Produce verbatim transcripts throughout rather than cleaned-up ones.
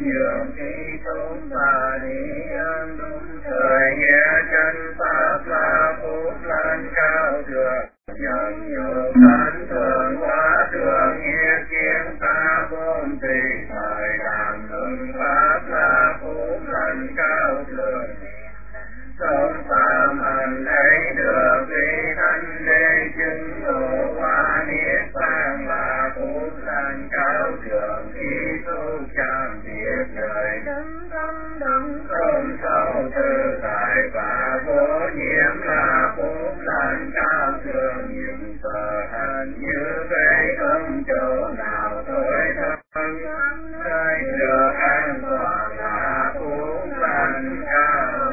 nhường khi chúng ta đi an đúng thời nghe chân pháp là phúc lành cao thượng nhận nhục thân thường hóa thường nghĩa kiến ta vốn tùy thời làm hưng pháp là phúc lành cao thượng sống phạm hành thấy được vì thân để chứng ngộ hóa niết bàn là phúc lành cao thượng khi tu chạm biết trời đấng tâm đấng không sâu tự tại và vô nhiễm là phúc lành cao thượng những sợ hạnh như vậy không chỗ nào thôi thân nơi được an toàn là phúc lành cao.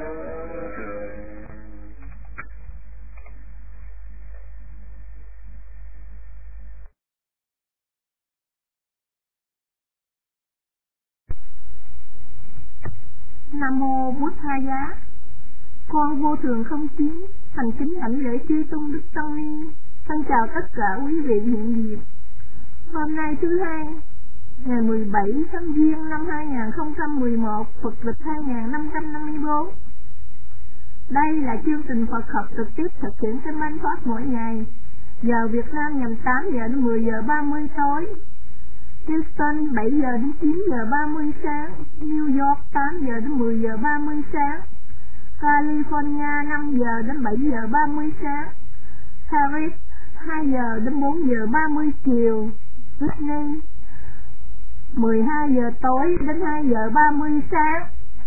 Nam mô Bụt Tha Giá. Con vô thường không chiến, thành kính đảnh lễ chư tôn đức tăng ni. Thân chào tất cả quý vị hiện diện. Hôm nay thứ hai, ngày mười bảy tháng Giêng năm hai nghìn không trăm mười một, Phật lịch hai nghìn năm trăm năm mươi tư. Đây là chương trình Phật học trực tiếp thực hiện trên Minh Pháp mỗi ngày. Giờ Việt Nam nhằm tám giờ đến mười giờ ba mươi tối. Houston bảy giờ đến chín giờ ba mươi sáng, New York tám giờ đến mười giờ ba mươi sáng, California năm giờ đến bảy giờ ba mươi sáng, Paris hai giờ đến bốn giờ ba mươi chiều, Sydney mười hai giờ tối đến hai giờ ba mươi sáng.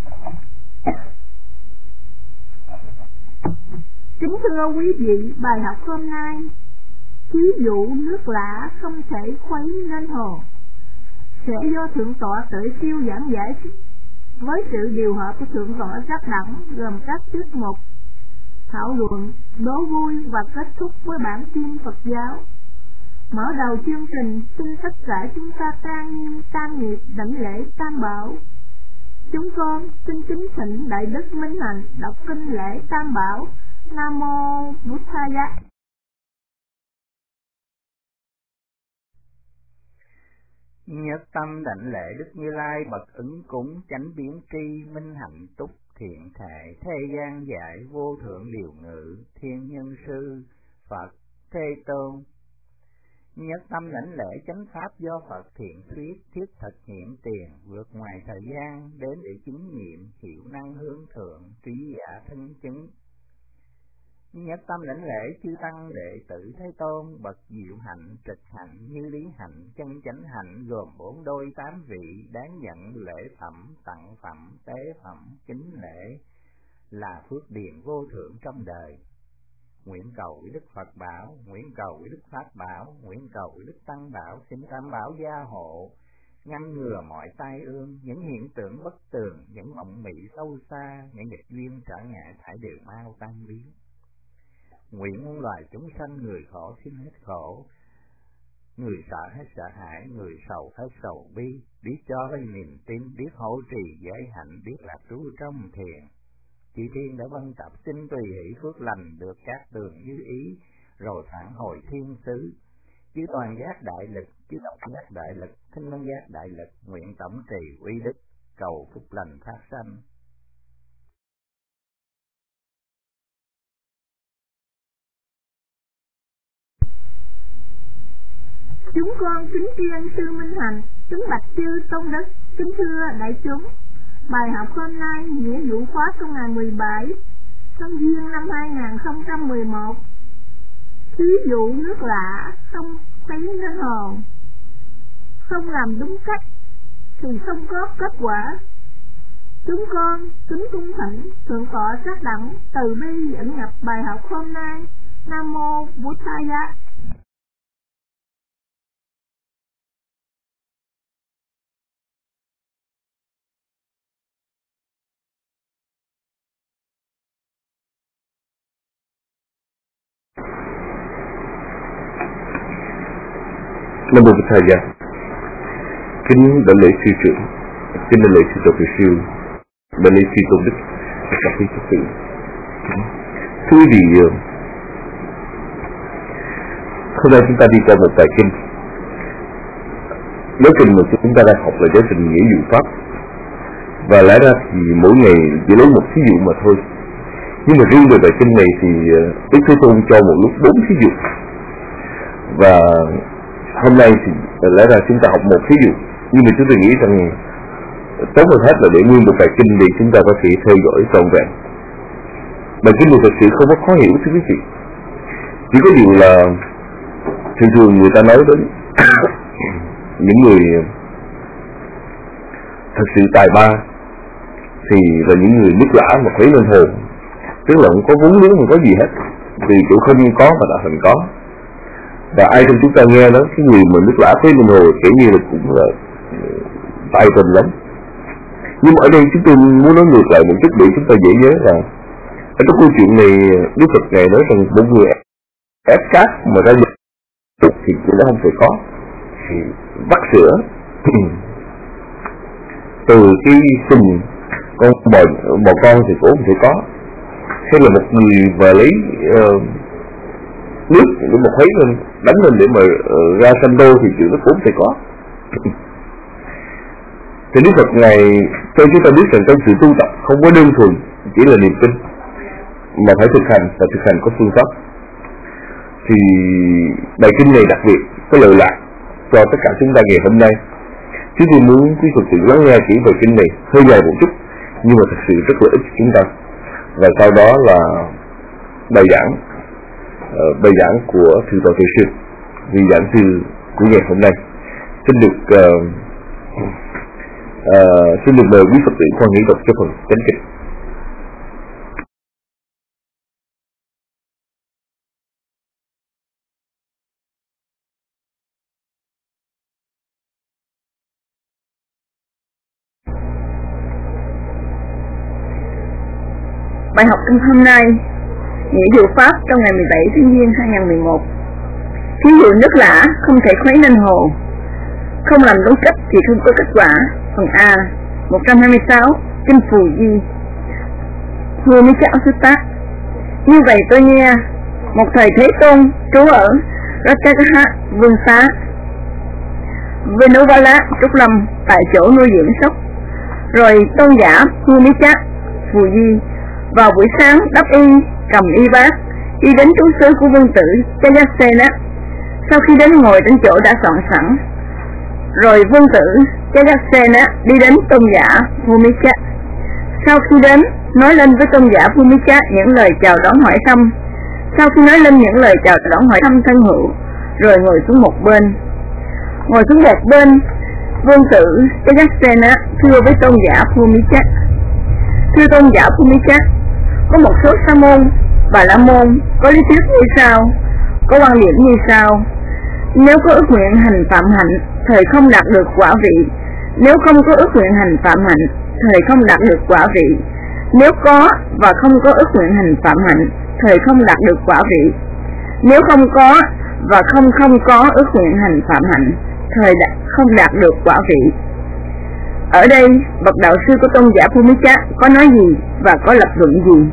Kính thưa quý vị, bài học hôm nay, thí dụ nước lã không thể khuấy nên hồ, sẽ do Thượng tọa Tự Siêu giảng giải với sự điều hợp của Thượng tọa Giác Đẳng, gồm các tiết mục thảo luận, đố vui và kết thúc với bản tin Phật giáo. Mở đầu chương trình, xin tất cả chúng ta trang nghiêm tam nghiệp đảnh lễ Tam Bảo. Chúng con xin kính thỉnh Đại Đức Minh Hạnh đọc kinh lễ Tam Bảo. Nam mô Bụt Tha Giá. Nhất tâm đảnh lễ Đức Như Lai bậc ứng cúng chánh biến tri minh hạnh túc thiện thể thế gian giải vô thượng điều ngự thiên nhân sư Phật Thế Tôn. Nhất tâm đảnh lễ chánh pháp do Phật thiện thuyết thiết thực hiện tiền vượt ngoài thời gian đến để chứng nghiệm hiệu năng hướng thượng trí giả thân chứng. Nhất tâm lãnh lễ chư tăng đệ tử Thế Tôn bậc diệu hạnh, trịch hạnh, như lý hạnh, chân chánh hạnh gồm bốn đôi tám vị đáng nhận lễ phẩm, tặng phẩm, tế phẩm, kính lễ là phước điền vô thượng trong đời. Nguyện cầu Đức Phật bảo, nguyện cầu Đức Pháp bảo, nguyện cầu Đức Tăng bảo, xin Tam bảo gia hộ, ngăn ngừa mọi tai ương, những hiện tượng bất tường, những mộng mị sâu xa, những nghịch duyên trở ngại thải đều mau tan biến. Nguyện muôn loài chúng sanh người khổ xin hết khổ, người sợ hết sợ hãi, người sầu hết sầu bi, biết cho lấy niềm tin, biết hỗ trì giới hạnh, biết lạc trú trong thiền. Chư thiên đã vân tập xin tùy hỷ phước lành được các tường như ý, rồi phản hồi thiên xứ. Chư toàn giác đại lực, chư độc giác đại lực, thinh năng giác đại lực, nguyện tổng trì uy đức, cầu phúc lành phát sanh. Chúng con kính tri sư Minh Hạnh, kính bạch chư tôn đức, kính thưa đại chúng. Bài học hôm nay nghĩa vụ khóa trong ngày mười bảy tháng Giêng năm hai nghìn không trăm mười một. Thí dụ nước lã không khuấy nên hồ, không làm đúng cách thì không có kết quả. Chúng con kính cung thỉnh Thượng tọa Giác Đẳng từ bi dẫn nhập bài học hôm nay. Nam mô Bụt Tha Giá. Nam mô Bụt Tha Giá. Kính đảnh lễ sư trưởng, kính đảnh lễ sư tổ Phật siêu, đảnh lễ sư tôn đức, tất cả quý Phật tử. Thưa quý vị, hôm nay chúng ta đi qua một bài kinh Giáo trình mà chúng ta đang học là giáo trình nghĩa dụ pháp, và lẽ ra thì mỗi ngày chỉ lấy một thí dụ mà thôi. Nhưng mà riêng về bài kinh này thì Đức Thế Tôn cho một lúc bốn thí dụ, và hôm nay thì lẽ ra chúng ta học một thí dụ, nhưng mà chúng tôi nghĩ rằng tốt hơn hết là để nguyên một bài kinh để chúng ta có thể theo dõi trọn vẹn. Bài kinh này thật sự không có khó hiểu thưa quý vị, chỉ có điều là thường thường người ta nói đến những người thật sự tài ba thì là những người nước lã mà khuấy lên hồn, tức là không có vốn liếng, không có gì hết, từ chỗ không có mà đã thành có. Và ai trong chúng ta nghe đó, cái người mà nước lã khuấy lên hồn kể như là cũng là tài tình lắm. Nhưng mà ở đây chúng tôi muốn nói ngược lại một chút để chúng ta dễ nhớ là ở trong câu chuyện này Đức Phật Ngài nói rằng một người ép cát mà ra được thì chuyện đó không thể có, thì vắt sữa từ cái sừng con bò, bò con thì cũng không thể có. Hay là một người mà lấy uh, nước để mà khuấy lên đánh lên để mà uh, ra sanh đô thì chuyện đó cũng không thể có. Thì Đức Phật Ngài cho chúng ta biết rằng trong sự tu tập không có đơn thuần chỉ là niềm tin, mà phải thực hành, và thực hành có phương pháp. Thì bài kinh này đặc biệt có lợi lạc cho tất cả chúng ta ngày hôm nay. Chúng tôi muốn quý Phật tử lắng nghe kỹ bài kinh này, hơi dài một chút nhưng mà thật sự rất là ích cho chúng ta. Và sau đó là bài giảng uh, bài giảng của Thượng tọa Thiền Sư, vị giảng sư của ngày hôm nay. Xin được uh, uh, xin được mời quý Phật tử khoan nghĩ đọc cho phần chánh kinh. Bài học trong hôm nay, nghĩa dụ pháp trong ngày mười bảy tháng Giêng hai nghìn không trăm mười một. Thí dụ nước lã không thể khuấy nên hồ, không làm đúng cách thì không có kết quả. Phần A, một trăm hai mươi sáu, Kinh Phù Di, Vua Mỹ Chảo Sư Tác. Như vậy tôi nghe, một thời Thế Tôn trú ở Ratchagaha Vương Xá, Venuvala Trúc Lâm tại chỗ nuôi dưỡng sóc. Rồi tôn giả Vua Mỹ Chảo Phù Di vào buổi sáng đắp y, cầm y bát, đi đến trú xứ của vương tử Chayasena. Sau khi đến ngồi đến chỗ đã soạn sẵn, rồi vương tử Chayasena đi đến tôn giả Bhumika. Sau khi đến, nói lên với tôn giả Bhumika những lời chào đón hỏi thăm. Sau khi nói lên những lời chào đón hỏi thăm thân hữu, rồi ngồi xuống một bên. Ngồi xuống một bên, vương tử Chayasena thưa với tôn giả Bhumika: Thưa tôn giả Bhumika, có một số sa môn, bà la môn có lý thuyết như sau, có quan điểm như sau: nếu có ước nguyện hành phạm hạnh, thời không đạt được quả vị; nếu không có ước nguyện hành phạm hạnh, thời không đạt được quả vị; nếu có và không có ước nguyện hành phạm hạnh, thời không đạt được quả vị; nếu không có và không không có ước nguyện hành phạm hạnh, thời đã không đạt được quả vị. Ở đây, bậc đạo sư của tôn giả Bhumika có nói gì và có lập luận gì?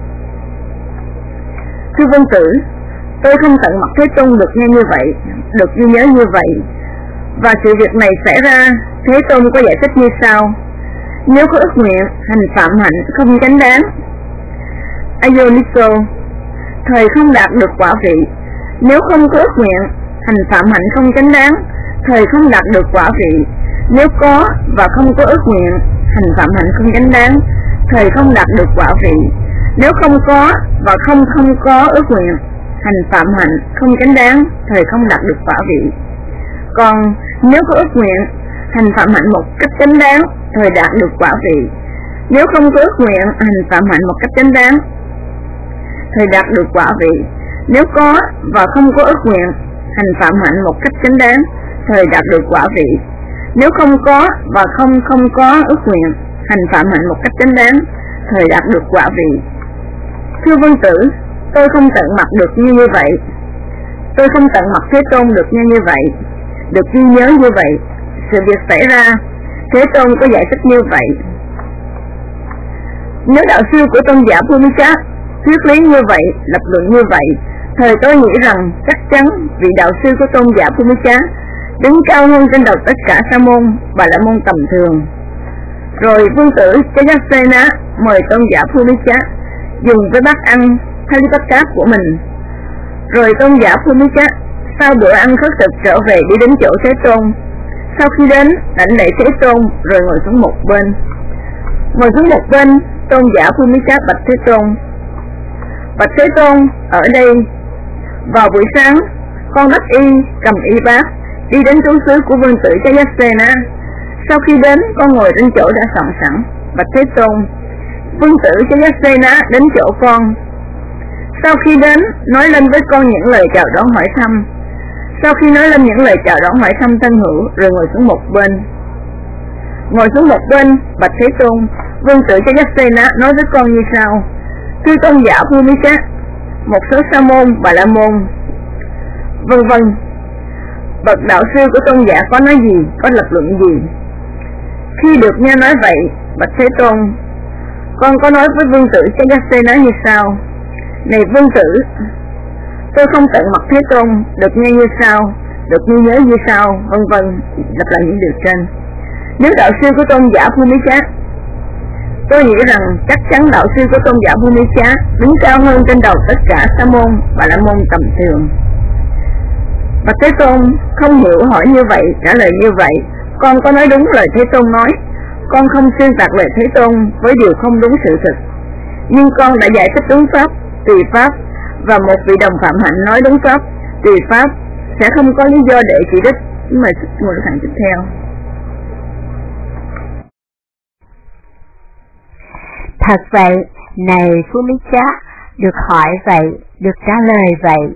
Thưa vương tử, tôi không tận mặt Thế Tôn được nghe như vậy, được ghi nhớ như vậy. Và sự việc này xảy ra, Thế Tôn có giải thích như sau: nếu có ước nguyện hành phạm hạnh không chánh đáng, Ayoniso, thời không đạt được quả vị; nếu không có ước nguyện hành phạm hạnh không chánh đáng, thời không đạt được quả vị; nếu có và không có ước nguyện hành phạm hạnh không chánh đáng, thời không đạt được quả vị; nếu không có và không không có ước nguyện hành phạm hạnh không chánh đáng, thời không đạt được quả vị. Còn nếu có ước nguyện hành phạm hạnh một cách chánh đáng, thời đạt được quả vị; nếu không có ước nguyện hành phạm hạnh một cách chánh đáng, thời đạt được quả vị; nếu có và không có ước nguyện hành phạm hạnh một cách chánh đáng, thời đạt được quả vị; nếu không có và không không có ước nguyện hành phạm hạnh một cách chánh đáng, thời đạt được quả vị. Thưa vương tử, tôi không tận mặt được như như vậy. Tôi không tận mặt Thế Tôn được như như vậy, được ghi nhớ như vậy. Sự việc xảy ra, Thế Tôn có giải thích như vậy. Nếu đạo sư của tôn giả Bhumika thuyết lý như vậy, lập luận như vậy, thời tôi nghĩ rằng chắc chắn vị đạo sư của tôn giả Bhumika đứng cao hơn trên đầu tất cả sa môn và la môn tầm thường. Rồi vương tử Chayasena mời tôn giả Phumicca dùng với bát ăn thay bát cát của mình. Rồi tôn giả Phumicca sau bữa ăn khất thực trở về đi đến chỗ Thế Tôn. Sau khi đến đảnh lễ Thế Tôn rồi ngồi xuống một bên. Ngồi xuống một bên, tôn giả Phumicca bạch Thế Tôn: Bạch Thế Tôn, ở đây vào buổi sáng con đắp y cầm y bát đi đến trú xứ của vương tử Chayasena. Sau khi đến con ngồi trên chỗ đã soạn sẵn. Bạch Thế Tôn, vương tử Chayasena đến chỗ con. Sau khi đến nói lên với con những lời chào đón hỏi thăm. Sau khi nói lên những lời chào đón hỏi thăm thân hữu rồi ngồi xuống một bên. Ngồi xuống một bên, bạch Thế Tôn, vương tử Chayasena nói với con như sau: Thưa tôn giả Phumicca, một số sa môn và la môn vân vân, bậc đạo sư của tôn giả có nói gì, có lập luận gì? Khi được nghe nói vậy, bạch Thế Tôn, con có nói với vương tử Chayasena như sau: Này vương tử, tôi không tận mặt Thế Tôn, được nghe như sau, được như nhớ như sau, vân vân, lặp lại những điều trên. Nếu đạo sư của tôn giả Phumicca, tôi nghĩ rằng chắc chắn đạo sư của tôn giả Phumicca đứng cao hơn trên đầu tất cả sa môn và la môn tầm thường. Bạch Thế Tôn không hiểu hỏi như vậy, trả lời như vậy, con có nói đúng lời Thế Tôn nói. Con không xuyên tạc lời Thế Tôn với điều không đúng sự thực, nhưng con đã giải thích đúng pháp, tùy pháp, và một vị đồng phạm hạnh nói đúng pháp, tùy pháp sẽ không có lý do để chỉ đích. Mời ngồi thẳng tiếp theo. Thật vậy, này Phumicca, được hỏi vậy, được trả lời vậy.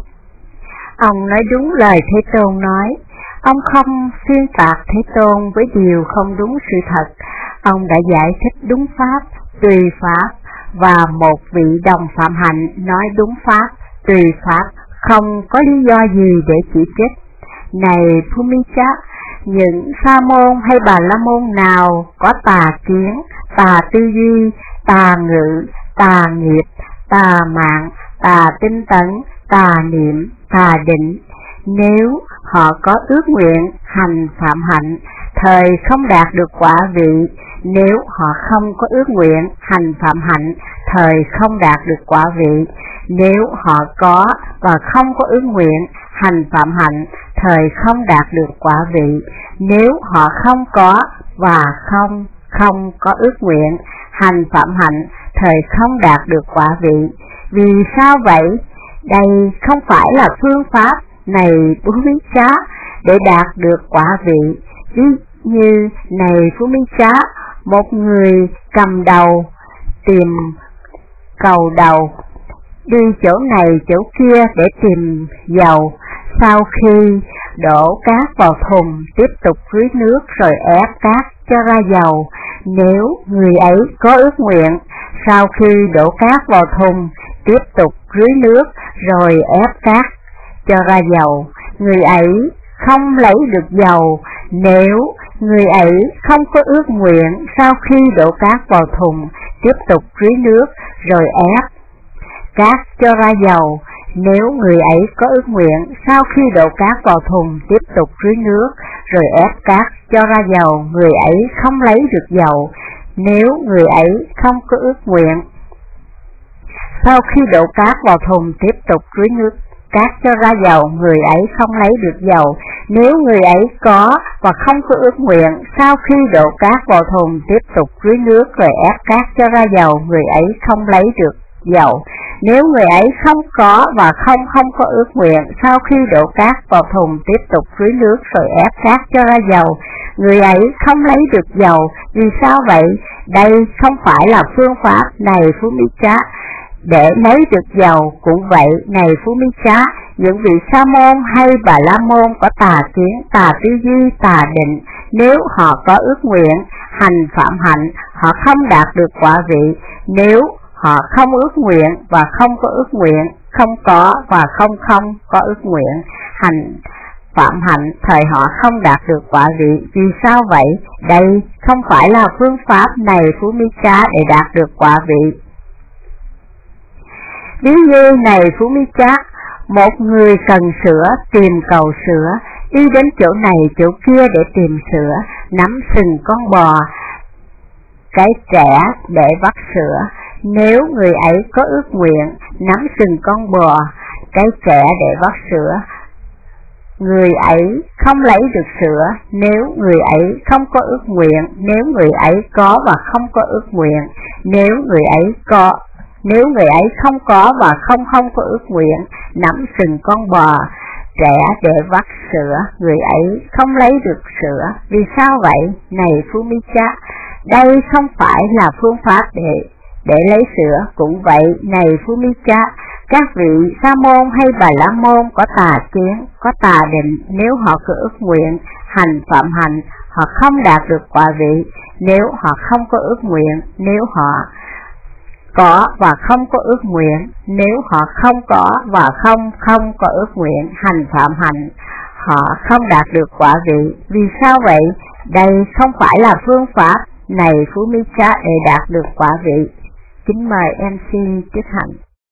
Ông nói đúng lời Thế Tôn nói. Ông không xuyên tạc Thế Tôn với điều không đúng sự thật. Ông đã giải thích đúng pháp, tùy pháp, và một vị đồng phạm hạnh nói đúng pháp, tùy pháp, không có lý do gì để chỉ trích. Này Phumicca, những sa môn hay bà la môn nào có tà kiến, tà tư duy, tà ngữ, tà nghiệp, tà mạng, tà tinh tấn, tà niệm, tà định, nếu họ có ước nguyện hành phạm hạnh, thời không đạt được quả vị. Nếu họ không có ước nguyện hành phạm hạnh, thời không đạt được quả vị. Nếu họ có và không có ước nguyện hành phạm hạnh, thời không đạt được quả vị. Nếu họ không có và không không có ước nguyện hành phạm hạnh, thời không đạt được quả vị. Vì sao vậy? Đây không phải là phương pháp này Phumicca để đạt được quả vị. Ví như này Phumicca, một người cầm đầu tìm cầu đầu, đi chỗ này chỗ kia để tìm dầu. Sau khi đổ cát vào thùng, tiếp tục rưới nước rồi ép cát cho ra dầu. Nếu người ấy có ước nguyện, sau khi đổ cát vào thùng, tiếp tục rưới nước rồi ép cát cho ra dầu, người ấy không lấy được dầu. Nếu người ấy không có ước nguyện, sau khi đổ cát vào thùng, tiếp tục rưới nước rồi ép cát cho ra dầu. Nếu người ấy có ước nguyện, sau khi đổ cát vào thùng, tiếp tục rưới nước rồi ép cát cho ra dầu, người ấy không lấy được dầu. Nếu người ấy không có ước nguyện, sau khi đổ cát vào thùng, tiếp tục rưới nước cát cho ra dầu, người ấy không lấy được dầu. Nếu người ấy có và không có ước nguyện, sau khi đổ cát vào thùng, tiếp tục rưới nước rồi ép cát cho ra dầu, người ấy không lấy được dầu. Nếu người ấy không có và không không có ước nguyện, sau khi đổ cát vào thùng, tiếp tục rưới nước rồi ép cát cho ra dầu, người ấy không lấy được dầu. Vì sao vậy? Đây không phải là phương pháp này Phumicca để lấy được dầu. Cũng vậy, này Phumicca, những vị sa môn hay bà la môn có tà kiến, tà tư duy, tà định, nếu họ có ước nguyện hành phạm hạnh, họ không đạt được quả vị. Nếu họ không ước nguyện và không có ước nguyện, không có và không không có ước nguyện hành phạm hạnh, thời họ không đạt được quả vị. Vì sao vậy? Đây không phải là phương pháp này Phumicca để đạt được quả vị. Ví như này Phumicca, một người cần sữa tìm cầu sữa, đi đến chỗ này chỗ kia để tìm sữa, nắm sừng con bò, cái trẻ để vắt sữa. Nếu người ấy có ước nguyện nắm sừng con bò, cái trẻ để vắt sữa, người ấy không lấy được sữa. Nếu người ấy không có ước nguyện, nếu người ấy có và không có ước nguyện, nếu người ấy có nếu người ấy không có và không không có ước nguyện nắm sừng con bò, trẻ để vắt sữa, người ấy không lấy được sữa. Vì sao vậy? Này Phúmicá, đây không phải là phương pháp để để lấy sữa. Cũng vậy, này Phúmicá, các vị sa môn hay bà la môn có tà kiến, có tà định, nếu họ cứ ước nguyện hành phạm hành, họ không đạt được quả vị. Nếu họ không có ước nguyện, nếu họ có và không có ước nguyện, nếu họ không có và không không có ước nguyện hành phạm hành, họ không đạt được quả vị. Vì sao vậy? Đây không phải là phương pháp, này Phúmicá, để đạt được quả vị. Kính mời em xê Tuyết Hạnh.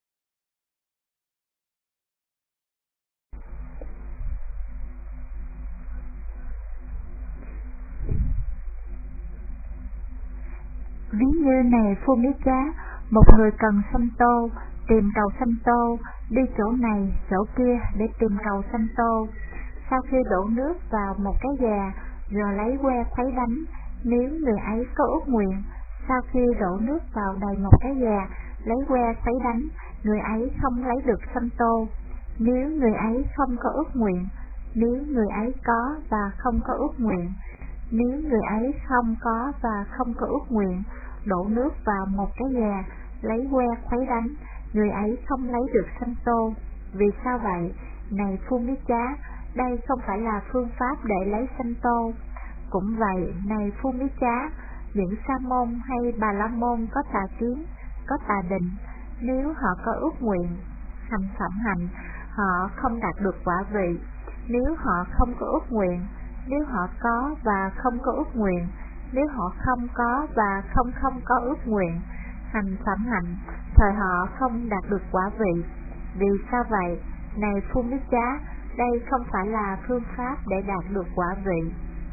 Ví như này Phúmicá, một người cần sanh tô, tìm cầu sanh tô, đi chỗ này chỗ kia để tìm cầu sanh tô. Sau khi đổ nước vào một cái già rồi lấy que khuấy đánh, nếu người ấy có ước nguyện, sau khi đổ nước vào đầy một cái già lấy que khuấy đánh, người ấy không lấy được sanh tô. Nếu người ấy không có ước nguyện, nếu người ấy có và không có ước nguyện, nếu người ấy không có và không có ước nguyện, đổ nước vào một cái già lấy que khuấy đánh, người ấy không lấy được sanh tô. Vì sao vậy? Này Phúmicá, đây không phải là phương pháp để lấy sanh tô. Cũng vậy, này Phúmicá, những sa môn hay bà la môn có tà kiến, có tà định, nếu họ có ước nguyện hành phạm hành, họ không đạt được quả vị. Nếu họ không có ước nguyện, nếu họ có và không có ước nguyện, nếu họ không có và không không có ước nguyện hành phạm hành, thời họ không đạt được quả vị. Vì sao vậy? Này Phúmicá, đây không phải là phương pháp để đạt được quả vị.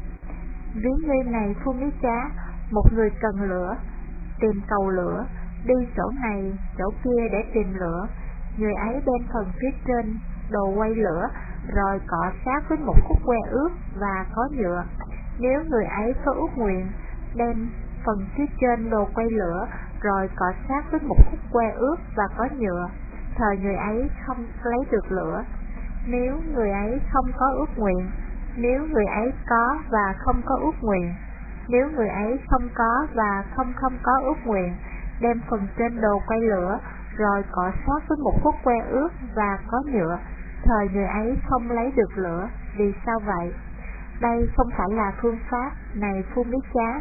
Ví như này Phúmicá, một người cần lửa, tìm cầu lửa, đi chỗ này chỗ kia để tìm lửa, người ấy đem phần phía trên đồ quay lửa rồi cọ sát với một khúc que ướt và có nhựa. Nếu người ấy có ước nguyện đem phần phía trên đồ quay lửa rồi cọ sát với một khúc que ướt và có nhựa, thời người ấy không lấy được lửa. Nếu người ấy không có ước nguyện, nếu người ấy có và không có ước nguyện, nếu người ấy không có và không không có ước nguyện, đem phần trên đồ quay lửa rồi cọ sát với một khúc que ướt và có nhựa, thời người ấy không lấy được lửa. Vì sao vậy? Đây không phải là phương pháp, này Phúmicá,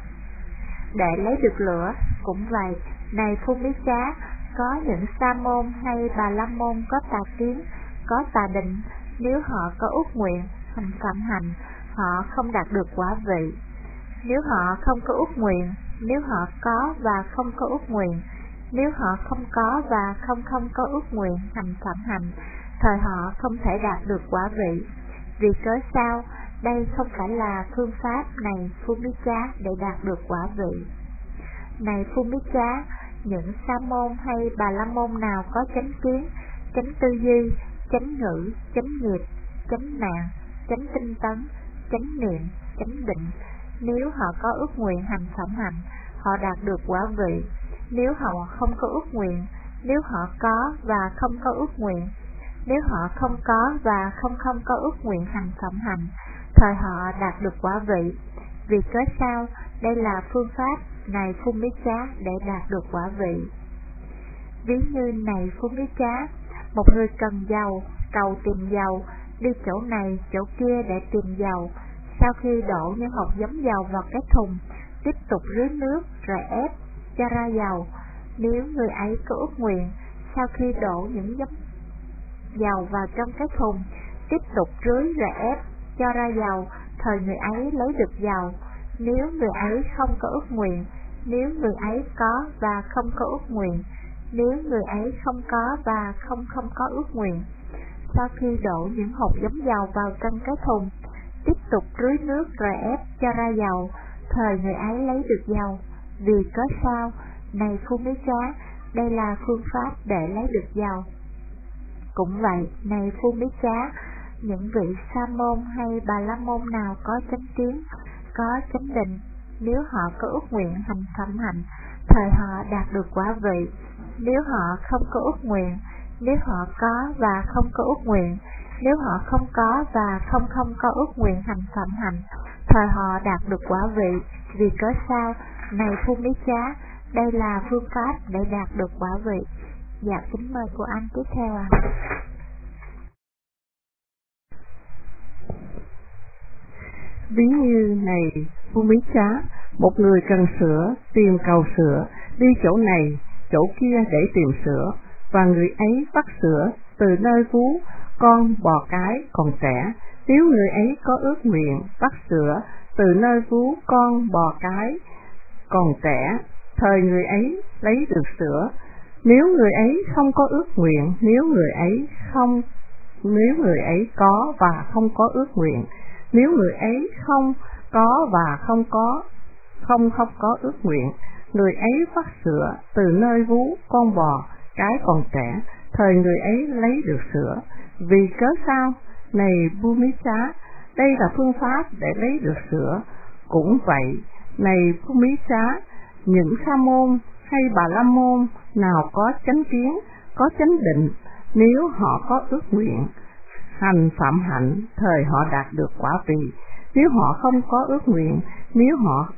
để lấy được lửa. Cũng vậy, này Phúmicá, có những sa môn hay bà la môn có tà kiến, có tà định, nếu họ có ước nguyện hành phạm hành, họ không đạt được quả vị. Nếu họ không có ước nguyện, nếu họ có và không có ước nguyện, nếu họ không có và không không có ước nguyện hành phạm hành, thời họ không thể đạt được quả vị. Vì cớ sao? Đây không phải là phương pháp, này Phúmicá, để đạt được quả vị. Này Phúmicá, những sa môn hay bà la môn nào có chánh kiến, chánh tư duy, chánh ngữ, chánh nghiệp, chánh mạng, chánh tinh tấn, chánh niệm, chánh định, nếu họ có ước nguyện hành phạm hành, họ đạt được quả vị. Nếu họ không có ước nguyện, nếu họ có và không có ước nguyện, nếu họ không có và không không có ước nguyện hành phạm hành, thời họ đạt được quả vị. Vì cớ sao? Đây là phương pháp, này Phúmicá, để đạt được quả vị. Ví như này Phúmicá, một người cần dầu, cầu tìm dầu, đi chỗ này chỗ kia để tìm dầu. Sau khi đổ những hột giống dầu vào cái thùng, tiếp tục rưới nước rồi ép cho ra dầu. Nếu người ấy có ước nguyện, sau khi đổ những giống dầu vào trong cái thùng, tiếp tục rưới rồi ép cho ra dầu, thời người ấy lấy được dầu. Nếu người ấy không có ước nguyện, nếu người ấy có và không có ước nguyện, nếu người ấy không có và không không có ước nguyện, sau khi đổ những hột giống dầu vào trong cái thùng, tiếp tục rưới nước rồi ép cho ra dầu, thời người ấy lấy được dầu. Vì cớ sao? Này Phu Mỹ Trá, đây là phương pháp để lấy được dầu. Cũng vậy, này Phu Mỹ Trá, những vị sa môn hay bà la môn nào có chánh kiến, có chánh định, nếu họ có ước nguyện hành phẩm hạnh, thời họ đạt được quả vị. Nếu họ không có ước nguyện, nếu họ có và không có ước nguyện, nếu họ không có và không không có ước nguyện hành phẩm hạnh, thời họ đạt được quả vị. Vì cớ sao? Này Phu Mỹ Trá, đây là phương pháp để đạt được quả vị. Dạ, kính mời cô anh tiếp theo ạ. À. Ví như này Phu Mỹ Trá, một người cần sữa, tìm cầu sữa, đi chỗ này, chỗ kia để tìm sữa, và người ấy bắt sữa từ nơi vú con bò cái còn trẻ. Nếu người ấy có ước nguyện bắt sữa từ nơi vú con bò cái còn trẻ, thời người ấy lấy được sữa. Nếu người ấy không có ước nguyện, nếu người ấy không nếu người ấy có và không có ước nguyện, nếu người ấy không có và không có không không có ước nguyện, người ấy bắt sữa từ nơi vú con bò cái còn trẻ, thời người ấy lấy được sữa. Vì cớ sao? Này Phu Mỹ Trá, đây là phương pháp để lấy được sữa. Cũng vậy, này Phu Mỹ Trá, những sa môn hay bà la môn nào có chánh kiến, có chánh định, nếu họ có ước nguyện hành phạm hạnh, thời họ đạt được quả vị. Nếu họ không có ước nguyện, nếu họ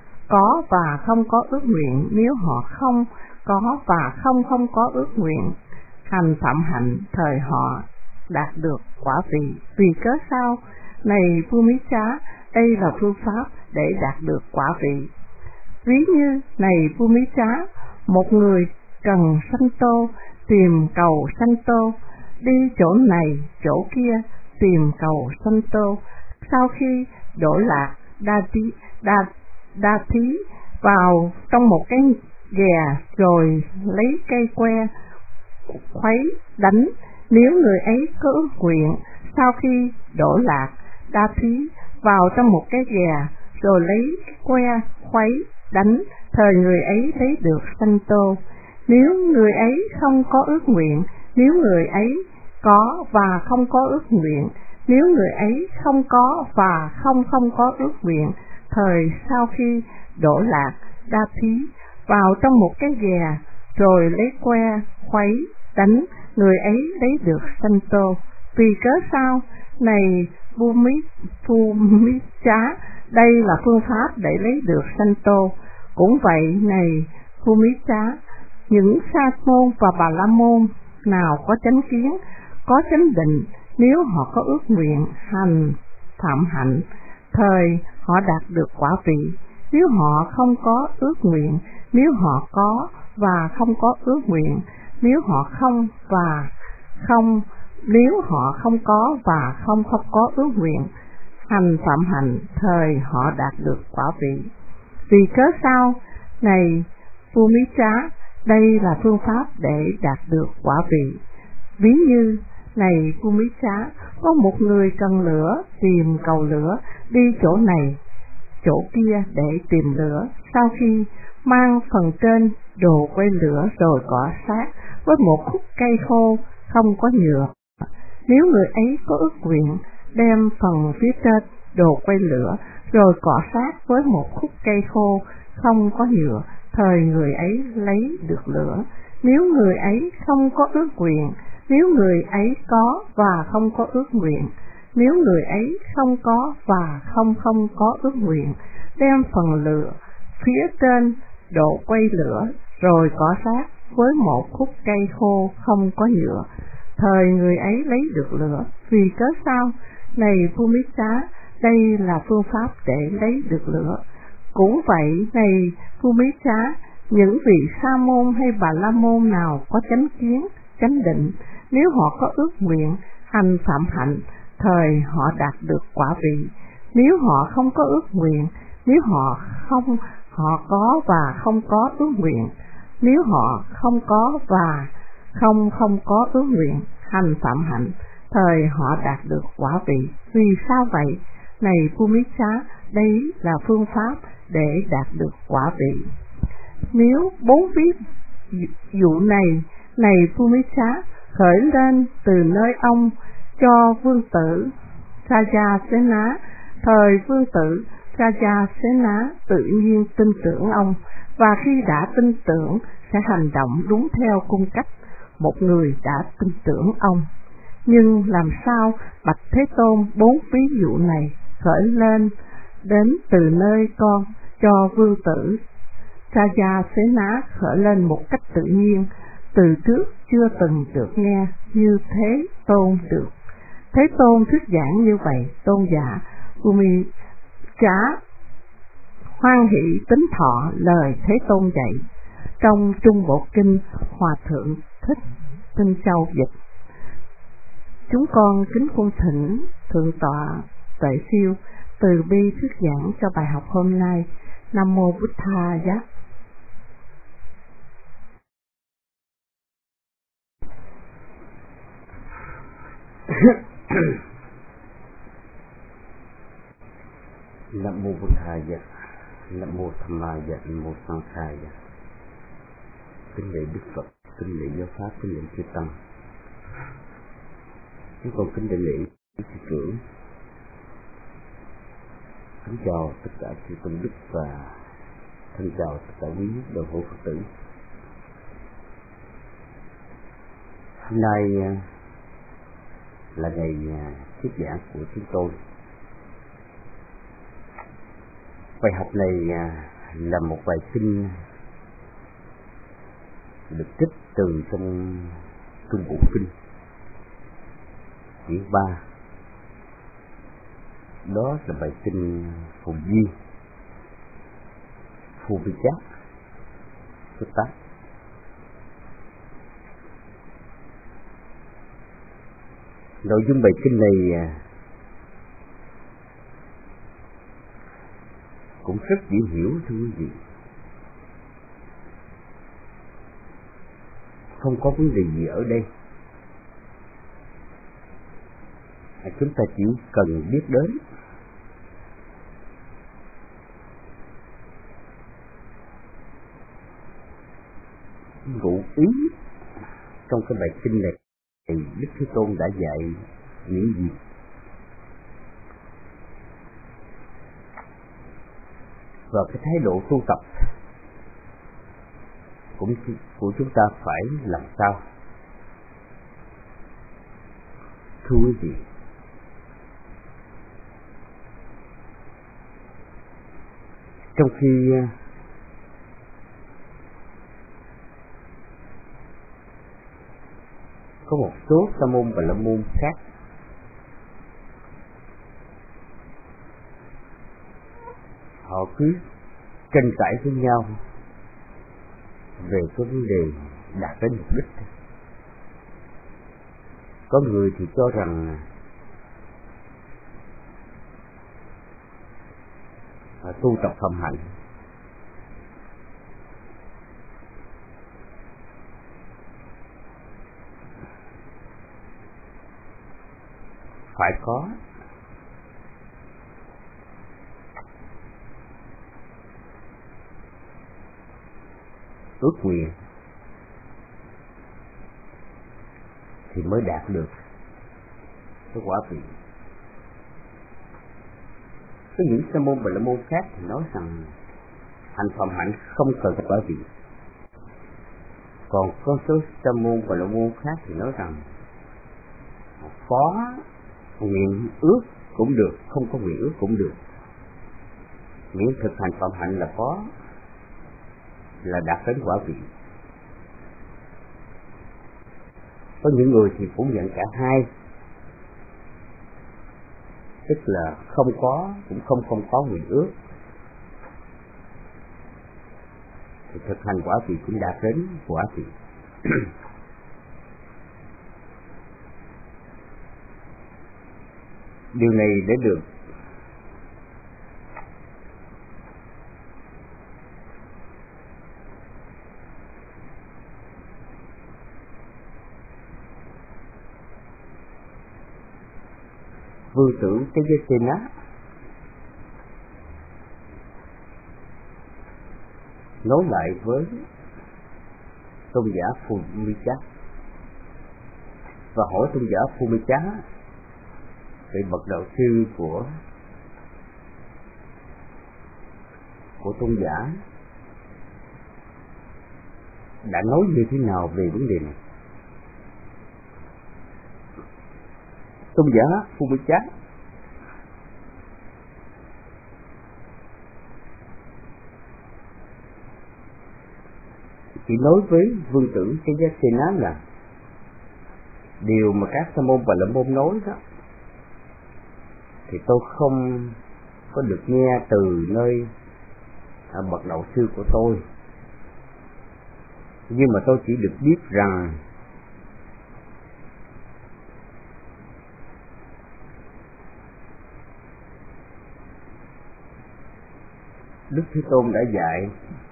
có và không có ước nguyện, nếu họ không có và không không có ước nguyện hành phạm hạnh, thời họ đạt được quả vị. Vì cớ sao? Này Phu Mỹ Trá, đây là phương pháp để đạt được quả vị. Ví như này Phu Mỹ Trá, một người cần sanh tô, tìm cầu sanh tô, đi chỗ này chỗ kia tìm cầu sanh tô. Sau khi đổ lạc đa tí đa đa thí vào trong một cái ghè, rồi lấy cây que khuấy đánh. Nếu người ấy có ước nguyện, sau khi đổ lạc đa thí vào trong một cái ghè, rồi lấy que khuấy đánh, thời người ấy lấy được sanh tô. Nếu người ấy không có ước nguyện, nếu người ấy có và không có ước nguyện, nếu người ấy không có và không không có ước nguyện, thời sau khi đổ lạc đa thí vào trong một cái ghè, rồi lấy que khuấy đánh, người ấy lấy được sanh tô. Vì cớ sao? Này Phu Mỹ Phu Mỹ Trá, đây là phương pháp để lấy được sanh tô. Cũng vậy, này Phu Mỹ Trá, những sa môn và bà la môn nào có chánh kiến, có chánh định, nếu họ có ước nguyện hành phạm hạnh, thời họ đạt được quả vị. Nếu họ không có ước nguyện, nếu họ có và không có ước nguyện, nếu họ không và không nếu họ không có và không không có ước nguyện hành phạm hạnh, thời họ đạt được quả vị. Vì cớ sao? Này Phu Mỹ Trá, đây là phương pháp để đạt được quả vị. Ví như này Phu Mỹ Trá, có một người cần lửa, tìm cầu lửa, đi chỗ này chỗ kia để tìm lửa. Sau khi mang phần trên đồ quay lửa rồi cọ sát với một khúc cây khô không có nhựa, nếu người ấy có ước nguyện đem phần phía trên đồ quay lửa rồi cọ sát với một khúc cây khô không có nhựa, thời người ấy lấy được lửa. Nếu người ấy không có ước nguyện, nếu người ấy có và không có ước nguyện, nếu người ấy không có và không không có ước nguyện, đem phần lửa phía trên độ quay lửa rồi cọ sát với một khúc cây khô không có nhựa, thời người ấy lấy được lửa. Vì cớ sao? Này Phu Mỹ Trá, đây là phương pháp để lấy được lửa. Cũng vậy, này Phu Mỹ Trá, những vị sa môn hay bà la môn nào có chánh kiến, chánh định, nếu họ có ước nguyện hành phạm hạnh, thời họ đạt được quả vị. Nếu họ không có ước nguyện, nếu họ không họ có và không có ước nguyện, nếu họ không có và không không có ước nguyện hành phạm hạnh, thời họ đạt được quả vị. Vì sao vậy? Này Pumicca, đây là phương pháp để đạt được quả vị. Nếu bốn ví dụ này, này Pumicca, khởi lên từ nơi ông cho vương tử Sajasena, thời vương tử Sajasena tự nhiên tin tưởng ông, và khi đã tin tưởng sẽ hành động đúng theo cung cách một người đã tin tưởng ông. Nhưng làm sao bạch Thế Tôn bốn ví dụ này khởi lên đến từ nơi con cho vương tử Sajasena khởi lên một cách tự nhiên, từ trước chưa từng được nghe như Thế Tôn được. Thế Tôn thuyết giảng như vậy, tôn giả Pumicca hoan hỷ tín thọ lời Thế Tôn dạy. Trong Trung Bộ Kinh, Hòa Thượng Thích Tinh Châu dịch: Chúng con kính cung thỉnh Thượng tọa Tuệ Siêu từ bi thuyết giảng cho bài học hôm nay. Nam mô Bụt Tha Giá. Nam mô Bụt Tha Giá. Nam mô Tham Ma Giá. Nam mô Sang Kha Giá. Kính lễ Đức Phật, kính lễ giáo pháp, kính lễ chư tăng. Chúng con kính đại lễ sư trưởng. Kính chào tất cả chư tôn đức và thân chào tất cả quý đạo hữu Phật tử. Hôm nay là ngày thuyết giảng của chúng tôi. Bài học này là một bài kinh được trích từ trong Trung Bộ Kinh quyển ba. Đó là bài kinh Phù Di Pumicca Sutta. Nội dung bài kinh này cũng rất dễ hiểu thưa quý vị. Không có vấn đề gì ở đây. À, chúng ta chỉ cần biết đến ngụ ý trong cái bài kinh này thì Đức Thế Tôn đã dạy những gì. Và cái thái độ tu tập cũng của chúng ta phải làm sao? Thưa quý vị, trong khi có một số sa môn và la môn khác họ cứ tranh cãi với nhau về cái vấn đề đạt đến mục đích. Có người thì cho rằng tu tập phẩm hạnh phải có ước nguyện thì mới đạt được cái quả vị. Có những sa môn và la môn khác thì nói rằng hành phẩm hạnh không cần quả vị. Còn có số sa môn và la môn khác thì nói rằng có nguyện ước cũng được, không có nguyện ước cũng được, miễn thực hành phẩm hạnh là có, là đạt đến quả vị. Có những người thì phủ nhận cả hai, tức là không có cũng không không có nguyện ước, thì thực hành quả vị cũng đạt đến quả vị. Điều này để được Vương tử Tejesena nối lại với tôn giả Phumicha và hỏi tôn giả Phumicha về bậc đạo sư của của tôn giả đã nói như thế nào về vấn đề này. Tôn giả Phumicha chỉ nói với vương tử Tejesena là điều mà các sa môn và la môn nói đó thì tôi không có được nghe từ nơi à, bậc đạo sư của tôi, nhưng mà tôi chỉ được biết rằng Đức Thế Tôn đã dạy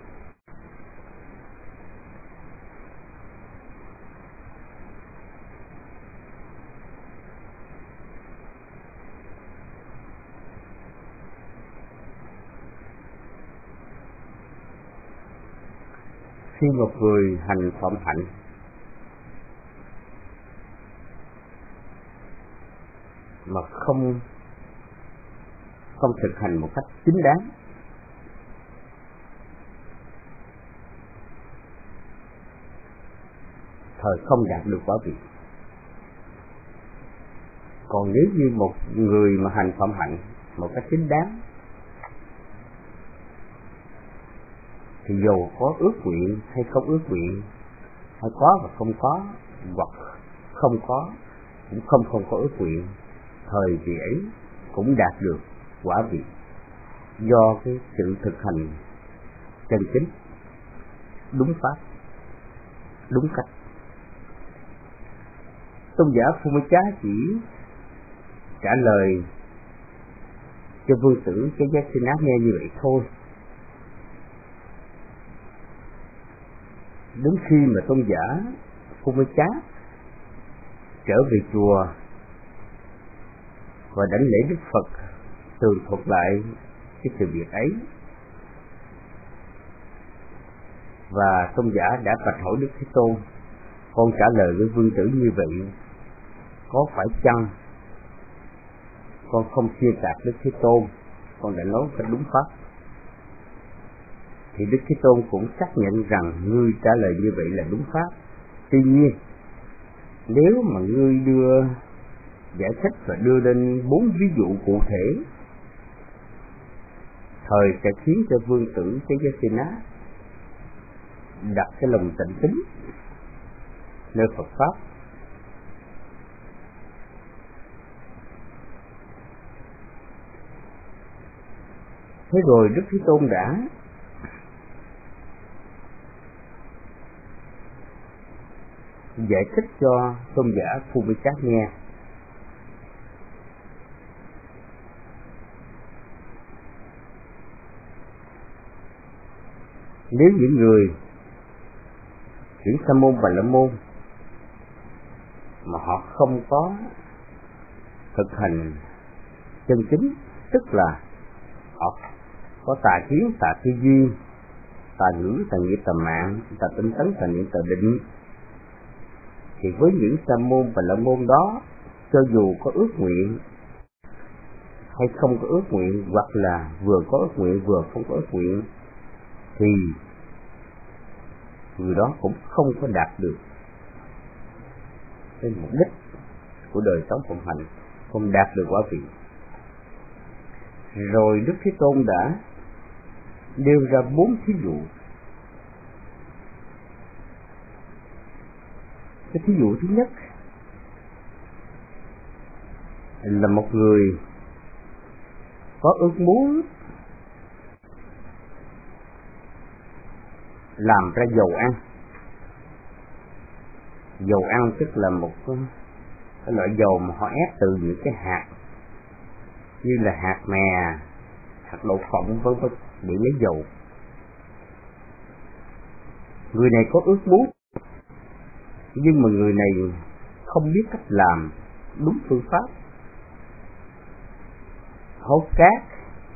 khi một người hành phạm hạnh mà không không thực hành một cách chính đáng, thời không đạt được quả vị. Còn nếu như một người mà hành phạm hạnh một cách chính đáng thì dù có ước nguyện hay không ước nguyện, hay có và không có, hoặc không có cũng không không có ước nguyện, thời vị ấy cũng đạt được quả vị do cái sự thực hành chân chính, đúng pháp, đúng cách. Tôn giả Phumicha chỉ trả lời cho vương tử Tejesena nghe như vậy thôi. Đến khi mà tôn giả Phumicha trở về chùa và đảnh lễ Đức Phật, tường thuật lại cái sự việc ấy, và tôn giả đã bạch hỏi Đức Thế Tôn: con trả lời với vương tử như vậy, có phải chăng con không xuyên tạc Đức Thế Tôn, con đã nói phải đúng pháp? Thì Đức Thế Tôn cũng xác nhận rằng ngươi trả lời như vậy là đúng pháp. Tuy nhiên, nếu mà ngươi đưa giải thích và đưa lên bốn ví dụ cụ thể, thời sẽ khiến cho vương tử Tejesena đặt cái lòng tịnh tín nơi Phật pháp. Thế rồi Đức Thế Tôn đã giải thích cho tôn giả Phumicha nghe. Nếu những người chuyển sa môn và la môn mà họ không có thực hành chân chính, tức là họ có tà kiến, tà tư duy, tà ngữ, tà nghĩa, tà mạng, tà tinh tấn, tà niệm, tà định, thì với những sa môn và la môn đó, cho dù có ước nguyện hay không có ước nguyện, hoặc là vừa có ước nguyện vừa không có ước nguyện, thì người đó cũng không có đạt được cái mục đích của đời sống phụng hành, không đạt được quả vị. Rồi Đức Thế Tôn đã nêu ra bốn thí dụ. Cái thí dụ thứ nhất là một người có ước muốn làm ra dầu ăn. Dầu ăn tức là một cái, cái loại dầu mà họ ép từ những cái hạt như là hạt mè, hạt đậu phộng vân vân để lấy dầu. Người này có ước muốn, nhưng mà người này không biết cách làm đúng phương pháp, hốt cát,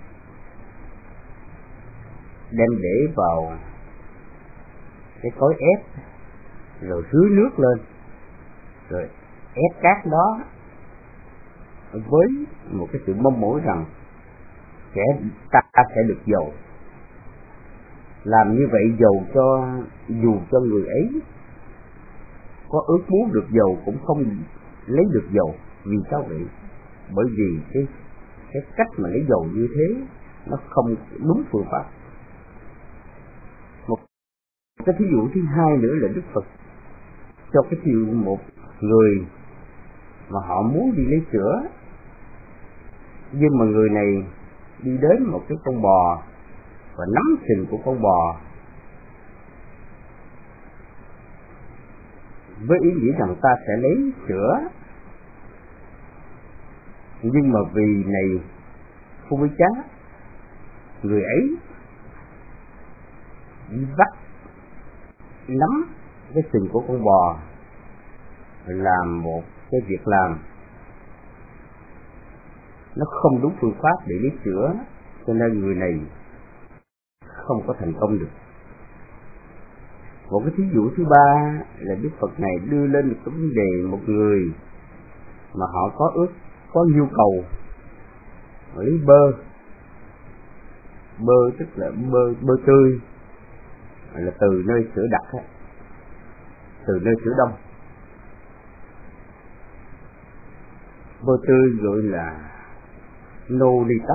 đem để vào cái cối ép, rồi rưới nước lên, rồi ép cát đó với một cái sự mong mỏi rằng sẽ ta sẽ được giàu. Làm như vậy dầu cho dù cho người ấy có ước muốn được giàu cũng không lấy được giàu. Vì sao vậy? Bởi vì cái cái cách mà lấy giàu như thế nó không đúng phương pháp. Một cái thí dụ thứ hai nữa là Đức Phật cho cái thí dụ một người mà họ muốn đi lấy sữa, nhưng mà người này đi đến một cái con bò và nắm sừng của con bò với ý nghĩ rằng ta sẽ lấy sữa. Nhưng mà vì này Phu Mỹ Chá, người ấy bắt nắm cái sừng của con bò làm một cái việc làm nó không đúng phương pháp để lấy sữa, cho nên người này không có thành công được. Một cái thí dụ thứ ba là Đức Phật này đưa lên một cái vấn đề một người mà họ có ước, có nhu cầu lấy bơ, bơ tức là bơ bơ tươi, là từ nơi sữa đặc á, từ nơi sữa đông. Bơ tươi gọi là nolita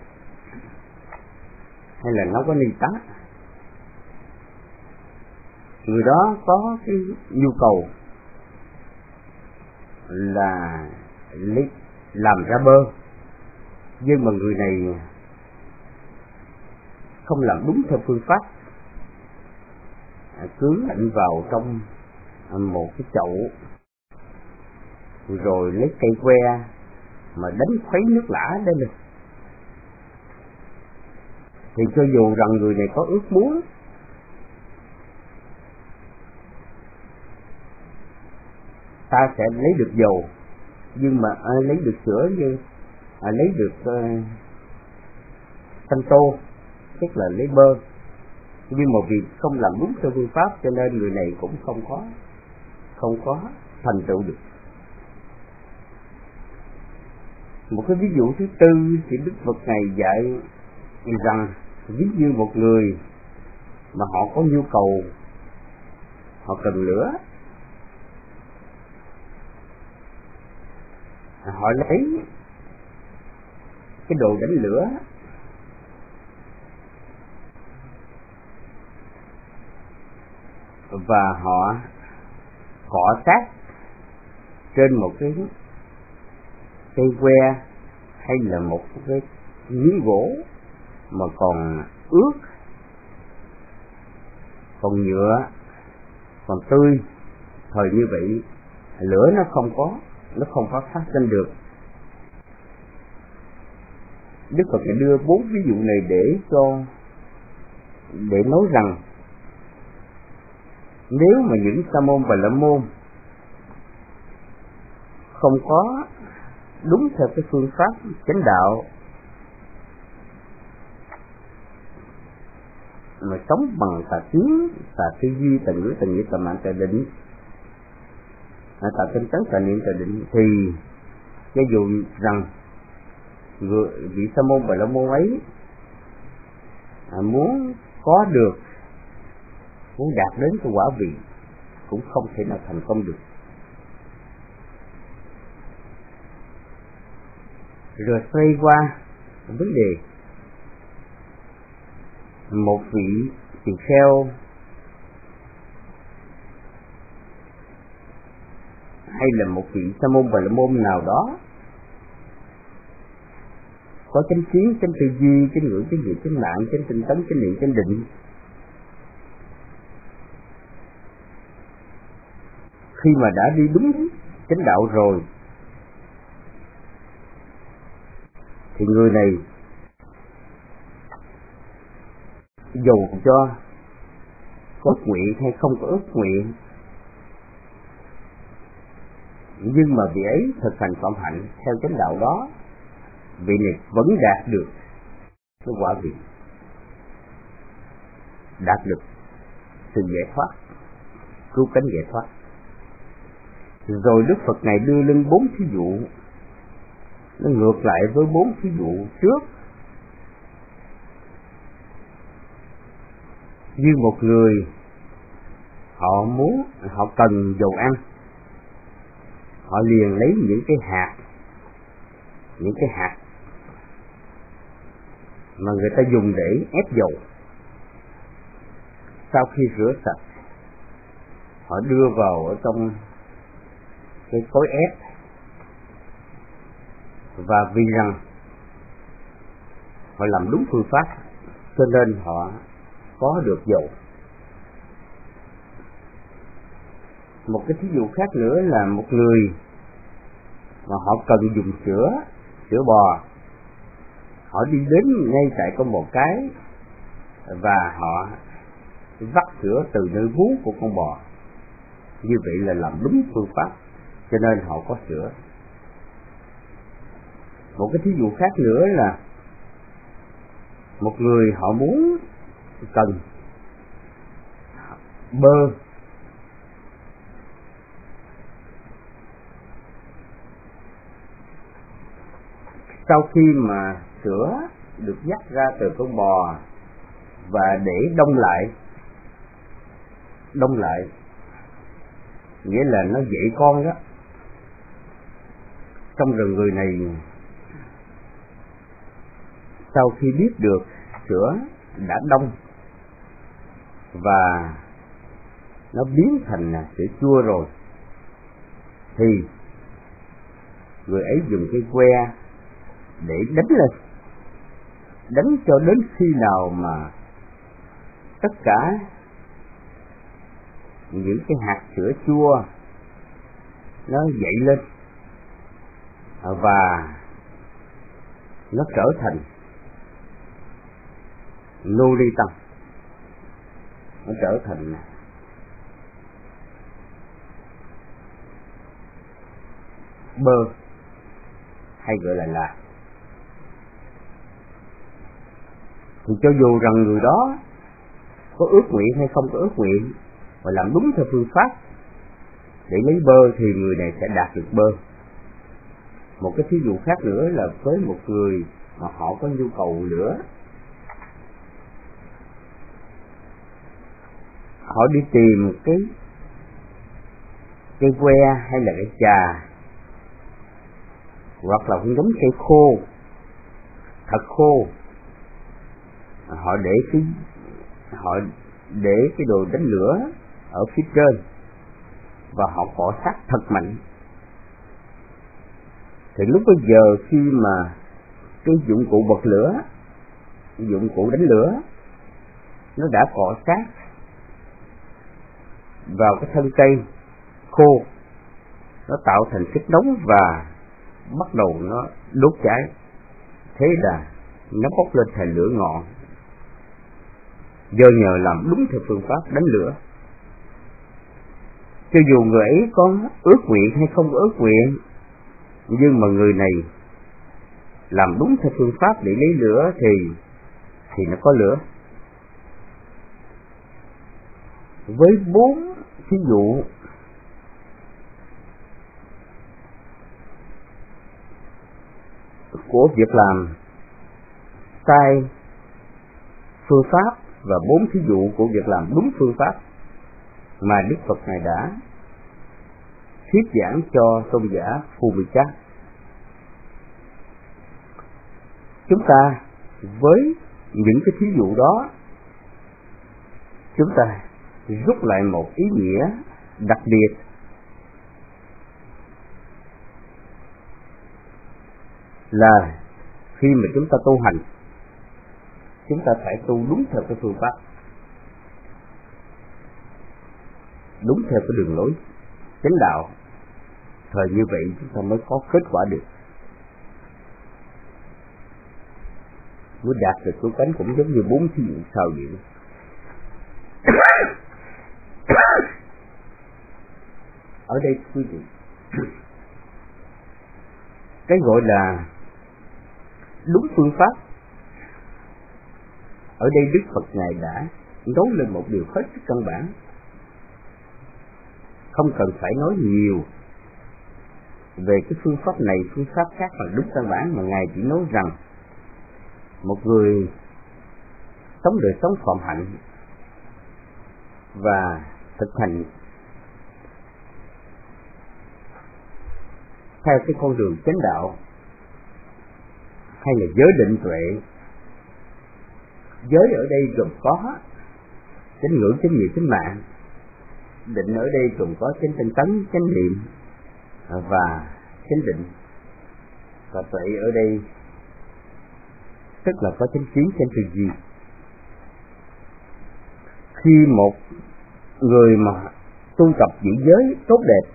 hay là nó có nita. Người đó có cái nhu cầu là lấy làm ra bơ, nhưng mà người này không làm đúng theo phương pháp, cứ đựng vào trong một cái chậu rồi lấy cây que mà đánh khuấy nước lã lên lên. Thì cho dù rằng người này có ước muốn ta sẽ lấy được dầu, nhưng mà à, lấy được sữa như à, lấy được uh, sanh tô, tức là lấy bơ, nhưng mà vì không làm đúng theo phương pháp cho nên người này cũng không có không có thành tựu được. Một cái ví dụ thứ tư thì Đức Phật này dạy rằng ví như một người mà họ có nhu cầu, họ cần lửa, họ lấy cái đồ đánh lửa và họ cọ sát trên một cái cây que hay là một cái miếng gỗ mà còn ướt, còn nhựa, còn tươi, thời như vậy lửa nó không có nó không có phát sinh được. Đức Phật đưa bốn ví dụ này để cho để nói rằng nếu mà những sa môn và la môn không có đúng theo cái phương pháp chánh đạo mà sống bằng tà kiến, tà tư duy, tà ngữ, tà nghĩa, tà mạng, tà định, tà tinh tấn, tà niệm, tà định, thì cho dù rằng vị sa môn và la môn ấy muốn có được, muốn đạt đến cái quả vị cũng không thể nào thành công được. Rồi xoay qua vấn đề một vị tỳ kheo hay là một vị sa môn và la môn nào đó có chánh kiến, chánh tư duy, chánh ngữ, chánh nghiệp, chánh mạng, chánh tinh tấn, chánh niệm, chánh định, khi mà đã đi đúng chánh đạo rồi thì người này dù cho có ước nguyện hay không có ước nguyện, nhưng mà vị ấy thực hành phạm hạnh theo chánh đạo đó vị này vẫn đạt được cái quả vị, đạt được sự giải thoát, cứu cánh giải thoát. Rồi Đức Phật này đưa lên bốn thí dụ, nó ngược lại với bốn thí dụ trước. Như một người họ muốn, họ cần dầu ăn, họ liền lấy những cái hạt, những cái hạt mà người ta dùng để ép dầu. Sau khi rửa sạch, họ đưa vào ở trong cái cối ép, và vì rằng họ làm đúng phương pháp cho nên họ có được dầu. Một cái thí dụ khác nữa là một người mà họ cần dùng sữa, sữa bò, họ đi đến ngay tại con bò cái và họ vắt sữa từ nơi vú của con bò. Như vậy là làm đúng phương pháp cho nên họ có sữa. Một cái thí dụ khác nữa là một người họ muốn cần bơ, sau khi mà sữa được dắt ra từ con bò và để đông lại, đông lại nghĩa là nó dậy con đó. Trong rừng người này sau khi biết được sữa đã đông và nó biến thành là sữa chua rồi, thì người ấy dùng cái que để đánh lên, đánh cho đến khi nào mà tất cả những cái hạt sữa chua nó dậy lên và nó trở thành nô ri tăng, nó trở thành bơ hay gọi là lạc. Thì cho dù rằng người đó có ước nguyện hay không có ước nguyện và làm đúng theo phương pháp để lấy bơ thì người này sẽ đạt được bơ. Một cái thí dụ khác nữa là với một người mà họ có nhu cầu lửa, họ đi tìm cái cây que hay là cái trà hoặc là những cây khô thật khô, họ để cái họ để cái đồ đánh lửa ở phía trên và họ cọ sát thật mạnh. Thì lúc bây giờ khi mà cái dụng cụ bật lửa, dụng cụ đánh lửa nó đã cọ sát vào cái thân cây khô, nó tạo thành chất nóng và bắt đầu nó đốt cháy. Thế là nó bốc lên thành lửa ngọn do nhờ làm đúng theo phương pháp đánh lửa. Cho dù người ấy có ước nguyện hay không có ước nguyện, nhưng mà người này làm đúng theo phương pháp để lấy lửa thì thì nó có lửa. Với bốn ví dụ của việc làm sai phương pháp và bốn thí dụ của việc làm đúng phương pháp mà Đức Phật này đã thuyết giảng cho tôn giả Phumichat, chúng ta với những cái thí dụ đó, chúng ta rút lại một ý nghĩa đặc biệt là khi mà chúng ta tu hành, chúng ta phải tu đúng theo cái phương pháp, đúng theo cái đường lối chánh đạo. Thời như vậy chúng ta mới có kết quả được. Muốn đạt được cứu cánh cũng giống như bốn thí dụ sau vậy. Ở đây quý vị, cái gọi là đúng phương pháp. Ở đây Đức Phật Ngài đã nói lên một điều hết sức căn bản, không cần phải nói nhiều về cái phương pháp này, phương pháp khác là đúng căn bản, mà Ngài chỉ nói rằng một người sống đời sống phạm hạnh và thực hành theo cái con đường chánh đạo, hay là giới định tuệ. Giới ở đây gồm có chánh ngữ, chánh nghiệp, chánh mạng. Định ở đây gồm có chánh tinh tấn, chánh niệm và chánh định. Và tuệ ở đây tức là có chánh kiến, chánh tư duy. Khi một người mà tu tập giữ giới tốt đẹp,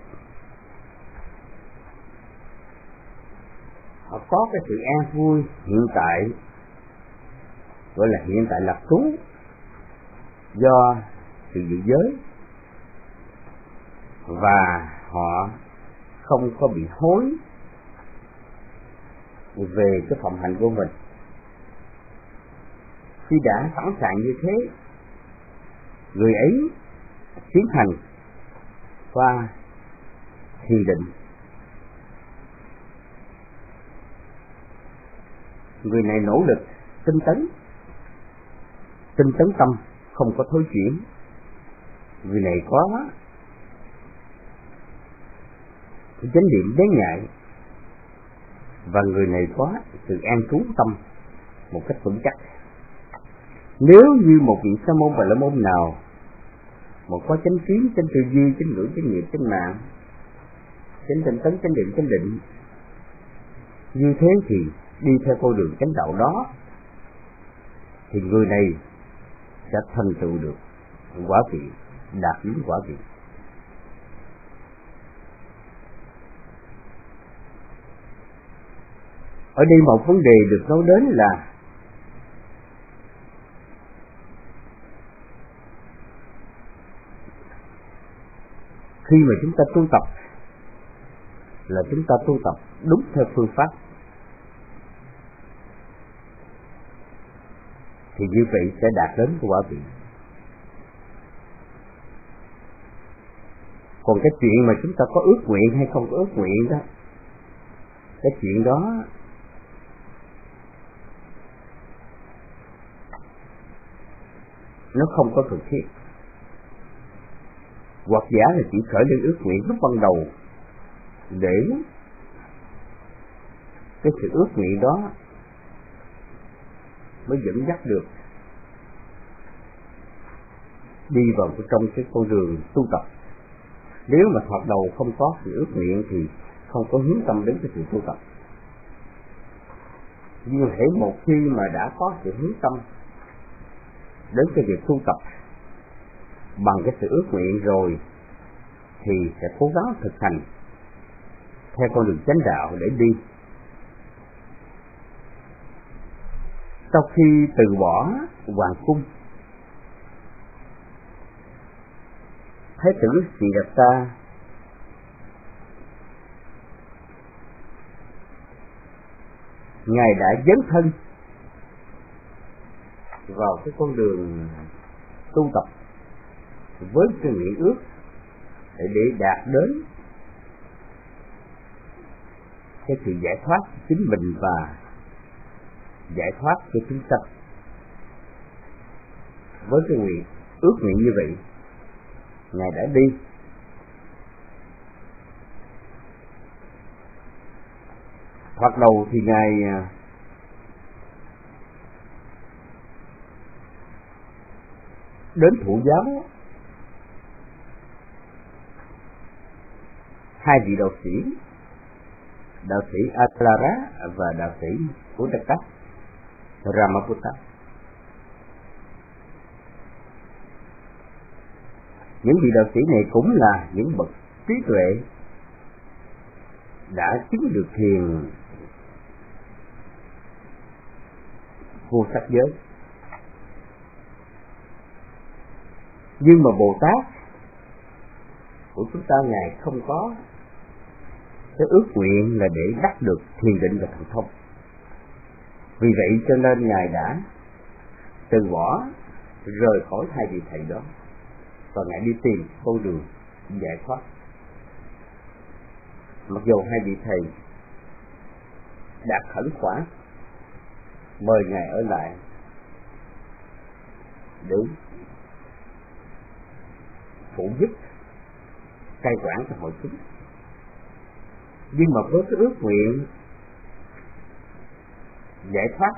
họ có cái sự an vui hiện tại, gọi là hiện tại lạc trú, do sự giữ giới, và họ không có bị hối về cái phạm hạnh của mình. Khi đã sẵn sàng như thế, người ấy tiến hành qua thiền định. Người này nỗ lực tinh tấn, tinh tấn tâm, không có thối chuyển. Người này có chánh niệm bén nhạy, và người này có sự an trú tâm một cách vững chắc. Nếu như một vị sa môn và la môn nào mà có chánh kiến, chánh tư duy, chánh ngữ, chánh nghiệp, chánh mạng, chánh tinh tấn, chánh định, chánh định, như thế thì đi theo con đường chánh đạo đó, thì người này sẽ thành tựu được quả vị, đạt đến quả vị. Ở đây một vấn đề được nói đến là khi mà chúng ta tu tập là chúng ta tu tập đúng theo phương pháp, thì như vậy sẽ đạt đến quả vị. Còn cái chuyện mà chúng ta có ước nguyện hay không có ước nguyện đó, cái chuyện đó nó không có cần thiết. Hoặc giả là chỉ khởi lên ước nguyện lúc ban đầu để cái sự ước nguyện đó mới dẫn dắt được đi vào trong cái con đường tu tập. Nếu mà thoạt đầu không có sự ước nguyện thì không có hướng tâm đến cái sự tu tập. Nhưng hễ một khi mà đã có sự hướng tâm đến cái việc tu tập bằng cái sự ước nguyện rồi, thì sẽ cố gắng thực hành theo con đường chánh đạo để đi. Sau khi từ bỏ hoàng cung, Thái tử Siddhartha Ngài đã dấn thân vào cái con đường tu tập với cái nguyện ước để, để đạt đến cái sự giải thoát chính mình và giải thoát cho chúng sanh. Với cái nguyện ước nguyện như vậy, Ngài đã đi. Thoạt đầu thì Ngài đến thụ giáo hai vị đạo sĩ, đạo sĩ Atalara và đạo sĩ Uddaka Ramaputta. Những vị đạo sĩ này cũng là những bậc trí tuệ đã chứng được thiền vô sắc giới. Nhưng mà Bồ Tát của chúng ta, Ngài không có cái ước nguyện là để đắc được thiền định và thần thông. Vì vậy cho nên Ngài đã từ bỏ, rời khỏi hai vị thầy đó, và Ngài đi tìm con đường giải thoát. Mặc dù hai vị thầy đã khẩn khoản mời Ngài ở lại để phụ giúp cai quản cho hội chúng, nhưng mà với cái ước nguyện giải thoát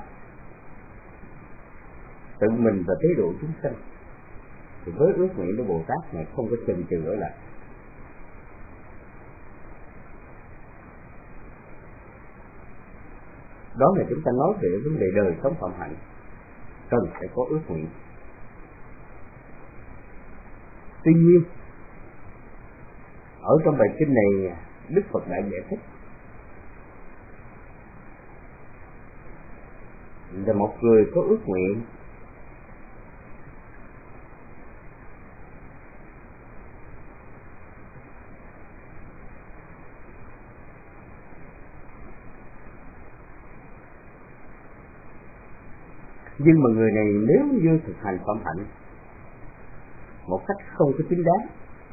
tự mình và tế độ chúng sanh, thì với ước nguyện của Bồ Tát này không có chần chừ ở lại. Đó là chúng ta nói về vấn đề đời sống phạm hạnh, cần phải có ước nguyện. Tuy nhiên, ở trong bài kinh này Đức Phật đã giải thích là một người có ước nguyện nhưng mà người này nếu như thực hành phạm hạnh một cách không có chính đáng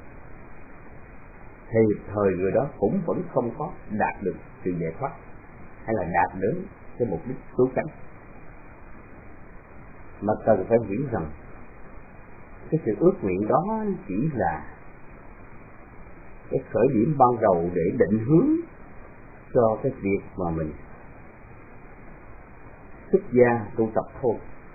thì thời người đó cũng vẫn không có đạt được sự giải thoát hay là đạt đến cái mục đích cứu cánh, mà cần phải hiểu rằng cái sự ước nguyện đó chỉ là cái khởi điểm ban đầu để định hướng cho cái việc mà mình xuất gia tu tập thôi.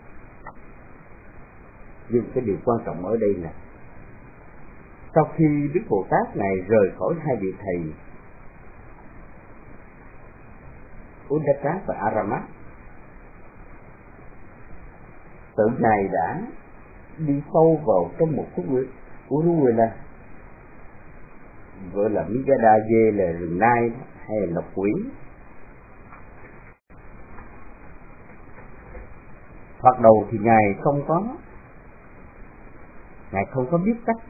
Nhưng cái điều quan trọng ở đây là sau khi Đức Bồ Tát này rời khỏi hai vị thầy Uddaka và Aramat, tự Ngài đã đi sâu vào trong một khúc nguyệt Uruvela, gọi là Migadaje là rừng nai hay là lộc quyến. Thoạt đầu thì Ngài không có Ngài không có biết cách,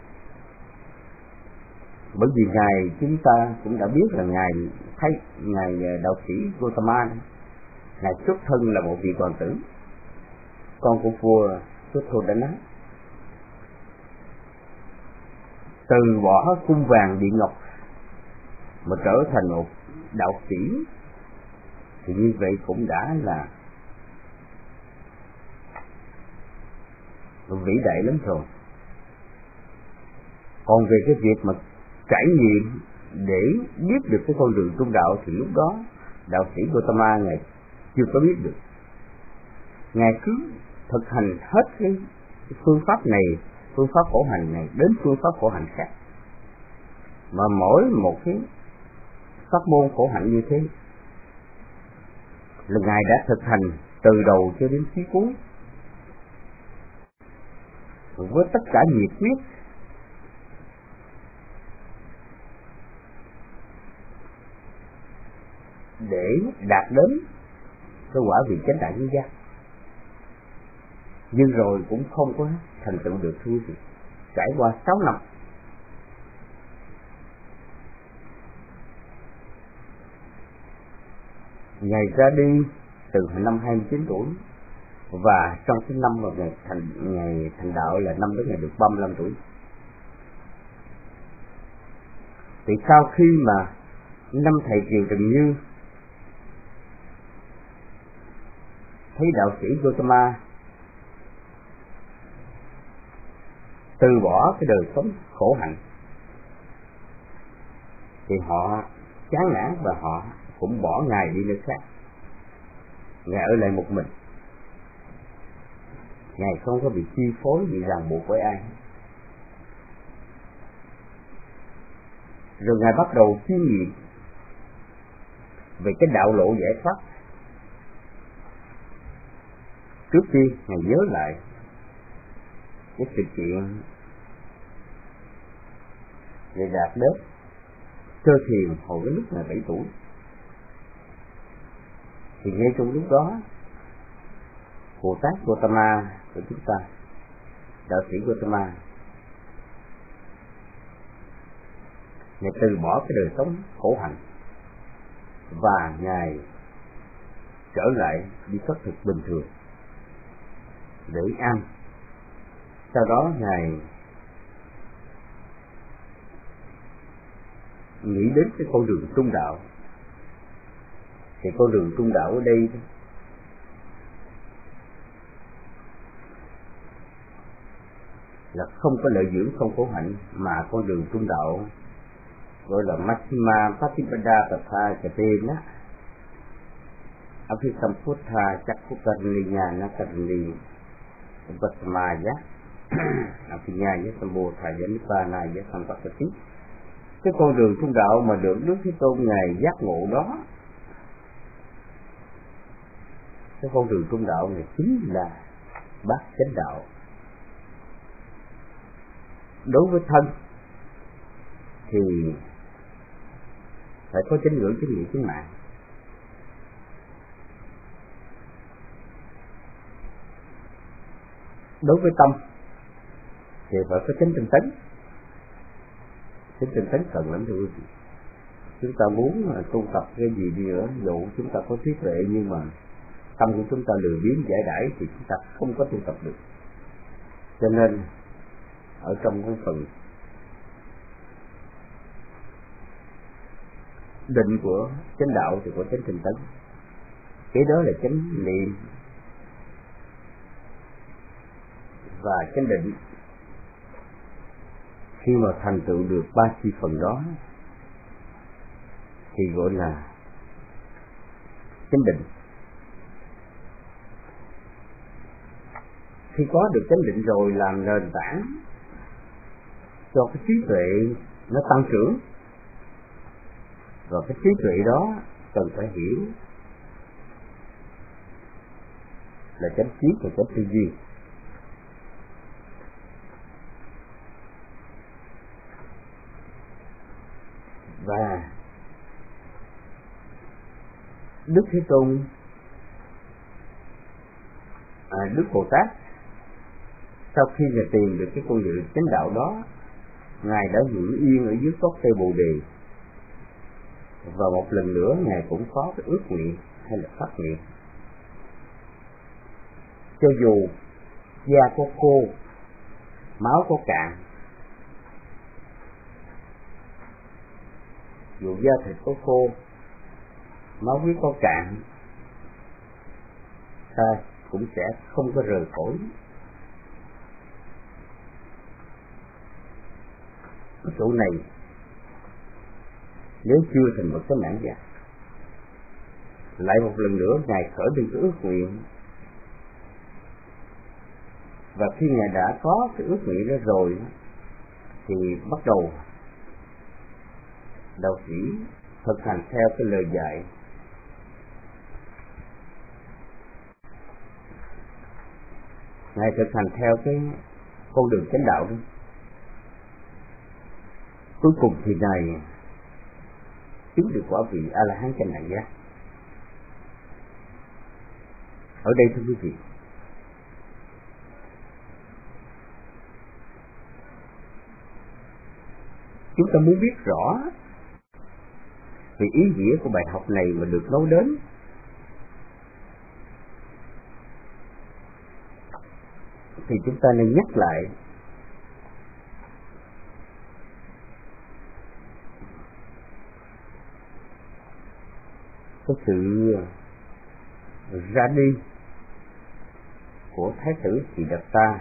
bởi vì Ngài chúng ta cũng đã biết là Ngài thấy Ngài đạo sĩ Gautama, Ngài xuất thân là một vị hoàng tử, con của vua Suddhodana, từ bỏ cung vàng điện ngọc mà trở thành một đạo sĩ, thì như vậy cũng đã là vĩ đại lắm rồi. Còn về cái việc mà trải nghiệm để biết được cái con đường trung đạo thì lúc đó đạo sĩ Gautama Ngài chưa có biết được. Ngài cứ thực hành hết cái phương pháp này, phương pháp khổ hạnh này đến phương pháp khổ hạnh khác, mà mỗi một cái pháp môn khổ hạnh như thế là Ngài đã thực hành từ đầu cho đến phía cuối với tất cả nhiệt huyết, để đạt đến cái quả vị chánh đại nhân giác, nhưng rồi cũng không có thành tựu được thưa gì. Trải qua sáu năm, Ngài ra đi từ năm hai mươi chín tuổi, và trong cái năm mà Ngài thành Ngài thành đạo là năm đó Ngài được ba mươi lăm tuổi. Thì sau khi mà năm thầy Kiều Trần Như thấy đạo sĩ Gautama từ bỏ cái đời sống khổ hạnh, thì họ chán nản và họ cũng bỏ Ngài đi nơi khác. Ngài ở lại một mình, Ngài không có bị chi phối, bị ràng buộc với ai. Rồi Ngài bắt đầu chiêm nghiệm về cái đạo lộ giải thoát. Trước tiên Ngài nhớ lại cái sự kiện Ngài đạt đến sơ thiền hồi cái lúc Ngài bảy tuổi. Thì ngay trong lúc đó Bồ Tát Gautama của chúng ta, đạo sĩ Gautama, Ngài từ bỏ cái đời sống khổ hạnh và Ngài trở lại đi khất thực bình thường để ăn. Sau đó Ngài nghĩ đến cái con đường trung đạo. Thì con đường trung đạo ở đây là không có lợi dưỡng, không khổ hạnh, mà con đường trung đạo gọi là Maxima Patipada Tatha Chapena Abhisamputta Chakkukarniya Nakarni Upasmaya Abhinyaya Sambodhaya Nippanaya Sampasati. Cái con đường trung đạo mà được Đức Thế Tôn Ngài giác ngộ đó, cái con đường trung đạo này chính là bát chánh đạo. Đối với thân thì phải có chánh ngữ, chánh niệm, chánh mạng. Đối với tâm thì phải có chánh tinh tấn. Chánh tinh tấn cần lắm thưa quý vị. Chúng ta muốn tu tập cái gì đi nữa, dù chúng ta có trí tuệ nhưng mà tâm của chúng ta lười biếng giải đãi thì chúng ta không có tu tập được. Cho nên ở trong cái phần định của chánh đạo thì có chánh tinh tấn, cái đó là chánh niệm và chánh định. Khi mà thành tựu được ba chi phần đó thì gọi là chánh định. Khi có được chánh định rồi làm nền tảng cho cái trí tuệ nó tăng trưởng, và cái trí tuệ đó cần phải hiểu là chánh trí và chánh tư duy. Và Đức Thế Tôn, à, Đức Bồ Tát sau khi Ngài tìm được cái con đường chánh đạo đó, Ngài đã dưỡng yên ở dưới gốc cây Bồ Đề, và một lần nữa Ngài cũng có cái ước nguyện hay là phát nguyện. Cho dù da có khô, máu có cạn, dù da thịt có khô, máu huyết có cạn, ta cũng sẽ không có rời khỏi cái chỗ này nếu chưa thành một cái mãn giác. Lại một lần nữa Ngài khởi lên cái ước nguyện, và khi Ngài đã có cái ước nguyện đó rồi thì bắt đầu đạo sĩ thực hành theo cái lời dạy. Ngài thực hành theo cái con đường chánh đạo đó. Cuối cùng thì Ngài chứng được quả vị A La Hán chánh đẳng giác. Ở đây thưa quý vị, chúng ta muốn biết rõ về ý nghĩa của bài học này mà được nói đến, thì chúng ta nên nhắc lại cái sự ra đi của Thái tử Siddhartha.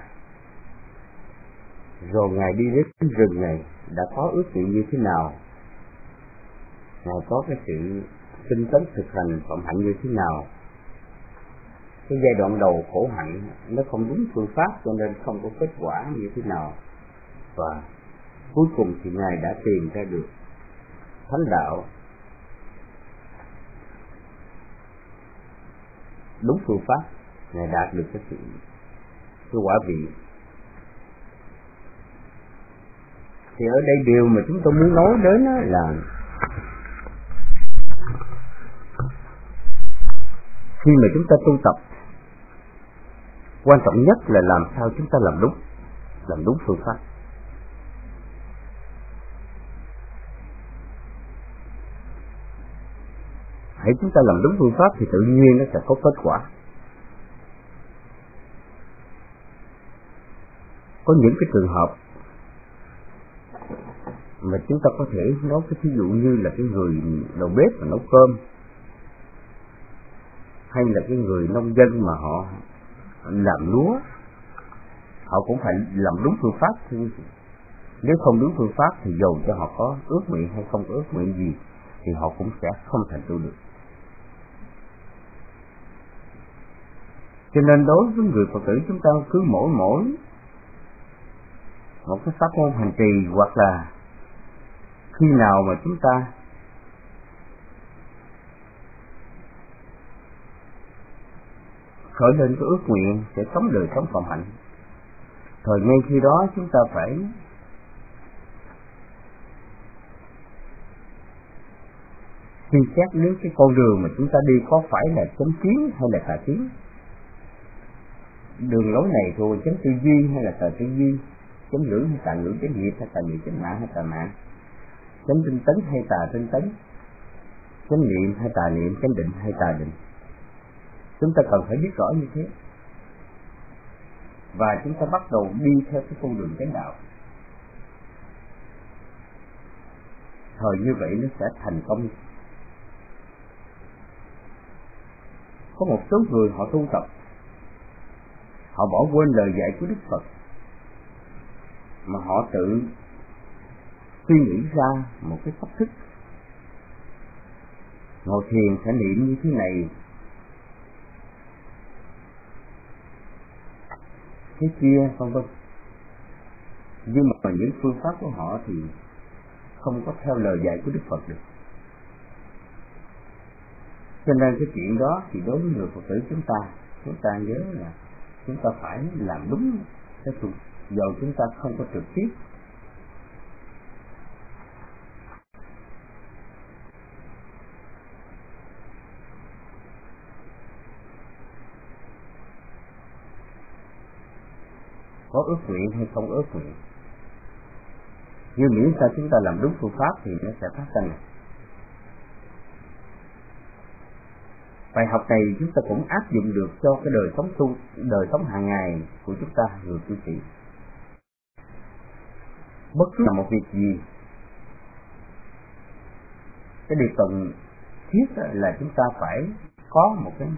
Rồi Ngài đi đến rừng này đã có ước nguyện như thế nào, Ngài có cái sự tinh tấn thực hành phạm hạnh như thế nào. Cái giai đoạn đầu khổ hạnh nó không đúng phương pháp cho nên không có kết quả như thế nào, và cuối cùng thì Ngài đã tìm ra được thánh đạo đúng phương pháp. Ngài đạt được cái sự cái quả vị. Thì ở đây điều mà chúng tôi muốn nói đến là khi mà chúng ta tu tập, quan trọng nhất là làm sao chúng ta làm đúng, làm đúng phương pháp. hãy chúng ta làm đúng phương pháp thì tự nhiên nó sẽ có kết quả. Có những cái trường hợp mà chúng ta có thể nói cái ví dụ như là cái người đầu bếp mà nấu cơm, hay là cái người nông dân mà họ làm lúa, họ cũng phải làm đúng phương pháp thôi. Nếu không đúng phương pháp thì dầu cho họ có ước nguyện hay không có ước nguyện gì thì họ cũng sẽ không thành tựu được. Cho nên đối với người Phật tử chúng ta cứ mỗi mỗi một cái pháp môn hành trì, hoặc là khi nào mà chúng ta khởi lên cái ước nguyện sẽ sống đời sống phạm hạnh, thời ngay khi đó chúng ta phải suy xét nếu cái con đường mà chúng ta đi có phải là chánh kiến hay là tà kiến, đường lối này thuộc chánh tư duy hay là tà tư duy, chánh ngữ hay tà ngữ, chánh nghiệp hay tà nghiệp, chánh mạng hay tà mạng, chánh tinh tấn hay tà tinh tấn, chánh niệm hay tà niệm, chánh định hay tà định. Chúng ta cần phải biết rõ như thế, và chúng ta bắt đầu đi theo cái con đường chánh đạo. Thời như vậy nó sẽ thành công. Có một số người họ tu tập, họ bỏ quên lời dạy của Đức Phật, mà họ tự suy nghĩ ra một cái pháp thức. Ngồi thiền sẽ niệm như thế này, thế kia, vân vân. Nhưng mà những phương pháp của họ thì không có theo lời dạy của Đức Phật được. Cho nên cái chuyện đó thì đối với người Phật tử chúng ta, chúng ta nhớ là chúng ta phải làm đúng cái sự, dầu chúng ta không có trực tiếp có ước nguyện hay không ước nguyện, nhưng miễn sao chúng ta làm đúng phương pháp thì nó sẽ phát sinh. Bài học này chúng ta cũng áp dụng được cho cái đời sống tu, đời sống hàng ngày của chúng ta, người cư sĩ. Bất cứ là một việc gì, cái điều cần thiết là chúng ta phải có một cái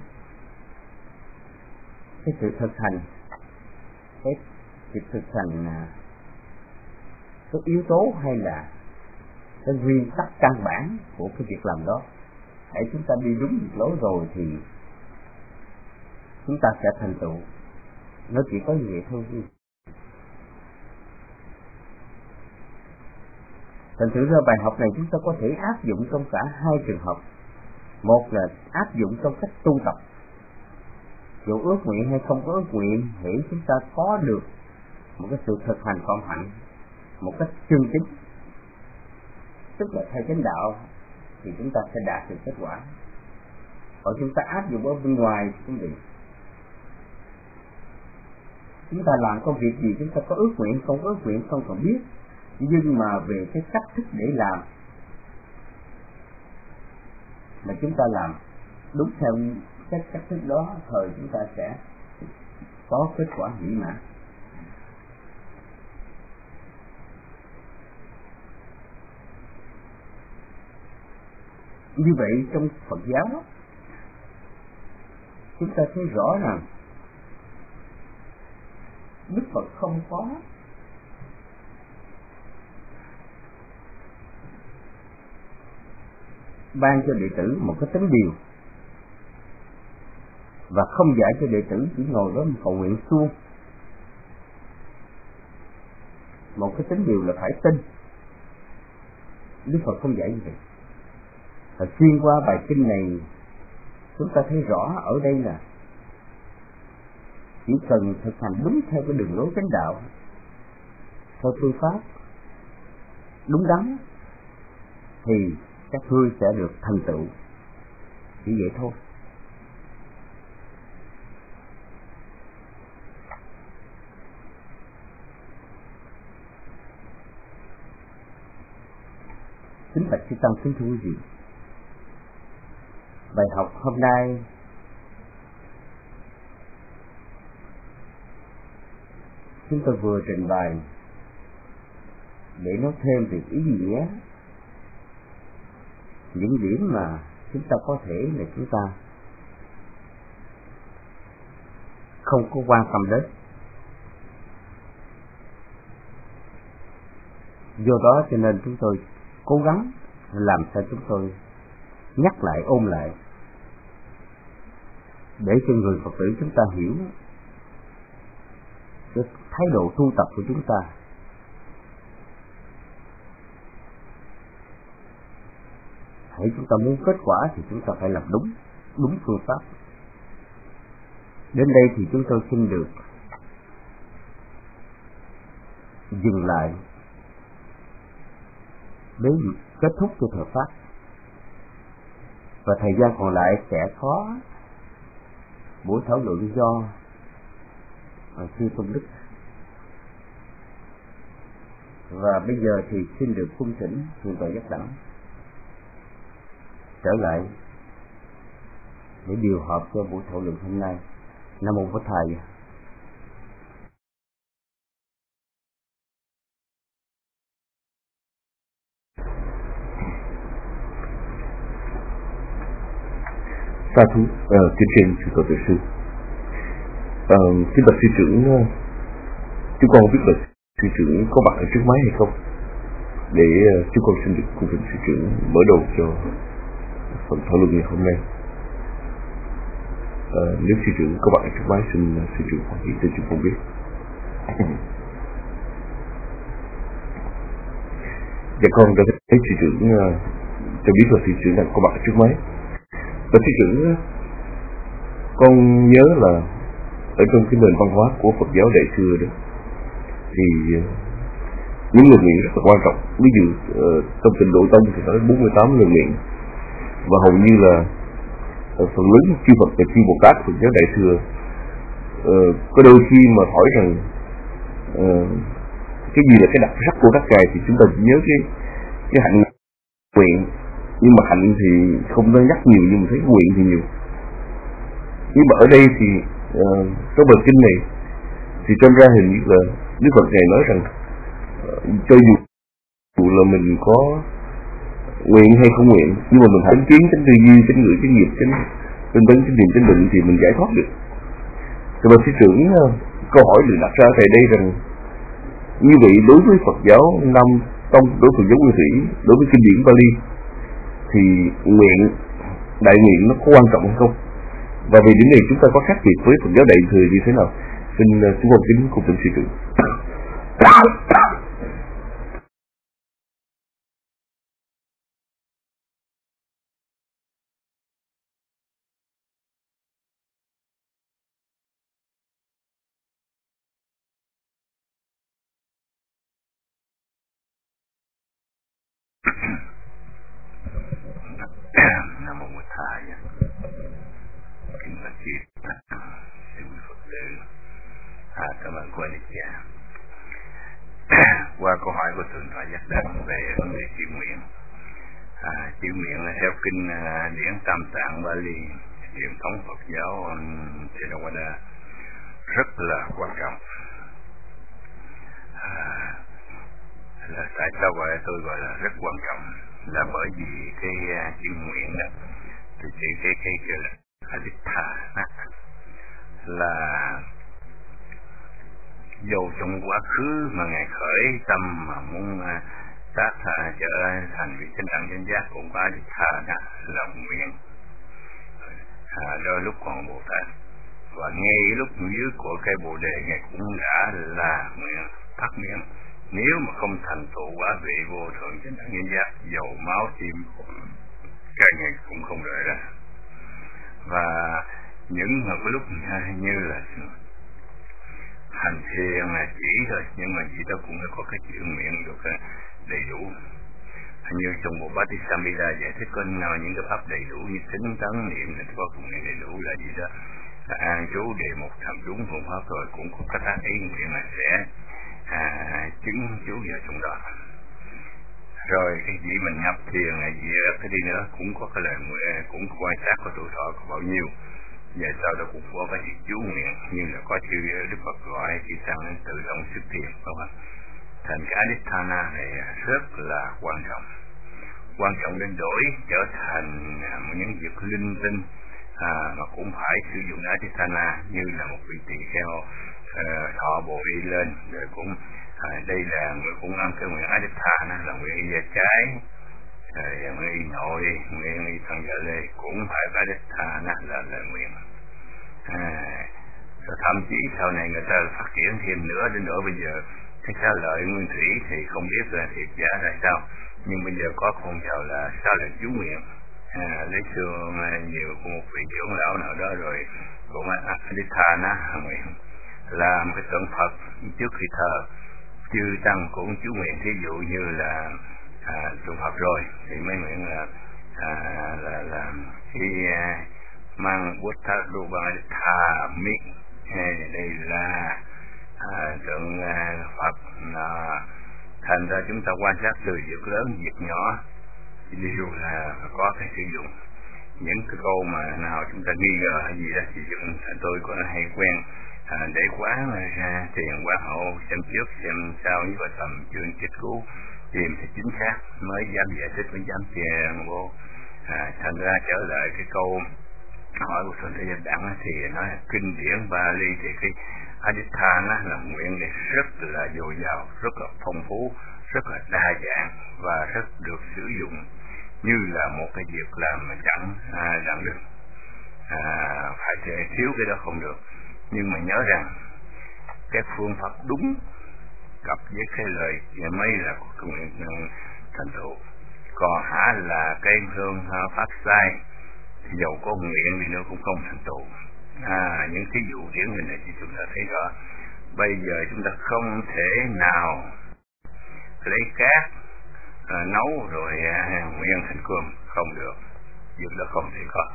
cái sự thực hành, cái việc thực hành cái yếu tố hay là cái nguyên tắc căn bản của cái việc làm đó. Hãy chúng ta đi đúng việc lối rồi thì chúng ta sẽ thành tựu. Nó chỉ có như vậy thôi. Thành thử ra bài học này chúng ta có thể áp dụng trong cả hai trường hợp. Một là áp dụng trong cách tu tập, dù ước nguyện hay không có ước nguyện, hãy chúng ta có được một cái sự thực hành phạm hạnh một cách chân chính, tức là theo chánh đạo, thì chúng ta sẽ đạt được kết quả. Còn chúng ta áp dụng ở bên ngoài quý vị, chúng ta làm công việc gì chúng ta có ước nguyện không có ước nguyện không còn biết, nhưng mà về cái cách thức để làm mà chúng ta làm đúng theo cái cách thức đó, thời chúng ta sẽ có kết quả mỹ mãn. Như vậy trong Phật giáo chúng ta thấy rõ rằng Đức Phật không có ban cho đệ tử một cái tính điều, và không dạy cho đệ tử chỉ ngồi đó cầu nguyện suông. Một cái tính điều là phải tin. Đức Phật không dạy như vậy. Và xuyên qua bài kinh này chúng ta thấy rõ ở đây là chỉ cần thực hành đúng theo cái đường lối chánh đạo, theo phương pháp đúng đắn thì các ngươi sẽ được thành tựu. Chỉ vậy thôi. Kính bạch chư tăng kính thưa quý vị, Bài học hôm nay chúng tôi vừa trình bày để nói thêm về ý nghĩa những điểm mà chúng ta có thể là chúng ta không có quan tâm đến. Do đó cho nên chúng tôi cố gắng làm sao chúng tôi nhắc lại, ôn lại để cho người Phật tử chúng ta hiểu cái thái độ tu tập của chúng ta. Hãy chúng ta muốn kết quả thì chúng ta phải làm đúng, đúng phương pháp. Đến đây thì chúng tôi xin được dừng lại để kết thúc cho thời pháp. Và thời gian còn lại sẽ có buổi thảo luận do sư Tôn Đức. Và bây giờ thì xin được cung thỉnh Thượng tọa Giác Đẳng trở lại để điều hợp cho buổi thảo luận hôm nay. Nam mô Phật Thầy. Sa thú, uh, kính trên sư tổ tự sư. Uh, xin bạch sư trưởng, uh, chúng con không biết là sư trưởng có mặt ở trước máy hay không, để uh, chúng con xin được cung thỉnh sư trưởng mở đầu cho phần thảo luận ngày hôm nay. Uh, nếu sư trưởng có mặt ở trước máy, xin uh, sư trưởng hoan hỷ cho chúng con biết. Dạ con đã thấy sư trưởng uh, cho biết là sư trưởng đang có mặt ở trước máy. Và sư trưởng, con nhớ là ở trong cái nền văn hóa của Phật giáo đại xưa đó, thì những lời nguyện rất là quan trọng. Ví dụ trong Tịnh Độ Tông thì nói bốn mươi tám lời nguyện, và hầu như là phần lớn chư Phật và chư Bồ Tát Phật giáo đại xưa có đôi khi mà hỏi rằng cái gì là cái đặc sắc của các ngài, thì chúng ta chỉ nhớ cái cái hạnh nguyện, nhưng mà hạnh thì không có nhắc nhiều, nhưng mà thấy nguyện thì nhiều. Nhưng mà ở đây thì uh, trong bài kinh này thì trong ra hình như là Đức Phật này nói rằng uh, cho dù, dù là mình có nguyện hay không nguyện, nhưng mà mình hãy kiến, tránh tư duy, tránh ngữ, tránh nghiệp, tránh tinh tấn, tránh niệm, tránh định thì mình giải thoát được. Thì bà sư trưởng uh, câu hỏi được đặt ra tại đây rằng như vậy đối với Phật giáo Nam Tông, đối với Phật giáo Nguyên Thủy, đối với kinh điển Pali thì nguyện, đại nguyện nó có quan trọng hay không? Và vì điểm này chúng ta có khác biệt với Phật giáo đại thừa như thế nào? Xin chúng con kính cùng thỉnh sư trưởng. Nam mô Bổn Thầy. Kính bạch chị sư quý Phật tử, à, cảm ơn cô Anh Cha. Qua câu hỏi của Thượng tọa Giác Đẳng về vấn đề chữ nguyện, à, chữ nguyện là theo kinh à, điển Tam Tạng Bali truyền thống Phật giáo Theravada rất là quan trọng. À, là tại sao gọi tôi gọi là rất quan trọng, là bởi vì cái uh, chữ nguyện đó, thì cái cái cái cái là aditthana, là dù trong quá khứ mà ngài khởi tâm mà muốn uh, tác uh, trở thành vị chánh đẳng chánh giác, cũng có aditthana là nguyện. À, đôi lúc còn Bồ Tát, và ngay lúc dưới của cây Bồ Đề ngài cũng đã là nguyện phát nguyện. Nếu mà không thành tựu quả vị vô thượng chánh đẳng chánh giác, dầu máu tim các ngài cũng không đợi ra. Và những mà có lúc như là hành thiền là chỉ thôi, nhưng mà chỉ ta cũng có cái chữ nguyện được đầy đủ. Như trong bộ Bhattisamhita giải thích có những cái pháp đầy đủ như tính tấn niệm là có cùng niệm đầy đủ là gì đó, là an trú đề một thầm đúng phương pháp, rồi cũng có cái tác ý nguyện là sẽ à, chứng chú vào trong đó. Rồi cái gì mình nhập thiền này gì cái đi nữa cũng có cái lời nguyện, cũng quan sát có tuổi thọ có bao nhiêu. Về sau đó cũng có cái sự chú nguyện như là có chư Đức Phật gọi khi sang tự động xuất thiền, phải không? Thành cái Aditthana này rất là quan trọng, quan trọng đến đổi trở thành một những việc linh tinh à, mà cũng phải sử dụng Aditthana như là một vị tỳ kheo uh, thọ bộ y lên, rồi cũng à, đây là người cũng ăn cái nguyện Aditthana là nguyện về trái, rồi nguyện y nội, nguyện y thân vợ lê cũng phải có Aditthana là lời nguyện. À, rồi thậm chí sau này người ta phát triển thêm nữa đến nỗi bây giờ cái xá lợi nguyên thủy thì không biết là thiệt giả là sao, nhưng bây giờ có phong trào là xá lợi chú nguyện. À, lấy xưa nhiều của một vị trưởng lão nào đó rồi cũng Aditthana nguyện làm cái tượng Phật trước khi thờ, chư tăng cũng chú nguyện, thí dụ như là à, tượng Phật rồi thì mấy nguyện là à, là là khi à, mang bút thác đu bằng thà mic đây là à, tượng à, Phật à, thành ra chúng ta quan sát từ việc lớn việc nhỏ đều là có cái sử dụng những cái câu mà nào chúng ta nghi ngờ hay gì đó sử dụng. Tôi có hay quen à, để quán ra tiền quán hậu xem trước xem sau với bài tầm chương kết cứu tìm thì chính xác mới dám giải thích, mới dám tiền vô. À, thành ra trở lại cái câu hỏi của Thượng Thế Gia Đẳng thì nói kinh điển Bali thì cái Aditthana là nguyện để rất là dồi dào, rất là phong phú, rất là đa dạng và rất được sử dụng như là một cái việc làm mà chẳng à, làm được. À, phải thể thiếu cái đó không được. Nhưng mà nhớ rằng cái phương pháp đúng cặp với cái lời mấy là của nguyện thành tựu. Còn hả là cái phương pháp sai dầu có nguyện thì nó cũng không thành tựu. À, những thí dụ điển hình này thì chúng ta thấy rõ. Bây giờ chúng ta không thể nào lấy cát à, nấu rồi à, nguyện thành cơm, không được, việc đó không thể có.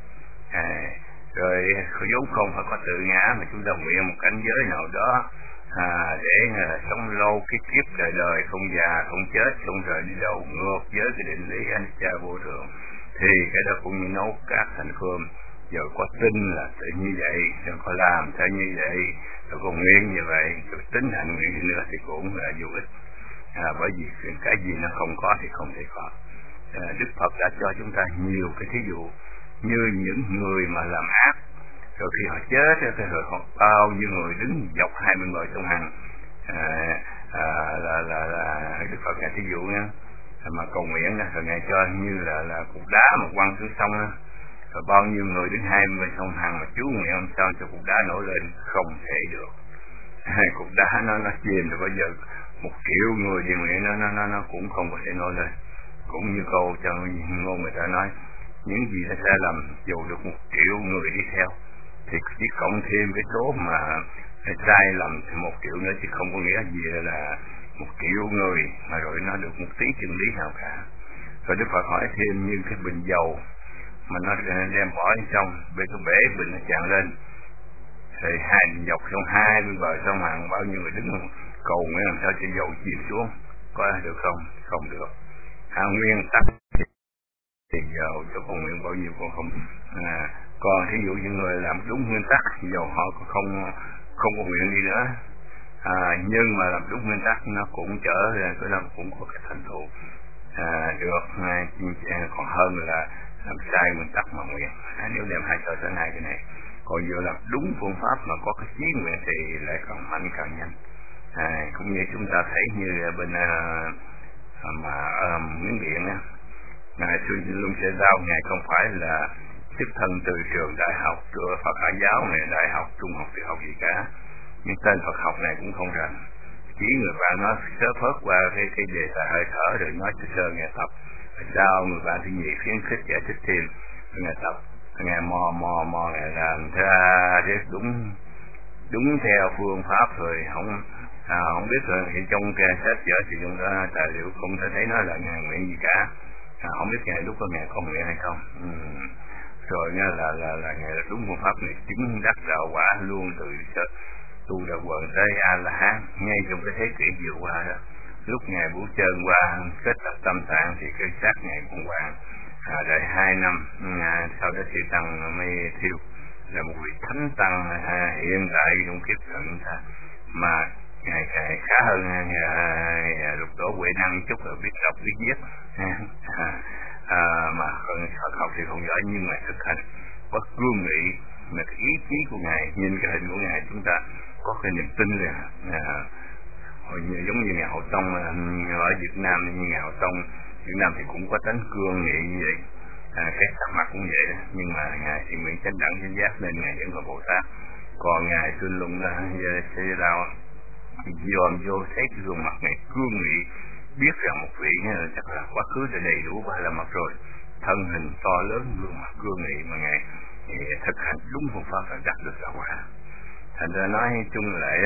À, rồi vốn không phải có tự ngã mà chúng ta nguyện một cảnh giới nào đó à, để à, sống lâu cái kiếp đời đời không già không chết không rời đi đâu, ngược với cái định lý anh cha vô thường, thì cái đó cũng như nấu cát thành cơm. Giờ có tin là tự như vậy, rồi có làm theo như vậy, rồi có nguyện như vậy, rồi tính hành nguyện gì nữa thì cũng là vô ích. À, bởi vì cái gì nó không có thì không thể có. À, Đức Phật đã cho chúng ta nhiều cái thí dụ như những người mà làm ác, rồi khi họ chết thì rồi họ bao nhiêu người đứng dọc hai bên bờ sông Hằng, à, à, là, là, là Đức Phật ngài thí dụ nha, mà cầu nguyện rồi ngài cho như là là cục đá mà quăng xuống sông đó. Rồi bao nhiêu người đứng hai bên sông Hằng mà chú nguyện làm sao cho cục đá nổi lên, không thể được. Cục đá nó nó chìm rồi, bây giờ một triệu người đi nguyện nó nó nó nó cũng không có thể nổi lên. Cũng như câu trong ngôn người ta nói, những gì đã sai lầm dù được một triệu người đi theo thì chỉ cộng thêm cái số mà sai lầm thì một triệu nữa, chứ không có nghĩa gì là một triệu người mà rồi nó được một tí chân lý nào cả. Rồi Đức Phật hỏi thêm như cái bình dầu mà nó đem bỏ trong bên cái bể bình nó tràn lên, rồi hai dọc sông hai bên bờ sông Hằng bao nhiêu người đứng cầu nguyện làm sao cho dầu chìm xuống, có được không? Không được. À, nguyên tắc thì dầu cho con nguyện bao nhiêu còn không. À, còn thí dụ như người làm đúng nguyên tắc dầu họ không không có nguyện đi nữa, à, nhưng mà làm đúng nguyên tắc nó cũng trở ra cái đó cũng có cái thành tựu à, được à, còn hơn là làm sai nguyên tắc mà nguyện. À, nếu đem hai so sánh hai cái này, còn vừa làm đúng phương pháp mà có cái chí nguyện thì lại càng mạnh càng nhanh. À, cũng như chúng ta thấy như bên uh, mà uh, Miến Điện á, ngài Sư Luân Xe Giao ngài không phải là xuất thân từ trường đại học của Phật Hải giáo này, đại học trung học tiểu học gì cả, nhưng tên Phật học này cũng không rành, chỉ người bạn nói sớ phớt qua cái cái đề tài hơi thở rồi nói sơ sơ nghe tập, sau người bạn thì nhị khuyến khích giải thích thêm nghe tập, nghe mò mò mò ngày làm ra để đúng đúng theo phương pháp rồi không à, không biết rồi thì trong cái sách vở thì trong đó tài liệu không thể thấy nói là ngài nguyện gì cả, à, không biết ngài lúc có ngài không nguyện hay không. Ừ. Rồi nha là là là ngài là đúng phương pháp này chứng đắc đạo quả luôn từ tu đạo quần tới A La Hán ngay trong cái thế kỷ vừa qua đó, lúc ngài Bủ Trơn qua kết tập tâm tạng thì cái xác ngài cũng hoàng, à, đợi hai năm, à, sau đó thì tăng mới thiêu, là một vị thánh tăng à, hiện tại trong kiếp cận ta, mà ngài, ngài khá hơn ngài Lục Tổ Huệ Năng chút là biết đọc biết viết, à, à, mà Phật học thì không giỏi nhưng mà thực hành có cương nghị, mà cái ý chí của ngài, nhìn cái hình của ngài chúng ta có cái niềm tin là à, hồi như, giống như ngài Hậu Tông ở Việt Nam, như ngài Hậu Tông Việt Nam thì cũng có tánh cương nghị như vậy, à, cái sắc mặt cũng vậy đó, nhưng mà ngài thì nguyện chánh đẳng chánh giác nên ngài vẫn là Bồ Tát. Còn ngài Tuyên Luận là Sư Đạo dòm vô thấy cái gương mặt này cương nghị, biết rằng một vị chắc là quá khứ đã đầy đủ ba la mật rồi, thân hình to lớn, gương mặt cương nghị, mà ngài thực hành đúng phương pháp là đạt được đạo quả. Thành ra nói chung lại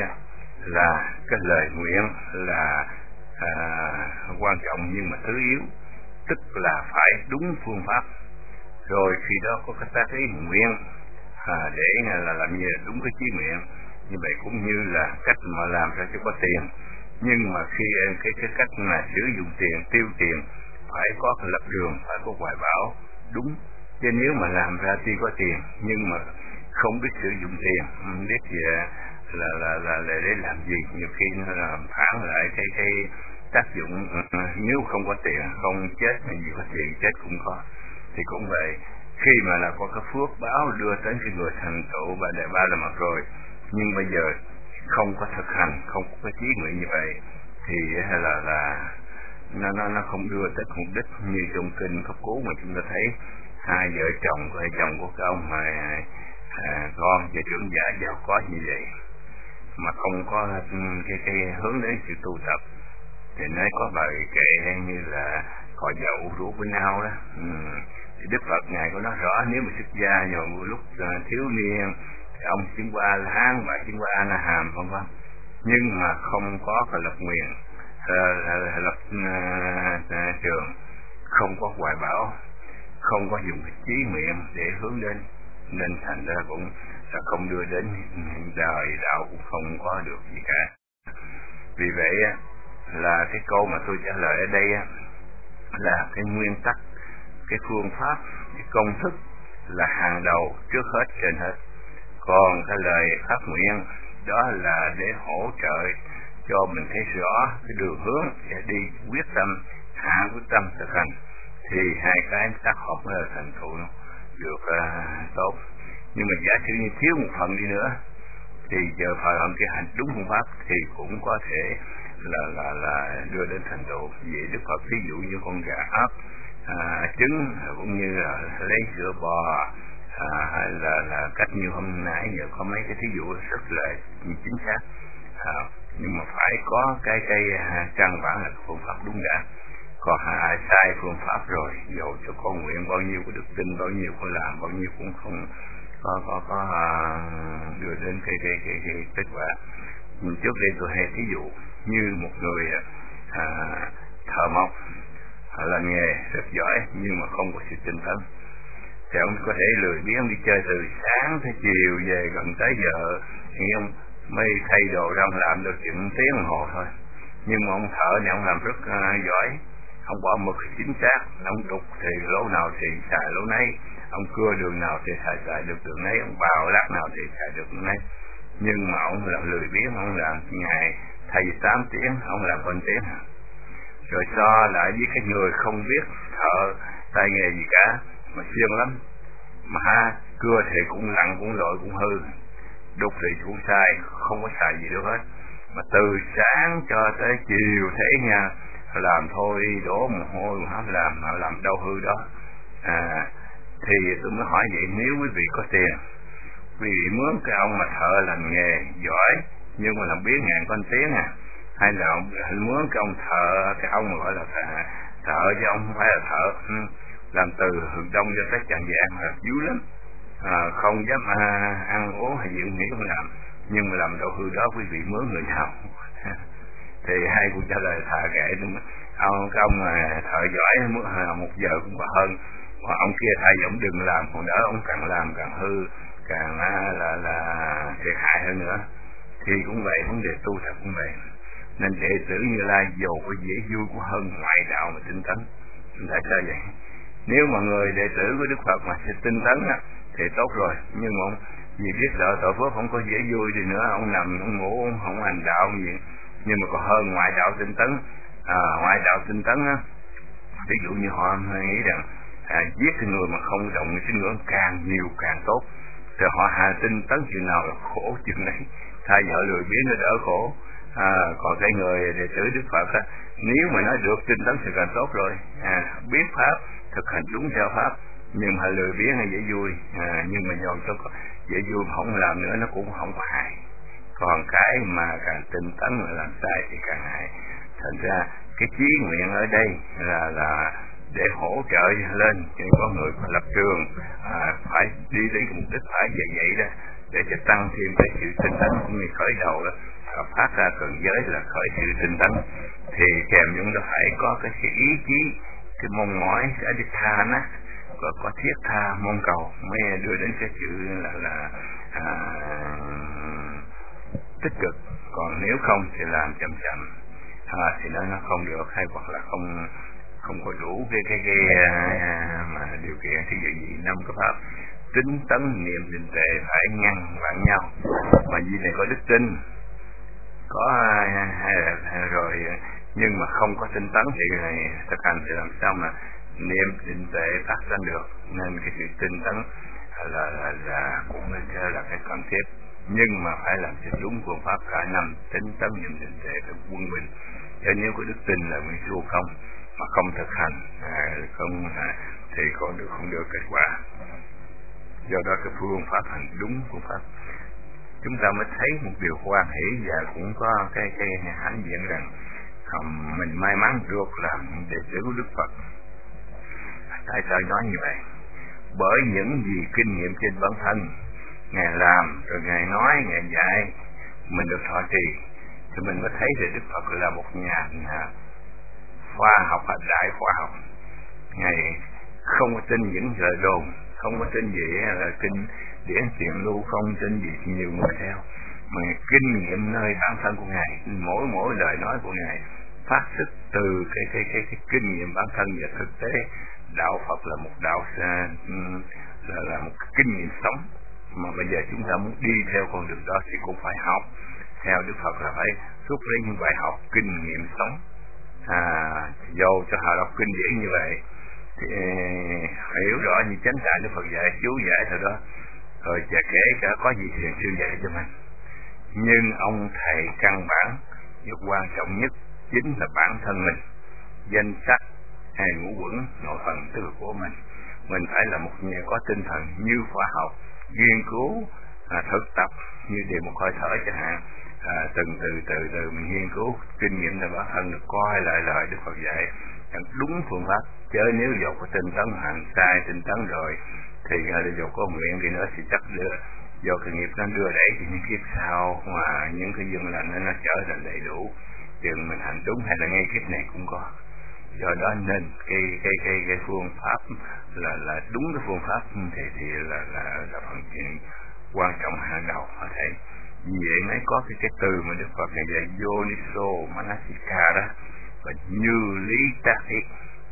là cái lời nguyện là à, quan trọng nhưng mà thứ yếu, tức là phải đúng phương pháp. Rồi khi đó có cái tác ý nguyện à, để là làm như là đúng cái chí nguyện. Như vậy cũng như là cách mà làm ra cho có tiền, nhưng mà khi cái cái cách mà sử dụng tiền, tiêu tiền phải có cái lập trường, phải có hoài bão đúng. Chứ nếu mà làm ra tuy có tiền nhưng mà không biết sử dụng tiền, không biết gì là là là, là, là để làm gì, nhiều khi nó làm phản lại cái cái tác dụng. Nếu không có tiền không chết, mà nhiều có tiền chết cũng có, thì cũng vậy. Khi mà là có cái phước báo đưa tới cái người thành tựu và đại ba la mật rồi, nhưng bây giờ không có thực hành, không có cái chí nguyện như vậy thì là là nó nó nó không đưa tới mục đích. Như trong kinh Pháp Cú mà chúng ta thấy hai vợ chồng hai chồng của cái ông mà à, con và trưởng giả giàu có như vậy mà không có cái cái hướng đến sự tu tập, thì nói có bài kệ như là cò dậu rủ bên ao đó. Ừ. Thì Đức Phật ngài có nói rõ, nếu mà xuất gia vào một lúc uh, thiếu niên thì ông chứng qua là hán và chứng qua là hàm vân vân, nhưng mà không có cái lập nguyện, uh, lập uh, uh, trường, không có hoài bão, không có dùng cái chí nguyện để hướng đến, nên thành ra cũng là không đưa đến đời đạo, cũng không có được gì cả. Vì vậy là cái câu mà tôi trả lời ở đây là cái nguyên tắc, cái phương pháp, cái công thức là hàng đầu trước hết trên hết. Còn cái lời phát nguyện đó là để hỗ trợ cho mình thấy rõ cái đường hướng để đi quyết tâm, hạ quyết tâm thực hành, thì hai cái tác hợp là thành tựu được uh, tốt. Nhưng mà giả sử như thiếu một phần đi nữa thì giờ phải làm cái hành đúng phương pháp thì cũng có thể là là là đưa đến thành tựu. Vậy Đức Phật ví dụ như con gà ấp à, trứng, cũng như là lấy sữa bò, à, hay là là cách như hôm nãy giờ có mấy cái thí dụ rất là chính xác, à, nhưng mà phải có cái cái căn bản là phương pháp đúng đã. Còn ai sai phương pháp rồi, dầu cho con nguyện bao nhiêu có đức tin, bao nhiêu có làm, bao nhiêu cũng không có có có uh, đưa đến cái cái cái, cái kết quả. Trước đây tôi hay thí dụ như một người uh, thợ mộc là nghề rất giỏi nhưng mà không có sự tinh tấn, thì ông có thể lười biếng đi chơi từ sáng tới chiều, về gần tới giờ thì ông mới thay đồ ra làm được chừng tiếng đồng hồ thôi. Nhưng mà ông thợ này ông làm rất uh, giỏi, ông bỏ mực chính xác, ông đục thì lỗ nào thì xài lỗ nấy, ông cưa đường nào thì xài xài được đường nấy, ông bao lát nào thì xài được đường nấy. Nhưng mà ông làm lười biếng, ông làm ngày thay tám tiếng, ông làm con tiếng. Rồi so lại với cái người không biết thợ tay nghề gì cả mà siêng lắm, mà ha, cưa thì cũng lặng cũng lội cũng hư, đục thì cũng sai, không có xài gì được hết. Mà từ sáng cho tới chiều thấy nha, làm thôi đổ mồ hôi mà làm mà làm đâu hư đó. À, thì tôi mới hỏi vậy, nếu quý vị có tiền, quý vị mướn cái ông mà thợ làm nghề giỏi nhưng mà làm biến ngàn con tiếng à, hay là ông mướn cái ông thợ, cái ông mà gọi là thợ, thợ chứ ông không phải là thợ, làm từ hướng đông cho tới Tràng Giang là dữ lắm, à, không dám à, ăn uống hay gì nghĩ không làm, nhưng mà làm đâu hư đó quý vị mướn người nào? Thì hai cũng trả lời thà kệ đúng không? Ông cái ông mà thợ giỏi một giờ cũng còn hơn, còn ông kia thay ông đừng làm, còn đỡ ông càng làm càng hư, càng là là, là thiệt hại hơn nữa. Thì cũng vậy, vấn đề tu tập cũng vậy. Nên đệ tử Như Lai dù có dễ vui của hơn ngoại đạo mà tinh tấn. Tại sao vậy? Nếu mà người đệ tử của Đức Phật mà sẽ tinh tấn á, thì tốt rồi. Nhưng mà ông vì biết sợ tội phước không có dễ vui thì nữa, ông nằm ông ngủ ông không hành đạo gì. Nhưng mà còn hơn ngoại đạo tinh tấn. À, ngoại đạo tinh tấn á, ví dụ như họ nghĩ rằng à, giết cái người mà không động tín ngưỡng càng nhiều càng tốt, thì họ hà tinh tấn chừng nào là khổ chừng đấy, thay vợ lười biếng nó đỡ khổ. À, còn cái người đệ tử Đức Phật á, nếu mà nói được tinh tấn thì càng tốt rồi. À, biết pháp thực hành đúng theo pháp, nhưng mà lười biếng hay dễ vui. À, nhưng mà do cho dễ vui mà không làm nữa nó cũng không có hại. Còn cái mà càng tinh tấn mà làm sai thì càng hại. Thành ra cái chí nguyện ở đây là là để hỗ trợ lên cho có người có lập trường, à, phải đi đến mục đích phải vậy vậy đó, để cho tăng thêm cái sự tinh tấn của người khởi đầu đó, phát ra cần giới là khởi sự tinh tấn. Thì kèm chúng ta phải có cái sự ý chí, cái mong mỏi sẽ đi tha nó, có, có thiết tha mong cầu mới đưa đến cái sự là là à, tích cực. Còn nếu không thì làm chậm chậm, à, thì nó nó không được, hay hoặc là không không có đủ cái cái cái à, mà điều kiện. Thì dụ gì năm cái pháp tính tấn niệm định tuệ phải ngăn vặn nhau, mà vì này có đức tin có à, rồi, nhưng mà không có tinh tấn thì thực hành thì làm sao mà niệm định tuệ phát sinh được. Nên cái sự tinh tấn là là, là cũng là, là cái cần thiết, nhưng mà phải làm cho đúng phương pháp cả năm tinh tấn niệm định tuệ phải quân bình. Cho nếu có đức tin là nguyện siêu không mà không thực hành à, không à, thì còn được không được kết quả. Do đó cái phương pháp hành đúng phương pháp, chúng ta mới thấy một điều hoan hỷ, và cũng có cái cái hãnh diện rằng không, mình may mắn được làm đệ tử của Đức Phật. Tại sao nói như vậy? Bởi những gì kinh nghiệm trên bản thân Ngài làm, rồi Ngài nói, Ngài dạy, mình được thọ trì, thì mình mới thấy rằng Đức Phật là một nhà, nhà khoa học, và đại khoa học. Ngài không có tin những lời đồn, không có tin gì là kinh điển truyền lưu, không tin gì nhiều người theo, mà kinh nghiệm nơi bản thân của Ngài, mỗi mỗi lời nói của Ngài phát xuất từ cái cái cái, cái kinh nghiệm bản thân. Và thực tế đạo Phật là một đạo là, là một kinh nghiệm sống, mà bây giờ chúng ta muốn đi theo con đường đó thì cũng phải học theo Đức Phật, là phải xuất lấy những bài học kinh nghiệm sống. À, dầu cho họ đọc kinh điển như vậy thì hiểu rõ như chánh tạng Đức Phật dạy, chú dạy thôi đó, rồi chả kể cả có gì thiền sư dạy cho mình, nhưng ông thầy căn bản và quan trọng nhất chính là bản thân mình, danh sắc hay ngũ quẩn nội phần tư của mình. Mình phải là một nhà có tinh thần như khoa học, nghiên cứu, à, thực tập như điều một hơi thở chẳng hạn. À, từng từ từ từ mình nghiên cứu kinh nghiệm là bản thân được coi lại lời Đức Phật dạy đúng phương pháp. Chứ nếu dầu có tinh tấn hành sai tinh tấn rồi thì dầu có nguyện thì nữa thì chắc đưa do cái nghiệp nó đưa đẩy thì những kiếp sau mà những cái duyên lành nó trở thành đầy đủ, chừng mình hành đúng hay là ngay kiếp này cũng có. Do đó nên cái cái cái cái phương pháp là là đúng cái phương pháp thì thì là là là phần chuyện quan trọng hàng đầu. Họ thấy vậy mới có cái cái từ mà Đức Phật này dạy Yoniso Manasika đó, và như lý tác ý,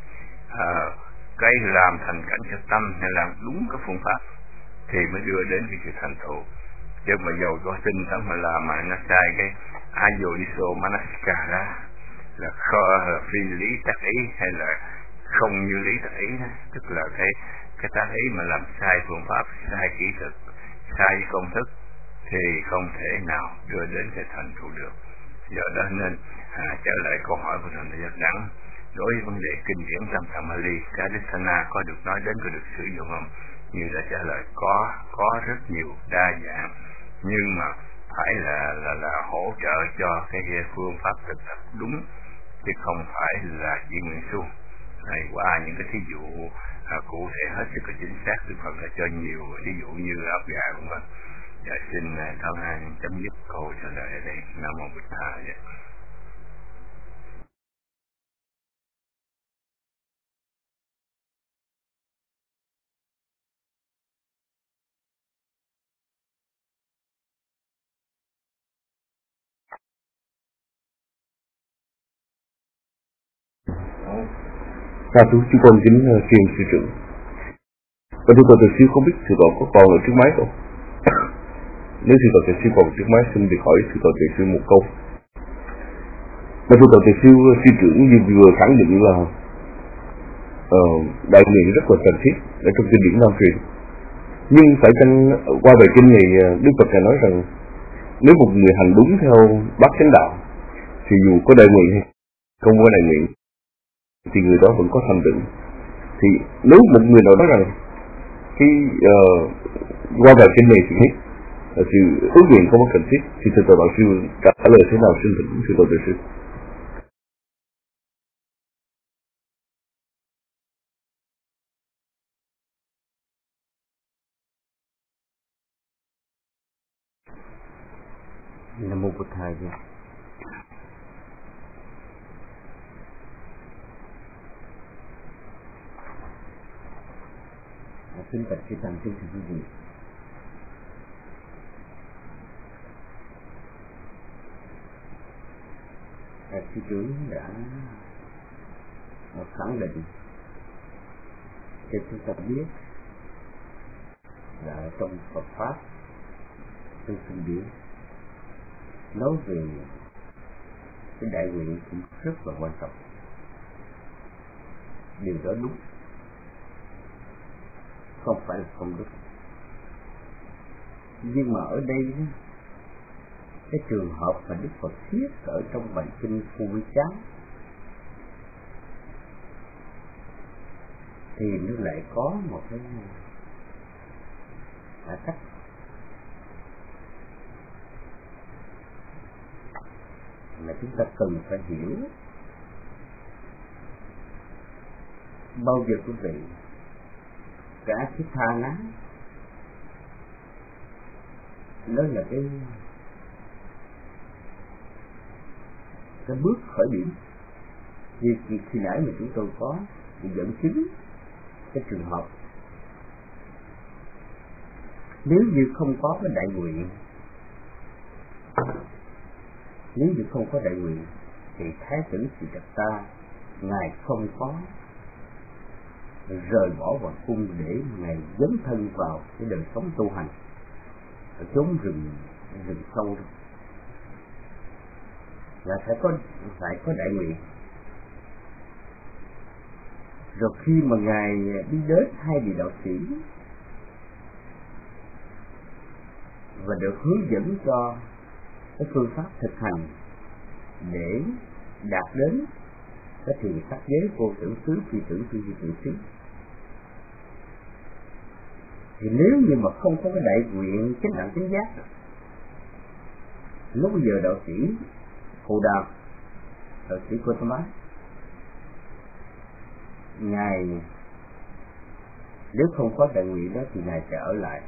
à, cái làm thành cảnh cho tâm hay làm đúng cái phương pháp thì mới đưa đến cái sự thành tựu. Chứ mà dầu có tinh tấn mà làm mà nó sai cái Ayoniso Manasika đó là kho là phi lý tác ý, hay là không như lý tác ý đó, tức là cái cái tác ý mà làm sai phương pháp, sai kỹ thuật, sai công thức thì không thể nào đưa đến cái thành tựu được. Do đó nên à, trở lại câu hỏi của Thượng Tọa Giác Đẳng đối với vấn đề kinh điển trong Tamali, Kadisana có được nói đến, có được sử dụng không? Như đã trả lời có, có rất nhiều đa dạng, nhưng mà phải là là là hỗ trợ cho cái phương pháp thực tập đúng, chứ không phải là chỉ nguyện suông. Này qua những cái thí dụ à, cụ thể hết sức là chính xác, Đức Phật là cho nhiều ví dụ như áp gà vân vân. Dạ xin Thao An chấm dứt câu trả lời ở đây. Nam mô Bụt Tha. Sa thú chú con kính uh, truyền sư trưởng. Và thưa toàn thầy sư, không biết sư toàn có còn ở trước máy không? Nếu sư toàn thầy sư còn trước máy, xin được hỏi sư toàn thầy sư một câu. Và thưa toàn thầy sư, sư trưởng như vừa khẳng định là uh, đại nguyện rất là cần thiết ở trong kinh điển Nam truyền. Nhưng phải chăng qua bài kinh này Đức Phật đã nói rằng nếu một người hành đúng theo bát chánh đạo thì dù có đại nguyện hay không có đại nguyện thì người đó vẫn có thành tựu. Thì nếu một người nào nói rằng cái uh, qua bài kinh này thì hết uh, sự ước nguyện không có cần thiết thì thưa đạo sư trả lời thế nào, xin thỉnh thưa đạo sư. Nam mô Bụt Thầy. Xin bạch sư tăng xin thưa quý vị. Các sư trưởng đã khẳng định cho chúng ta biết là trong Phật pháp trong kinh điển nói về cái đại nguyện cũng rất là quan trọng. Điều đó đúng, không phải là không đúng. Nhưng mà ở đây cái trường hợp mà Đức Phật thuyết ở trong bài kinh Phu Vi Chá thì nó lại có một cái phải cách là chúng ta cần phải hiểu. Bao giờ quý vị cả cái tha ná đó là cái cái bước khởi điểm, như khi nãy mà chúng tôi có dẫn chứng cái trường hợp nếu như không có cái đại nguyện, nếu như không có đại nguyện thì Thái tử Siddhartha ngài không có rời bỏ hoàng cung để ngài dấn thân vào cái đời sống tu hành ở chốn rừng rừng sâu, là phải có phải có đại nguyện. Rồi khi mà ngài đi đến hai vị đạo sĩ và được hướng dẫn cho cái phương pháp thực hành để đạt đến cái thiền sắc giới vô tưởng xứ, phi tưởng phi phi tưởng xứ, thì nếu như mà không có cái đại nguyện chánh đẳng chánh giác, lúc bây giờ đạo sĩ Hồ Đàm, đạo sĩ Gotama, ngài nếu không có đại nguyện đó thì ngài sẽ ở lại.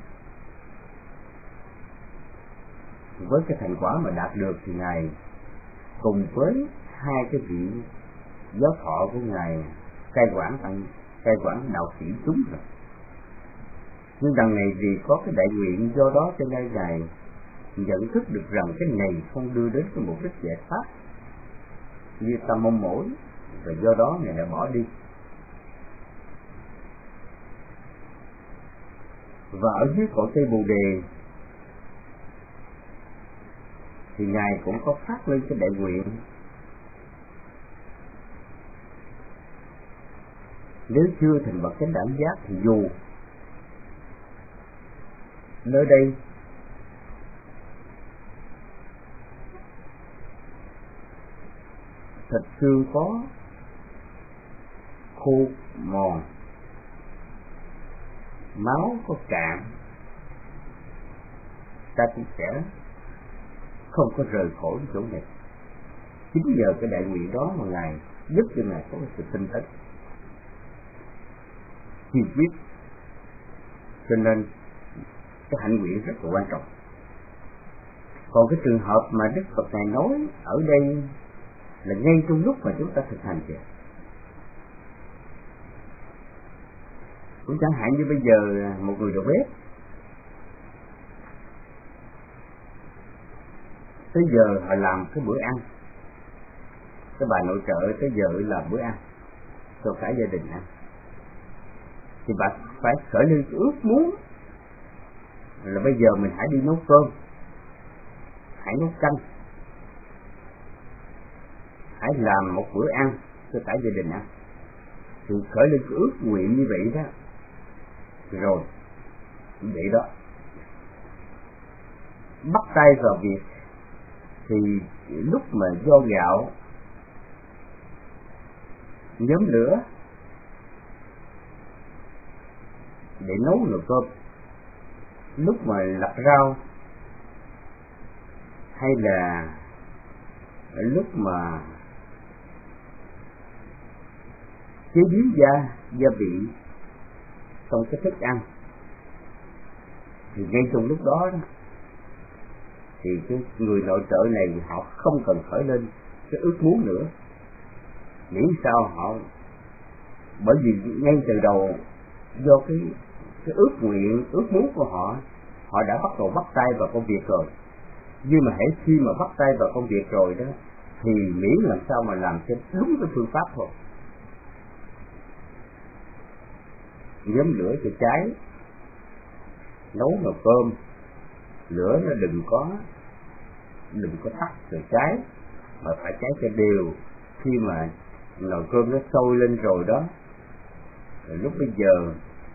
Với cái thành quả mà đạt được thì ngài cùng với hai cái vị giáo thọ của ngài cai quản tăng cai quản đạo sĩ chúng rồi. Nhưng đằng này vì có cái đại nguyện, do đó cho nên ngài nhận thức được rằng cái này không đưa đến cái mục đích giải thoát như ta mong mỏi, và do đó ngài đã bỏ đi. Và ở dưới cội cây Bồ Đề thì ngài cũng có phát lên cái đại nguyện, nếu chưa thành bậc chánh đẳng giác thì dù nơi đây thịt xương có khô mòn, máu có cạn, ta cũng sẽ không có rời khỏi chỗ này. Chính nhờ cái đại nguyện đó mà ngài giúp cho ngài có cái sự tinh tấn kiên quyết. Cho nên cái hạnh nguyện rất là quan trọng. Còn cái trường hợp mà Đức Phật ngài nói ở đây là ngay trong lúc mà chúng ta thực hành kìa. Cũng chẳng hạn như bây giờ một người đầu bếp, tới giờ họ làm cái bữa ăn cái bà nội trợ tới giờ làm bữa ăn cho cả gia đình ăn, thì bà phải khởi lên ước muốn là bây giờ mình hãy đi nấu cơm, hãy nấu canh, hãy làm một bữa ăn cho cả gia đình ăn. Thì khởi lên ước nguyện như vậy đó, rồi vậy đó bắt tay vào việc. Thì lúc mà do gạo nhóm lửa để nấu nồi cơm, lúc mà lặt rau, hay là lúc mà chế biến gia gia vị trong cái thức ăn, thì ngay trong lúc đó, đó thì cái người nội trợ này họ không cần khởi lên cái ước muốn nữa. Miễn sao họ, bởi vì ngay từ đầu do cái cái ước nguyện, ước muốn của họ, họ đã bắt đầu bắt tay vào công việc rồi. Nhưng mà hễ khi mà bắt tay vào công việc rồi đó, thì miễn làm sao mà làm cho đúng cái phương pháp thôi. Nhóm lửa cho cháy, nấu nồi cơm, lửa nó đừng có đừng có tắt rồi cháy, mà phải cháy cho đều. Khi mà nồi cơm nó sôi lên rồi đó, rồi lúc bây giờ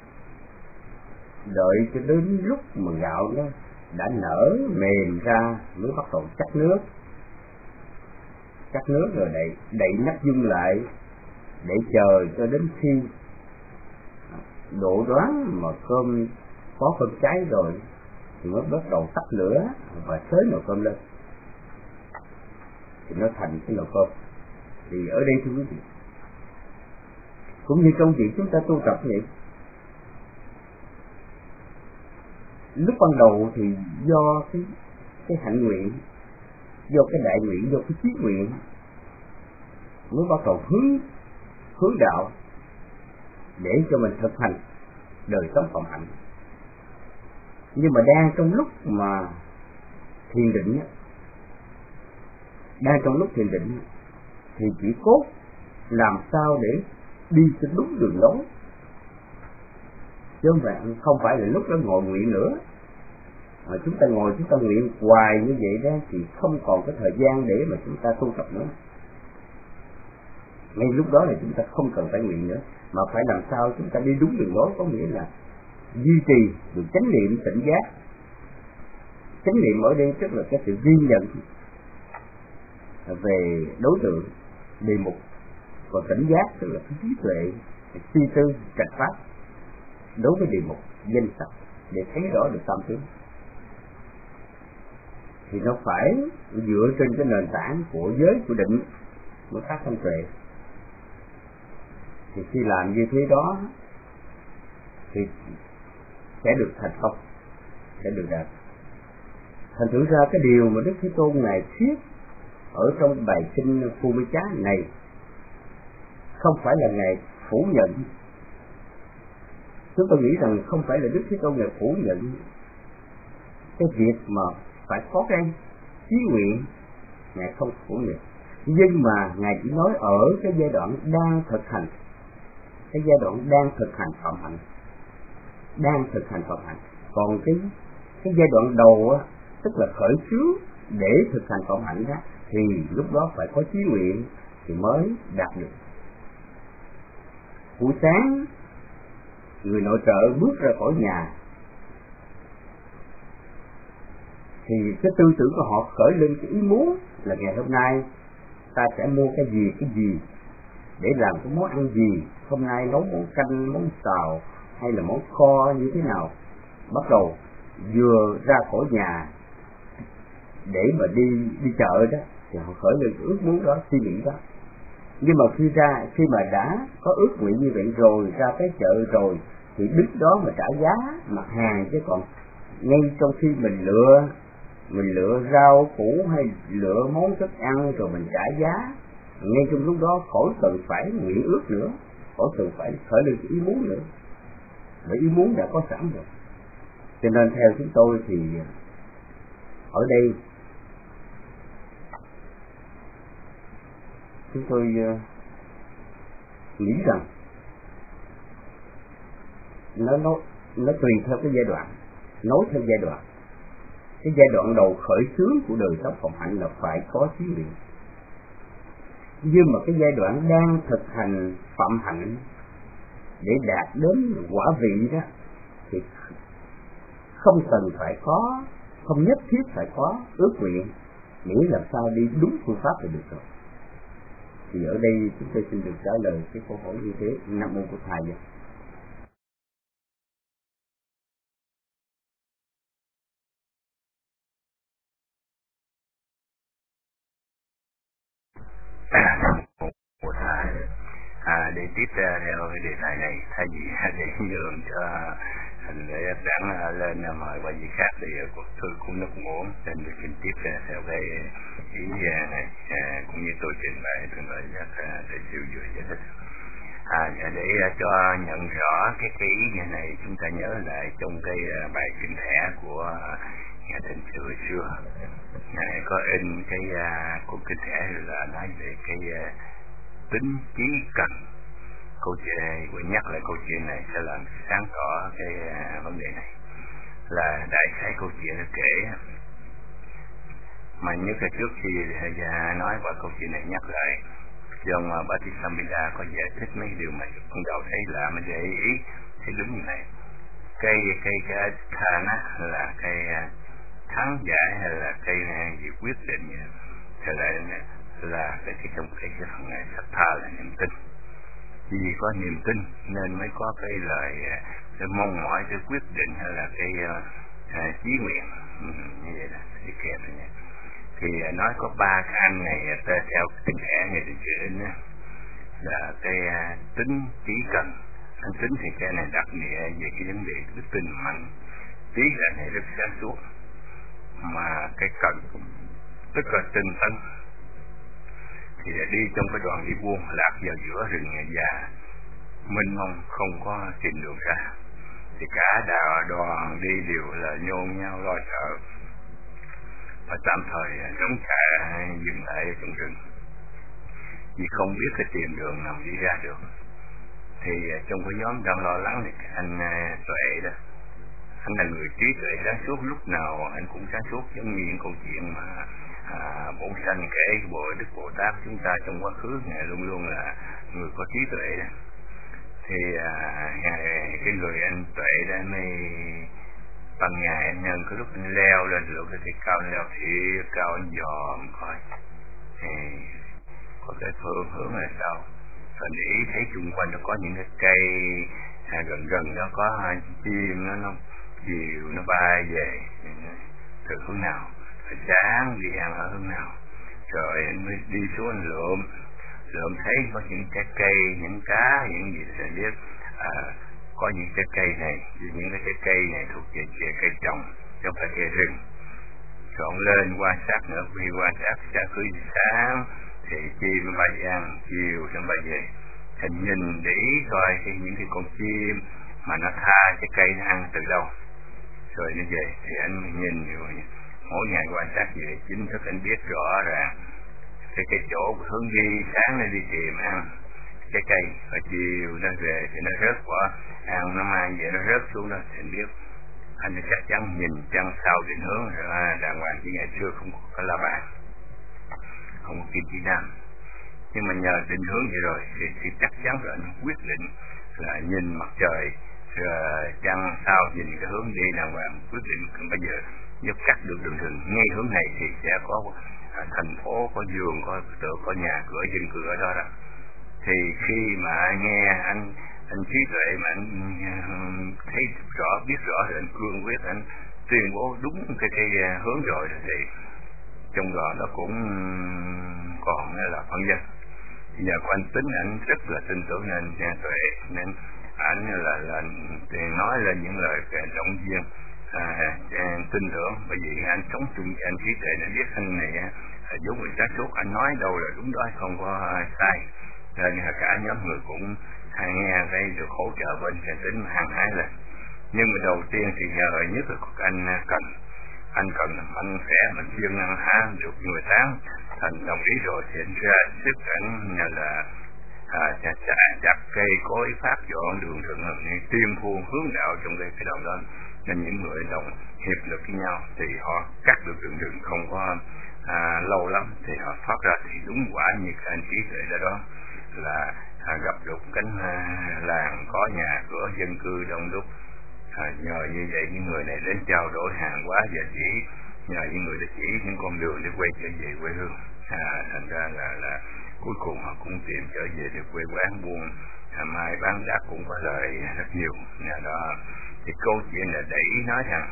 đợi cho đến lúc mà gạo nó đã nở mềm ra mới bắt đầu chắc nước. Chắc nước rồi đậy đậy nắp dung lại để chờ cho đến khi độ đoán mà cơm có cơm cháy rồi thì mới bắt đầu tắt lửa và xới nồi cơm lên, thì nó thành cái nồi cơm. Thì ở đây thưa quý vị, cũng như công việc chúng ta tu tập vậy, lúc ban đầu thì do cái cái hạnh nguyện, do cái đại nguyện, do cái chí nguyện mới bắt đầu hướng hướng đạo để cho mình thực hành đời sống phạm hạnh. Nhưng mà đang trong lúc mà thiền định, đang trong lúc thiền định thì chỉ cốt làm sao để đi cho đúng đường lối, chứ không phải là lúc đó ngồi nguyện nữa. Mà chúng ta ngồi chúng ta nguyện hoài như vậy đó thì không còn cái thời gian để mà chúng ta tu tập nữa. Ngay lúc đó là chúng ta không cần phải nguyện nữa, mà phải làm sao chúng ta đi đúng đường lối, có nghĩa là duy trì được chánh niệm tỉnh giác. Chánh niệm ở đây tức là cái sự ghi nhận về đối tượng, đề mục, và tỉnh giác tức là cái trí tuệ, suy tư, trạch pháp đối với đề mục, danh sắc để thấy rõ được tam tướng. Thì nó phải dựa trên cái nền tảng của giới của định mới phát thanh tuệ. Thì khi làm như thế đó thì sẽ được thành công, sẽ được đạt. Thành thử ra cái điều mà Đức Thế Tôn ngài thuyết ở trong bài kinh Phumicá này không phải là ngài phủ nhận. Chúng tôi nghĩ rằng không phải là Đức Thế Tôn ngài phủ nhận cái việc mà phải có cái chí nguyện, ngài không phủ nhận, nhưng mà ngài chỉ nói ở cái giai đoạn đang thực hành, cái giai đoạn đang thực hành phạm hạnh, đang thực hành phạm hạnh. Còn cái cái giai đoạn đầu á, tức là khởi xướng để thực hành phạm hạnh đó, thì lúc đó phải có chí nguyện thì mới đạt được. Buổi sáng người nội trợ bước ra khỏi nhà thì cái tư tưởng của họ khởi lên cái ý muốn là ngày hôm nay ta sẽ mua cái gì cái gì để làm cái món ăn gì, hôm nay nấu món canh, món xào hay là món kho như thế nào. Bắt đầu vừa ra khỏi nhà để mà đi đi chợ đó thì họ khởi lên ước muốn đó, suy nghĩ đó. Nhưng mà khi ra khi mà đã có ước nguyện như vậy rồi, ra tới chợ rồi thì đứng đó mà trả giá mặt hàng, chứ còn ngay trong khi mình lựa mình lựa rau củ hay lựa món thức ăn rồi mình trả giá, ngay trong lúc đó khỏi cần phải nguyện ước nữa, khỏi cần phải khởi lên ý muốn nữa, bởi ý muốn đã có sẵn rồi. Cho nên theo chúng tôi thì ở đây chúng tôi uh, nghĩ rằng nó nó nó tùy theo cái giai đoạn, nối theo giai đoạn. Cái giai đoạn đầu khởi xướng của đời sống phạm hạnh là phải có thí luyện, nhưng mà cái giai đoạn đang thực hành phạm hạnh để đạt đến quả vị đó thì không cần phải có, không nhất thiết phải có ước nguyện, miễn làm sao đi đúng phương pháp là được rồi. Thì ở đây chúng tôi xin được trả lời cái câu hỏi như thế. Nam mô của thầy vậy. Một thầy à, để tiếp theo cái đề tài này, thay vì để nhường cho hành lễ đáng lên mời qua vị khác thì cuộc thư cũng nó cũng ổn, nên được xin tiếp theo cái ý này à, cũng như tôi trình bày tôi nói rất để siêu vừa giải thích. À, để cho nhận rõ cái cái ý như này, chúng ta nhớ lại trong cái bài kinh thẻ của nhà Thịnh xưa xưa ngài có in cái uh, cuốn kinh thẻ là nói về cái uh, tính trí cần. Câu chuyện vừa nhắc lại câu chuyện này sẽ làm sáng tỏ cái uh, vấn đề này. Là đại khái câu chuyện nó kể, mà nhớ cái trước khi uh, nói qua câu chuyện này nhắc lại, John Batista có giải thích mấy điều mà con đầu thấy lạ mà để ý thấy đúng như này. Cái cái cái than á là cái uh, thắng giải hay là cái gì quyết định thì lại là cái cái trong cái cái phần này thật tha là niềm tin. Vì có niềm tin nên mới có cái lời cái mong mỏi, cái quyết định hay là cái uh, chí nguyện như vậy là đi kèm này. Thì uh, nói có ba cái anh này theo kinh thẻ này thì chuyện là cái uh, tính trí cần. Anh tính thì cái này đặc địa về cái vấn đề đức tin mạnh, trí là này rất sáng suốt, mà cái cần tức là tinh tấn thì đi trong cái đoàn đi buôn lạc vào giữa rừng già mênh mông không có tìm đường ra, thì cả đào đoàn đi đều là nhôn nhau lo sợ và tạm thời chống trả dừng lại trong rừng vì không biết cái tìm đường nào đi ra được. Thì trong cái nhóm đang lo lắng thì anh Tuệ đó, anh là người trí tuệ sáng suốt, lúc nào anh cũng sáng suốt, giống như những câu chuyện mà à, Bổn Sanh kể bộ Đức Bồ Tát chúng ta trong quá khứ, ngài luôn luôn là người có trí tuệ đó. Thì à, ngài, cái người anh Tuệ đó mới bằng ngày anh nhân cái lúc anh leo lên được cái cao leo thì cao anh dòm coi thì có cái phương hướng là sao, và để ý thấy xung quanh nó có những cái cây à, gần gần đó có chim nó nó chiều nó bay về từ hướng nào, sáng đi ăn ở hướng nào, rồi anh mới đi xuống anh lượm lượm thấy có những trái cây, những cá, những gì thì biết à, có những trái cây này, những cái trái cây này thuộc về cây trồng trong phải cây rừng. Chọn lên quan sát nữa, khi quan sát sáng cứ sáng thì chim nó bay ăn, chiều nó bay về. Thì nhìn để ý coi cái những cái con chim mà nó tha cái cây nó ăn từ đâu, rồi nó về thì anh nhìn rồi mỗi ngày quan sát về chính thức anh biết rõ ràng cái cái chỗ hướng đi, sáng nó đi tìm ăn cái cây, và chiều nó về thì nó rớt quả ăn, nó mang về nó rớt xuống đó thì anh biết. Anh chắc chắn nhìn chân sau định hướng ra đàng hoàng, chứ ngày xưa không có la bàn, không có kim chỉ nam, nhưng mà nhờ định hướng vậy rồi thì, thì chắc chắn rồi anh quyết định là nhìn mặt trời rồi chân sau nhìn cái hướng đi đàng hoàng, quyết định bây giờ giúp cắt được đường rừng ngay hướng này thì sẽ có à, thành phố, có vườn, có tự có nhà cửa dân cư ở đó đó. Thì khi mà nghe anh anh trí tuệ mà anh uh, thấy rõ, biết rõ rồi anh cương quyết, anh tuyên bố đúng cái cái hướng rồi thì trong đó nó cũng còn là phân dân. Nhờ của anh tính anh rất là tin tưởng nên tuệ, nên anh là là nói lên những lời động viên à, tin tưởng, bởi vì anh sống chung với anh trí tuệ nên biết anh này à, giống người sáng suốt, anh nói đâu là đúng đó, không có sai, nên cả nhóm người cũng hay nghe đây được hỗ trợ bên cái tính hàng hái lên. Nhưng mà đầu tiên thì nhờ nhất là anh cần anh cần anh khỏe, mình siêng ăn há được nhiều tháng thành đồng ý rồi thì anh ra sức ảnh là à, chặt chặt chặt cây cối phát dọn đường thượng hầm như tiên phu hướng đạo trong cái cái đầu đó, nên những người đồng hiệp lực với nhau thì họ cắt được đường rừng không có à, lâu lắm thì họ thoát ra, thì đúng quả như anh trí tuệ đó đó là à, gặp được cánh à, làng có nhà cửa dân cư đông đúc. À, nhờ như vậy những người này đến trao đổi hàng hóa và chỉ nhờ những người đã chỉ những con đường để quay trở về quê hương. À, thành ra là là cuối cùng họ cũng tìm trở về được quê quán buôn à, mai bán đá cũng có lời rất nhiều. Nhà đó thì câu chuyện là đẩy nói rằng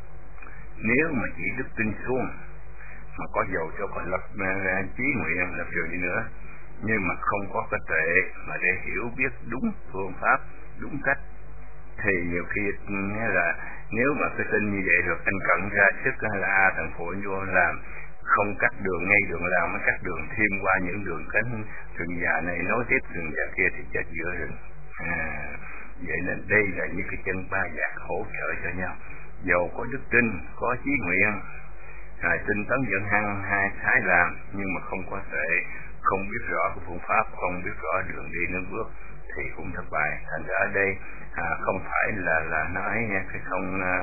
nếu mà chỉ đức tin xuống mà có dầu cho còn lập uh, chí nguyện lập trường đi nữa, nhưng mà không có cái tuệ mà để hiểu biết đúng phương pháp đúng cách, thì nhiều khi là nếu mà cái tin như vậy rồi anh cận ra sức là a thằng phụ vô làm không cắt đường ngay đường làm mới cắt đường thêm qua những đường cánh rừng già này nối tiếp rừng già kia thì chết giữa rừng. À, vậy nên đây là những cái chân ba giác hỗ trợ cho nhau, dầu có đức tin có chí nguyện à, tinh tấn dẫn hăng hai thái làm, nhưng mà không có tuệ, không biết rõ cái phương pháp, không biết rõ đường đi nước bước thì cũng thất bại. Thành ra ở đây à, không phải là là nói cái không à,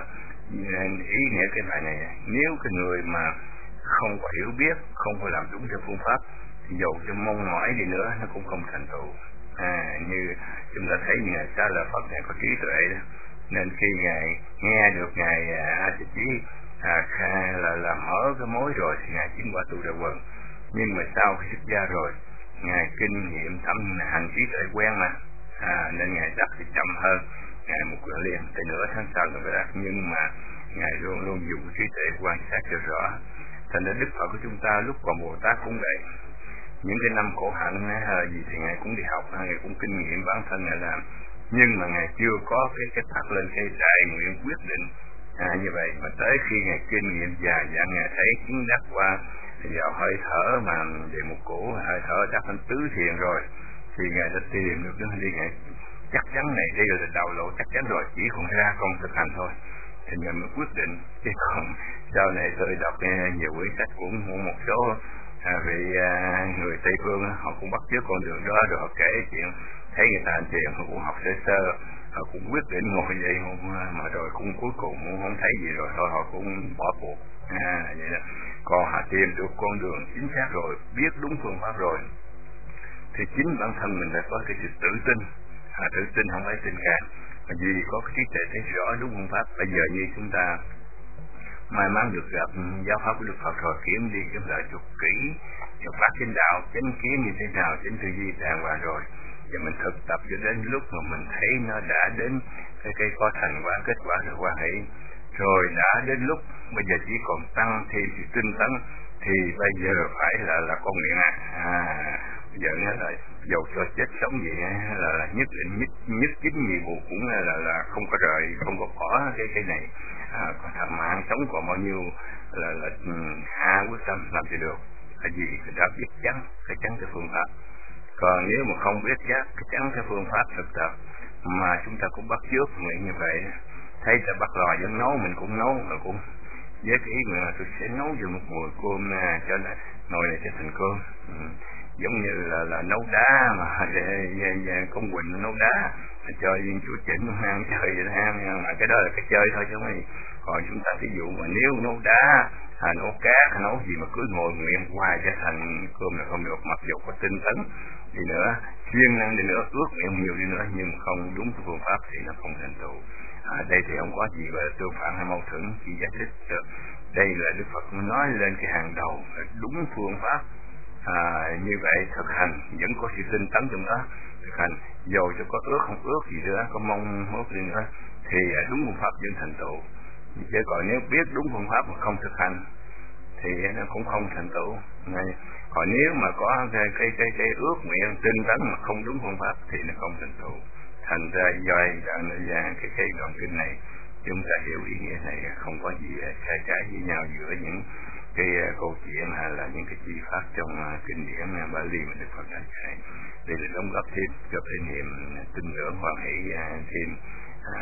ý nghĩa cái bài này, nếu cái người mà không có hiểu biết, không có làm đúng theo phương pháp thì dầu cho mong mỏi đi nữa nó cũng không thành tựu. À, như chúng ta thấy ngài Sa La Phật này có trí tuệ đó, nên khi ngài nghe được ngài A Tỳ Chí à, là là mở cái mối rồi thì ngài chứng quả Tu Đà Quần. Nhưng mà sau khi xuất gia rồi ngài kinh nghiệm thẩm hành trí tuệ quen mà à, nên ngài đắc thì chậm hơn ngài một lần liền tới nửa tháng sau người đạt, nhưng mà ngài luôn luôn dùng trí tuệ quan sát cho rõ. Thành ra Đức Phật của chúng ta lúc còn Bồ Tát cũng vậy, những cái năm khổ hạnh hay gì thì ngài cũng đi học, ngài cũng kinh nghiệm bản thân ngài làm, nhưng mà ngài chưa có cái cái thật lên cái đại nguyện quyết định à, như vậy. Mà tới khi ngài kinh nghiệm dài dặn, ngài thấy chứng đắc qua vào hơi thở mà về một cũ hơi thở đắc thành tứ thiền rồi, thì ngài đã tìm được nó đi, ngài chắc chắn này đây là đầu lộ chắc chắn rồi, chỉ còn ra công thực hành thôi thì ngài mới quyết định. Chứ còn sau này tôi đọc nhiều quyển sách cũng một số à, vị à, người Tây Phương họ cũng bắt chước con đường đó, rồi họ kể chuyện thấy người ta hành thiền họ cũng học sơ sơ, họ cũng quyết định ngồi vậy mà rồi cũng cuối cùng cũng không thấy gì rồi thôi họ cũng bỏ cuộc. À, vậy đó. Còn họ tìm được con đường chính xác rồi, biết đúng phương pháp rồi thì chính bản thân mình đã có cái sự tự tin. À, tự tin không phải tin càng, vì có cái trí tuệ thấy rõ đúng phương pháp. Bây giờ như chúng ta may mắn được gặp giáo pháp của Đức Phật rồi, kiểm đi kiểm lại chút kỹ và phát trên đạo chánh kiến như thế nào, chánh tư duy đàng hoàng rồi, và mình thực tập cho đến lúc mà mình thấy nó đã đến cái cây có thành quả kết quả được quan hệ rồi, đã đến lúc bây giờ chỉ còn tăng thêm sự tinh tấn thì bây giờ phải là là con nguyện à, à bây giờ nó là dầu cho chết sống vậy là, là nhất định nhất nhất chính nhiệm vụ cũng là, là là không có rời, không có bỏ cái cái này. À, còn thằng mạng sống còn bao nhiêu là là hạ quyết tâm làm gì được, là vì người ta biết chắn cái chắn cái phương pháp. Còn nếu mà không biết chắc cái chắn cái phương pháp thực tập mà chúng ta cũng bắt chước nguyện như vậy, thấy ta bắt lò vẫn nấu mình cũng nấu, mà cũng với cái ý nguyện là tôi sẽ nấu cho một mùi cơm cho nồi này sẽ thành cơm. Ừ. Giống như là là nấu đá mà để, để, để công Quỳnh nấu đá cho viên chúa chỉnh ăn chơi vậy đó, mà cái đó là cái chơi thôi chứ không gì. Còn chúng ta ví dụ mà nếu nấu đá à, nấu cá hay nấu gì mà cứ ngồi nguyện hoài cho thành cơm là không được, mặc dù có tinh tấn đi nữa, siêng năng đi nữa, ước nguyện nhiều đi nữa, nhưng mà không đúng cái phương pháp thì nó không thành tựu. À, đây thì không có gì gọi là tương phản hay mâu thuẫn, chỉ giải thích được. Đây là Đức Phật nói lên cái hàng đầu là đúng phương pháp. À, như vậy thực hành vẫn có sự tinh tấn trong đó, thực hành dầu cho có ước không ước gì nữa, có mong ước gì nữa thì đúng phương pháp vẫn thành tựu. Chứ còn nếu biết đúng phương pháp mà không thực hành thì nó cũng không thành tựu. Còn nếu mà có cái cái cái, cái ước nguyện tinh tấn mà không đúng phương pháp thì nó không thành tựu. Thành ra do đoạn ra cái cái đoạn kinh này chúng ta hiểu ý nghĩa này, không có gì sai trái với nhau giữa những cái câu chuyện hay là những cái chi pháp trong uh, kinh điển Bali mà Đức Phật đã dạy. Đây là đóng góp thêm cho cái niềm tin tưởng hoan hỷ uh, thêm uh,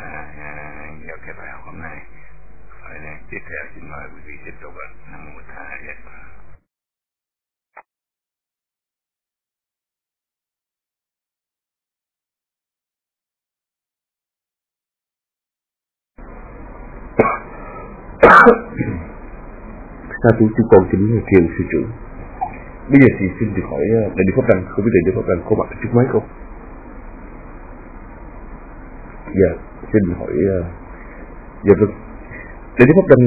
uh, vào cái bài học hôm nay. Rồi, tiếp theo xin mời quý vị tiếp tục. Nam mô Tát. Sa thú chúng con kính truyền sư trưởng. Bây giờ thì xin được hỏi đại đức Pháp Đăng, không biết đại đức Pháp Đăng có mặt ở trước máy không? Dạ, xin được hỏi. Dạ vâng, đại đức Pháp Đăng,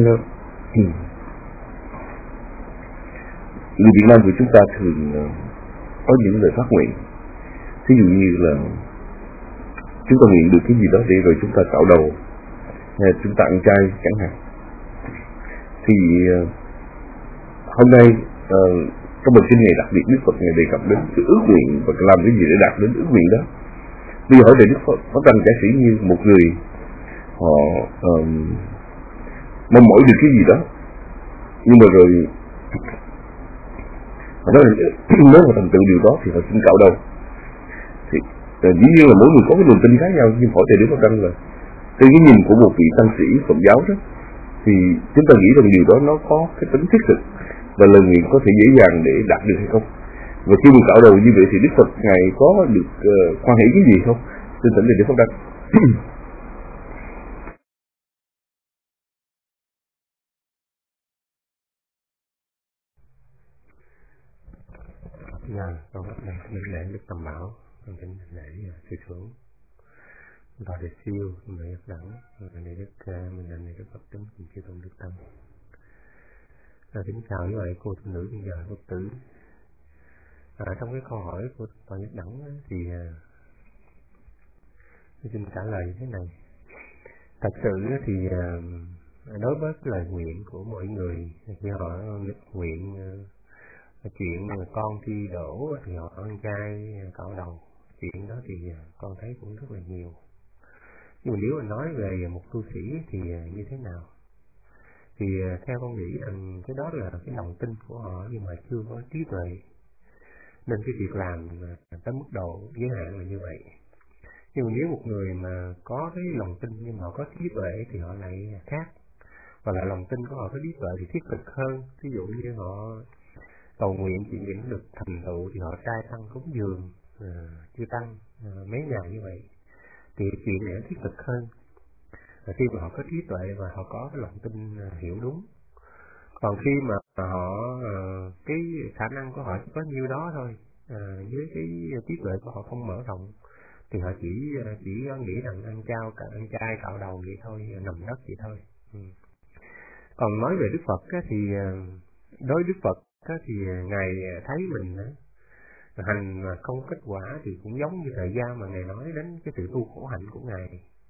người Việt Nam của chúng ta thường có những lời phát nguyện, ví dụ như là chúng ta nguyện được cái gì đó để rồi chúng ta cạo đầu, hay chúng ta ăn chay chẳng hạn. Thì hôm nay uh, trong bài kinh này đặc biệt Đức Phật ngày đề cập đến sự ước nguyện và làm cái gì để đạt đến ước nguyện đó. Bây giờ hỏi đại Đức Phật có rằng giả sử như một người họ uh, mong mỏi được cái gì đó, nhưng mà rồi họ nói là nếu mà thành tựu điều đó thì họ xin cạo đầu. Thì uh, dĩ nhiên là mỗi người có cái niềm tin khác nhau, nhưng hỏi đại Đức Phật rằng là từ cái nhìn của một vị tăng sĩ Phật giáo đó, thì chúng ta nghĩ rằng điều đó nó có cái tính thiết thực và lời nguyện có thể dễ dàng để đạt được hay không. Và khi mình cạo đầu như vậy thì Đức Phật Ngài có được uh, khoan hỷ cái gì không? Xin thỉnh Đại Đức Pháp Đăng. Dạ, con bắt đầu mình lễ Đức Tam Bảo, con kính lễ sư trưởng, Đại Đức Siêu, Đại Đức Đẳng, Đại Đức Minh Định, Đại Đức Phật Tính, cùng chư tôn Đức Tăng. À, kính chào với lại cô phụ nữ bây giờ Phật tử. À, trong cái câu hỏi của Toàn Nhất Đẳng thì tôi xin trả lời như thế này. Thật sự thì đối với cái lời nguyện của mọi người, khi họ nguyện chuyện con thi đỗ thì họ ăn chay cạo đầu, chuyện đó thì con thấy cũng rất là nhiều. Nhưng mà nếu mà nói về một tu sĩ thì như thế nào? Thì theo con nghĩ rằng cái đó là cái lòng tin của họ nhưng mà chưa có trí tuệ, nên cái việc làm tới mức độ giới hạn là như vậy. Nhưng mà nếu một người mà có cái lòng tin nhưng mà họ có trí tuệ thì họ lại khác, và là lòng tin của họ có trí tuệ thì thiết thực hơn. Ví dụ như họ cầu nguyện chuyện gì được thành tựu thì họ trai tăng cúng dường uh, chư tăng uh, mấy ngày như vậy thì chuyện này thiết thực hơn. Và khi mà họ có trí tuệ và họ có cái lòng tin uh, hiểu đúng. Còn khi mà họ uh, cái khả năng của họ chỉ có nhiêu đó thôi, uh, với cái trí tuệ của họ không mở rộng thì họ chỉ uh, chỉ nghĩ rằng ăn chao cả ăn chay cạo đầu vậy thôi, nằm đất vậy thôi. Ừ. Còn nói về Đức Phật á, thì uh, đối với Đức Phật á, thì Ngài thấy mình á, hành mà không kết quả thì cũng giống như thời gian mà Ngài nói đến cái sự tu khổ hạnh của Ngài,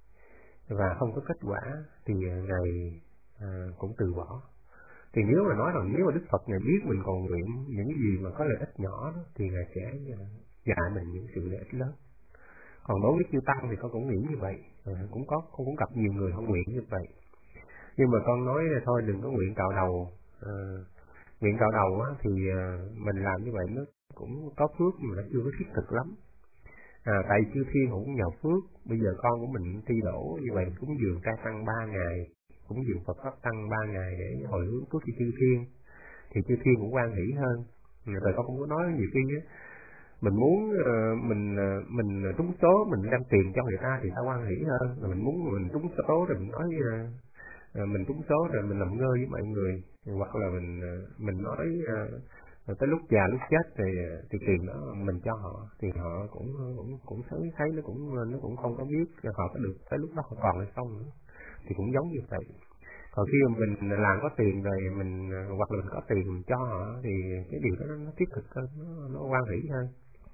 và không có kết quả thì Ngài à, cũng từ bỏ. Thì nếu mà nói rằng nếu mà Đức Phật Ngài biết mình còn nguyện những gì mà có lợi ích nhỏ đó, thì Ngài sẽ dạy mình những sự lợi ích lớn. Còn đối với chư tăng thì con cũng nghĩ như vậy, à, cũng có con cũng gặp nhiều người không nguyện như vậy. Nhưng mà con nói là thôi đừng có nguyện cạo đầu. À, nguyện cạo đầu á, thì à, mình làm như vậy nó cũng có phước mà nó chưa có thiết thực lắm. À, tại chư thiên cũng nhờ phước. Bây giờ con của mình thi đỗ như vậy cúng dường trai tăng ba ngày, cúng dường Phật pháp tăng ba ngày để hồi hướng phước cho chư thiên, thì chư thiên cũng hoan hỷ hơn. Rồi con cũng có nói nhiều khi á, mình muốn uh, mình uh, mình trúng số mình đem tiền cho người ta thì ta hoan hỷ hơn. Rồi mình muốn mình trúng số rồi mình nói uh, uh, mình trúng số rồi mình làm ngơ với mọi người, hoặc là mình uh, mình nói uh, rồi tới lúc già lúc chết thì thì tiền đó mình cho họ thì họ cũng cũng cũng thấy thấy nó cũng nó cũng không có biết họ có được tới lúc đó họ còn hay không nữa, thì cũng giống như vậy. Còn khi mà mình làm có tiền rồi mình hoặc là mình có tiền mình cho họ thì cái điều đó nó thiết thực hơn, nó nó hoan hỷ hơn.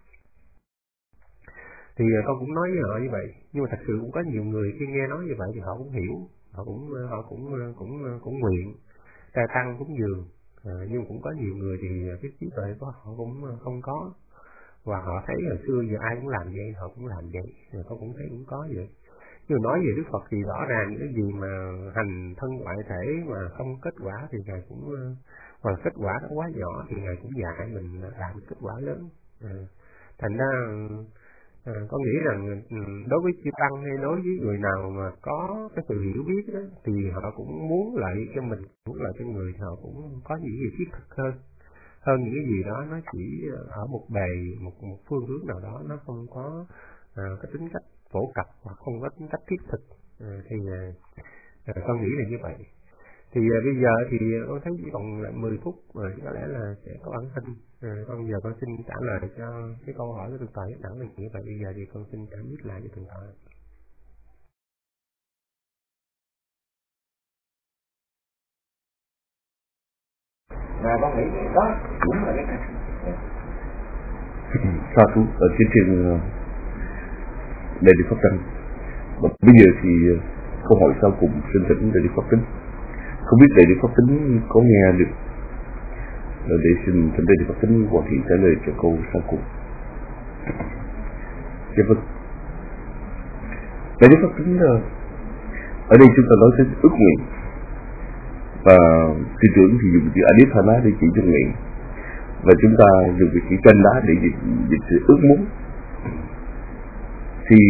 Thì con cũng nói với họ như vậy, nhưng mà thật sự cũng có nhiều người khi nghe nói như vậy thì họ cũng hiểu, họ cũng họ cũng cũng cũng, cũng nguyện trai tăng cúng dường. À, nhưng cũng có nhiều người thì cái trí tuệ của họ cũng không có, và họ thấy hồi xưa giờ ai cũng làm vậy họ cũng làm vậy, rồi họ cũng thấy cũng có vậy. Nhưng nói về Đức Phật thì rõ ràng những cái gì mà hành thân ngoại thể mà không kết quả thì Ngài cũng, mà kết quả nó quá nhỏ thì Ngài cũng dạy mình làm kết quả lớn. À, thành ra à, có nghĩ rằng đối với chư tăng hay đối với người nào mà có cái sự hiểu biết đó thì họ cũng muốn lợi cho mình, muốn lợi cho người, họ cũng có những gì thiết thực hơn hơn những cái gì đó nó chỉ ở một bề một một phương hướng nào đó, nó không có à, cái tính cách phổ cập hoặc không có tính cách thiết thực. À, thì à, con nghĩ là như vậy. Thì à, bây giờ thì con thấy chỉ còn lại mười phút rồi, có lẽ là sẽ có bản tin. Rồi con giờ con xin trả lời cho cái câu hỏi của Thượng tọa Nhất Đẳng là như vậy. Bây giờ thì con xin trả biết lại cho Thượng tọa. Và con nghĩ đó đúng là cái này. Sa thú ở trên trên Đại Đức Pháp Tăng. Và bây giờ thì câu hỏi sau cùng xin thỉnh Đại Đức Pháp Tính. Không biết Đại Đức Pháp Tính có nghe được, để xin thỉnh Đại Đức Pháp Tính hoàn thiện trả lời cho câu sau cùng. Dạ vâng. Đại Đức Pháp Tính, ở đây chúng ta nói tới ước nguyện, và sư trưởng thì dùng chữ Adithana để chỉ cho nguyện, và chúng ta dùng cái chữ tranh đá để dịch, dịch sự ước muốn. Thì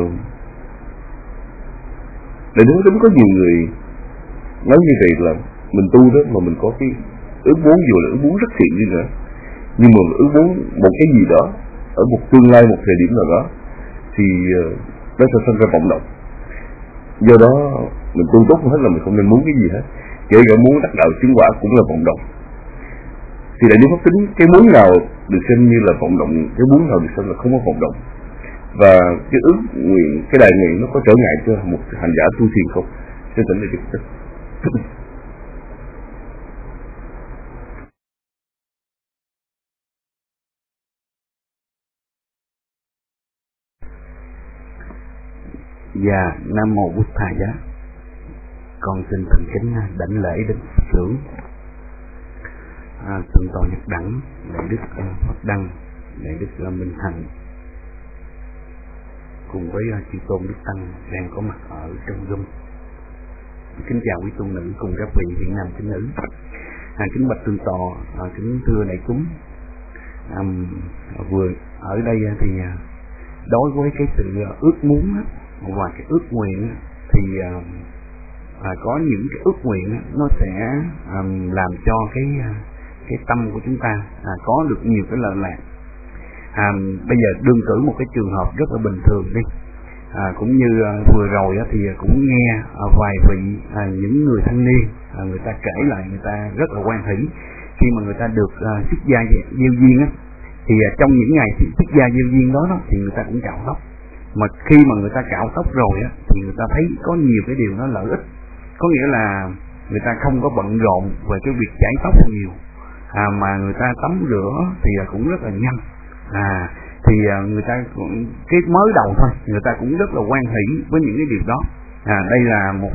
để đúng đúng có nhiều người nói như vậy là mình tu đó mà mình có cái ước muốn, dù là ước muốn rất thiện đi nữa, nhưng mà ước muốn một cái gì đó ở một tương lai, một thời điểm nào đó, thì nó sẽ sinh ra vọng động. Do đó mình tu tốt hết là mình không nên muốn cái gì hết, kể cả muốn đắc đạo chứng quả cũng là vọng động. Thì Đại Đức Pháp Tính, cái muốn nào được xem như là vọng động, cái muốn nào được xem là không có vọng động, và cái ước nguyện, cái đại nguyện nó có trở ngại cho một hành giả tu thiền không? Xin thỉnh Đại Đức Pháp Tính. Dạ, Nam Mô Bụt Thầy Giá. Con xin thành kính đảnh lễ đến trưởng à, Thượng tọa Nhất Đẳng, Đại Đức uh, Pháp Đăng, Đại Đức uh, Minh Thành, cùng với uh, chư tôn Đức Tăng đang có mặt ở trong Zoom. Kính chào quý tôn nữ cùng các vị hiện nam kính nữ. À, kính bạch Thượng tọa, à, kính thưa đại chúng. À, vừa ở đây thì đối với cái sự ước muốn và cái ước nguyện thì à, có những cái ước nguyện nó sẽ à, làm cho cái cái tâm của chúng ta à, có được nhiều cái lợi lạc. À, bây giờ đương cử một cái trường hợp rất là bình thường đi, à, cũng như à, vừa rồi á, thì cũng nghe à, vài vị à, những người thanh niên à, người ta kể lại, người ta rất là hoan hỷ khi mà người ta được à, xuất gia gieo duyên á, thì à, trong những ngày xuất gia gieo duyên đó, đó thì người ta cũng cạo tóc. Mà khi mà người ta cạo tóc rồi á, thì người ta thấy có nhiều cái điều nó lợi ích, có nghĩa là người ta không có bận rộn về cái việc chải tóc nhiều, à, mà người ta tắm rửa thì cũng rất là nhanh. À, thì người ta cũng, cái mới đầu thôi, người ta cũng rất là hoan hỷ với những cái điều đó. À, đây là một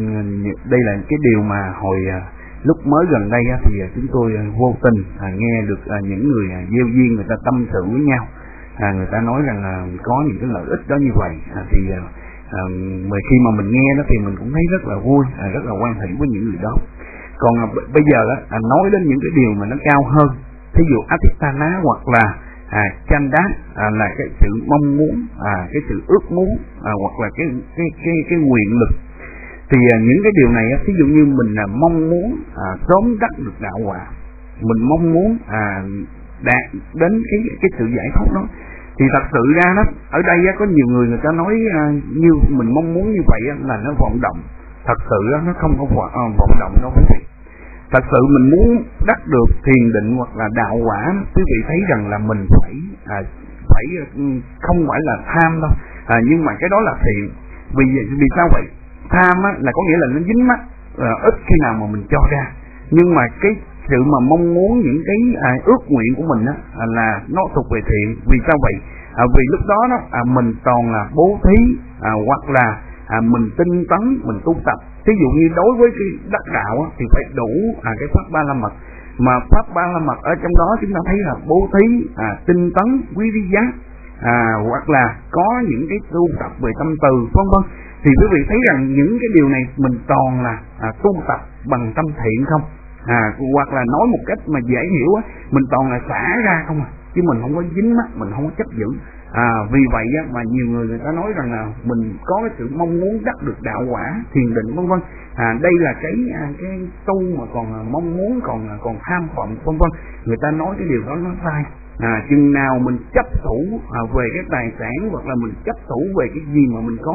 đây là cái điều mà hồi lúc mới gần đây á, thì chúng tôi vô tình à, nghe được à, những người à, gieo duyên người ta tâm sự với nhau. À, người ta nói rằng là có những cái lợi ích đó như vậy. À, thì à, mà khi mà mình nghe đó thì mình cũng thấy rất là vui, à, rất là hoan hỷ với những người đó. Còn à, b- bây giờ đó, à, nói đến những cái điều mà nó cao hơn, thí dụ Adithana hoặc là à, Chanda à, là cái sự mong muốn, à, cái sự ước muốn, à, hoặc là cái cái cái cái nguyện lực. Thì à, những cái điều này, thí dụ như mình à, mong muốn à, sớm đắc được đạo quả, mình mong muốn à, đạt đến cái cái sự giải thoát đó, thì thật sự ra đó, ở đây á, có nhiều người người ta nói à, như mình mong muốn như vậy á, là nó vọng động. Thật sự á, nó không có vọng, à, vọng động đâu quý vị. Thật sự mình muốn đắc được thiền định hoặc là đạo quả, quý vị thấy rằng là mình phải à, phải không phải là tham đâu, à, nhưng mà cái đó là thiện. Vì vì sao vậy? Tham á, là có nghĩa là nó dính mắt, à, ít khi nào mà mình cho ra. Nhưng mà cái sự mà mong muốn những cái à, ước nguyện của mình á, à, là nó thuộc về thiện. Vì sao vậy? À, vì lúc đó đó à, mình toàn là bố thí, à, hoặc là à, mình tinh tấn, mình tu tập. Ví dụ như đối với cái đắc đạo á, thì phải đủ à, cái pháp ba la mật. Mà pháp ba la mật ở trong đó chúng ta thấy là bố thí, à, tinh tấn, quý ri giá, à, hoặc là có những cái tu tập về tâm từ, vân vân. Thì quý vị thấy rằng những cái điều này mình toàn là à, tu tập bằng tâm thiện không. À, hoặc là nói một cách mà dễ hiểu á, mình toàn là xả ra không à, chứ mình không có dính mắt, mình không có chấp giữ. À, vì vậy á, mà nhiều người người ta nói rằng là mình có cái sự mong muốn đắc được đạo quả, thiền định vân vân. À, đây là cái à, cái tu mà còn mong muốn, còn còn tham vọng vân vân. Người ta nói cái điều đó nó sai. À, chừng nào mình chấp thủ à, về cái tài sản, hoặc là mình chấp thủ về cái gì mà mình có,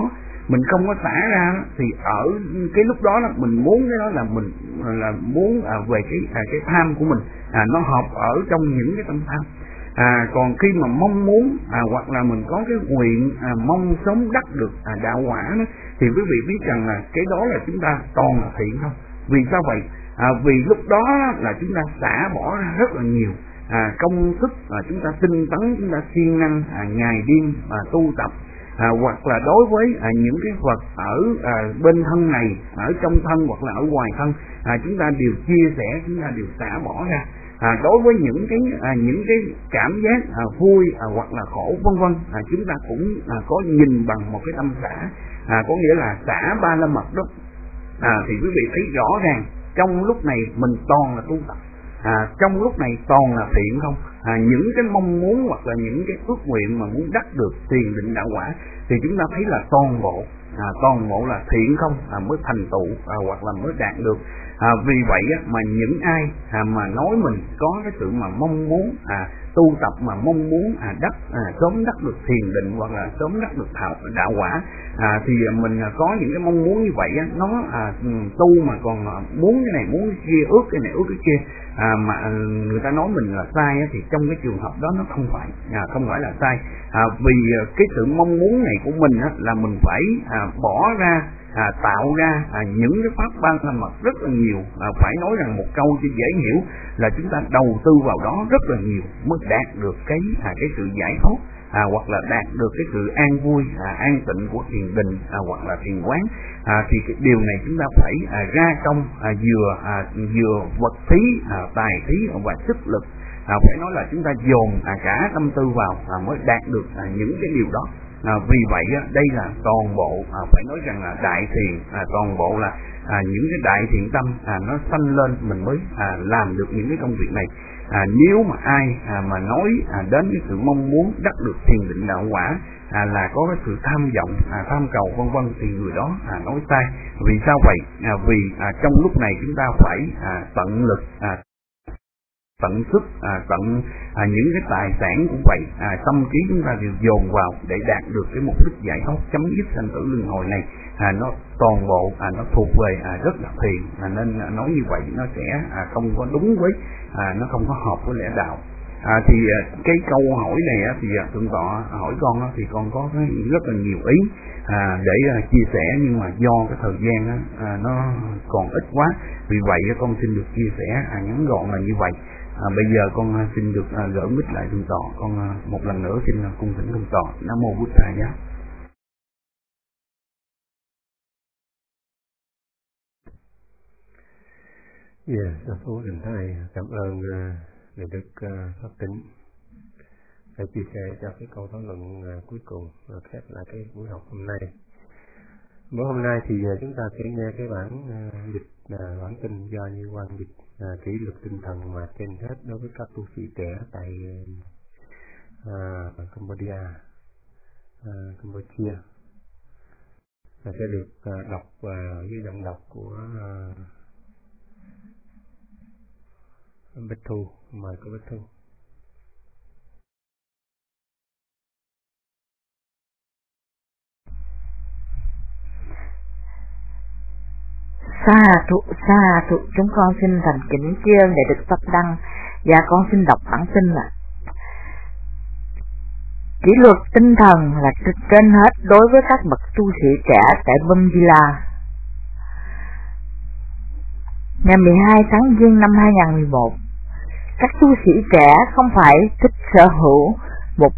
mình không có xả ra thì ở cái lúc đó, đó mình muốn cái đó là mình là muốn à, về cái à, cái tham của mình à, nó hợp ở trong những cái tâm tham. À, còn khi mà mong muốn à, hoặc là mình có cái nguyện à, mong sống đắc được à, đạo quả đó, thì quý vị biết rằng là cái đó là chúng ta toàn là thiện không. Vì sao vậy? À, vì lúc đó là chúng ta xả bỏ ra rất là nhiều à, công sức, à, chúng ta tinh tấn, chúng ta siêng năng à, ngày đêm à, tu tập. À, hoặc là đối với à, những cái vật ở à, bên thân này, ở trong thân hoặc là ở ngoài thân, à, chúng ta đều chia sẻ, chúng ta đều xả bỏ ra. À, đối với những cái à, những cái cảm giác à, vui à, hoặc là khổ vân vân, à, chúng ta cũng à, có nhìn bằng một cái tâm xả, à, có nghĩa là xả ba la mật đó. À, thì quý vị thấy rõ ràng trong lúc này mình toàn là tu tập, à, trong lúc này toàn là thiện không. À, những cái mong muốn hoặc là những cái ước nguyện mà muốn đắc được thiền định đạo quả thì chúng ta thấy là toàn bộ à, toàn bộ là thiện không à, mới thành tựu à, hoặc là mới đạt được. À, vì vậy á, mà những ai à, mà nói mình có cái sự mà mong muốn à, tu tập mà mong muốn à, đắc à, sớm đắc được thiền định hoặc là sớm đắc được đạo, đạo quả à, thì mình à, có những cái mong muốn như vậy á, nó à, tu mà còn muốn cái này muốn cái kia, ước cái này ước cái kia à, mà người ta nói mình là sai á, thì trong cái trường hợp đó nó không phải à, không phải là sai. À, vì cái sự mong muốn này của mình á, là mình phải à, bỏ ra à, tạo ra à, những cái pháp ban la mật rất là nhiều. À, phải nói rằng một câu cho dễ hiểu là chúng ta đầu tư vào đó rất là nhiều mới đạt được cái à, cái sự giải thoát à, hoặc là đạt được cái sự an vui à, an tịnh của thiền định à, hoặc là thiền quán. À, thì cái điều này chúng ta phải à, ra công à, vừa à, vừa vật thí à, tài thí và sức lực. À, phải nói là chúng ta dồn à, cả tâm tư vào à, mới đạt được à, những cái điều đó. À, vì vậy á, đây là toàn bộ à, phải nói rằng là đại thiền, à, toàn bộ là à, những cái đại thiện tâm à, nó sanh lên mình mới à, làm được những cái công việc này. À, nếu mà ai à, mà nói à, đến cái sự mong muốn đắc được thiền định đạo quả à, là có cái sự tham vọng, à, tham cầu vân vân thì người đó à, nói sai. Vì sao vậy? À, vì à, trong lúc này chúng ta phải à, tận lực à, tận sức à, tận à, những cái tài sản cũng vậy, à, tâm trí chúng ta đều dồn vào để đạt được cái mục đích giải thoát chấm dứt sanh tử luân hồi này. À, nó toàn bộ à, nó thuộc về à, rất là thiền, à, nên à, nói như vậy nó sẽ à, không có đúng với à, nó không có hợp với lẽ đạo. À, thì à, cái câu hỏi này á, thì à, thượng tọa hỏi con á, thì con có cái rất là nhiều ý à, để à, chia sẻ, nhưng mà do cái thời gian á, à, nó còn ít quá, vì vậy á, con xin được chia sẻ à, ngắn gọn là như vậy. À, bây giờ con xin được à, gỡ mic lại thượng tọa, con à, một lần nữa xin à, cung thỉnh thượng tọa. Nam mô Bụt Thầy Giá. Dạ, sư phụ Đình Thầy cảm ơn uh, Ngài Đức uh, Pháp Tĩnh để chia sẻ cho cái câu thảo luận uh, cuối cùng và khép lại cái buổi học hôm nay. Bữa hôm nay thì uh, chúng ta sẽ nghe cái bản uh, dịch uh, bản kinh do Như Quang dịch uh, kỷ luật tinh thần mà trên hết đối với các tu sĩ trẻ tại uh, Cambodia, uh, Campuchia, và sẽ được uh, đọc uh, với giọng đọc của uh, Bích Thu. Mời cô Bích Thu. Sa thụ, sa thụ, chúng con xin thành kính tri ân để được Pháp Đăng, và con xin đọc bản tin ạ. Kỷ luật tinh thần là trên hết đối với các bậc tu sĩ trẻ tại Bumvilla. Ngày mười hai tháng Giêng năm hai nghìn không trăm mười một, các tu sĩ trẻ không phải thích sở hữu một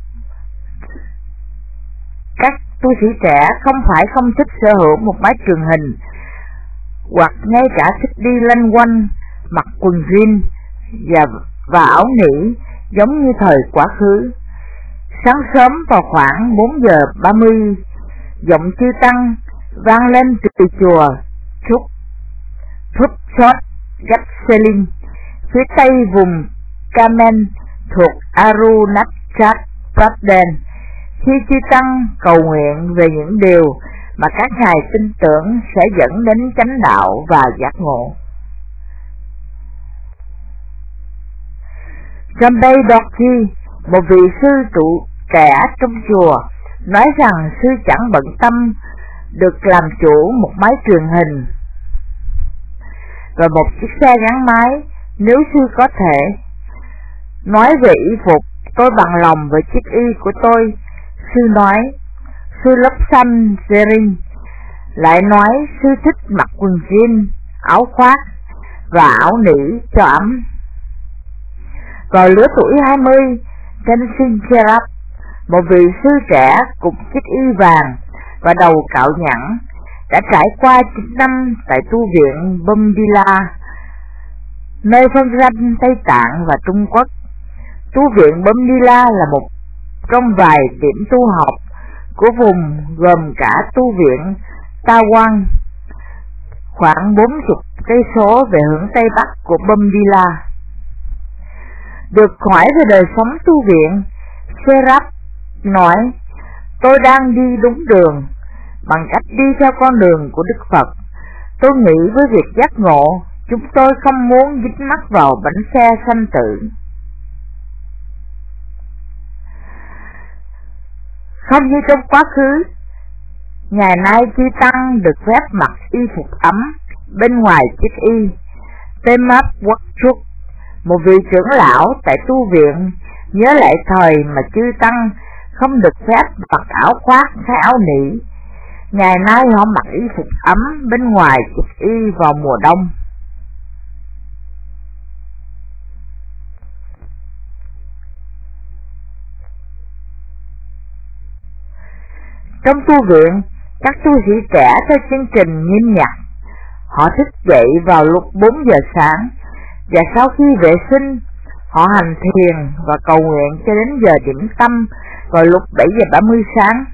các tu sĩ trẻ không phải không thích sở hữu một máy truyền hình, hoặc ngay cả thích đi lanh quanh mặc quần jean và, và áo nỉ giống như thời quá khứ. Sáng sớm vào khoảng bốn giờ ba mươi, giọng chư tăng vang lên từ chùa Trúc Thúc Chót Gách Selin, phía tây vùng Kamen thuộc Arunachal Pradesh, khi chư tăng cầu nguyện về những điều mà các ngài tin tưởng sẽ dẫn đến chánh đạo và giác ngộ. Jambay Dorji, một vị sư trụ trẻ trong chùa, nói rằng sư chẳng bận tâm được làm chủ một máy truyền hình và một chiếc xe gắn máy nếu sư có thể. Nói về y phục, tôi bằng lòng với chiếc y của tôi. Sư nói, sư lấp xanh Zerin lại nói sư thích mặc quần jean, áo khoác và áo nỉ cho ấm. Vào lứa tuổi hai mươi, Tenzin Gerab, một vị sư trẻ cùng chiếc y vàng và đầu cạo nhẵn, đã trải qua chín năm tại tu viện Bomdila, nơi phân ranh Tây Tạng và Trung Quốc. Tu viện Bomdila là một trong vài điểm tu học của vùng gồm cả tu viện Tawang, khoảng bốn mươi cây số về hướng tây bắc của Bomdila. Được hỏi về đời sống tu viện, Serap nói, tôi đang đi đúng đường bằng cách đi theo con đường của Đức Phật. Tôi nghĩ với việc giác ngộ, chúng tôi không muốn dính mắc vào bánh xe sanh tử. Không như trong quá khứ, ngày nay chư tăng được phép mặc y phục ấm bên ngoài chiếc y. Temat Wakchuk, một vị trưởng lão tại tu viện, nhớ lại thời mà chư tăng không được phép mặc áo khoác hay áo nỉ. Ngày nay họ mặc y phục ấm bên ngoài chiếc y vào mùa đông. Trong tu viện, các tu sĩ trẻ theo chương trình nghiêm ngặt. Họ thức dậy vào lúc bốn giờ sáng, và sau khi vệ sinh, họ hành thiền và cầu nguyện cho đến giờ điểm tâm vào lúc bảy giờ ba mươi sáng.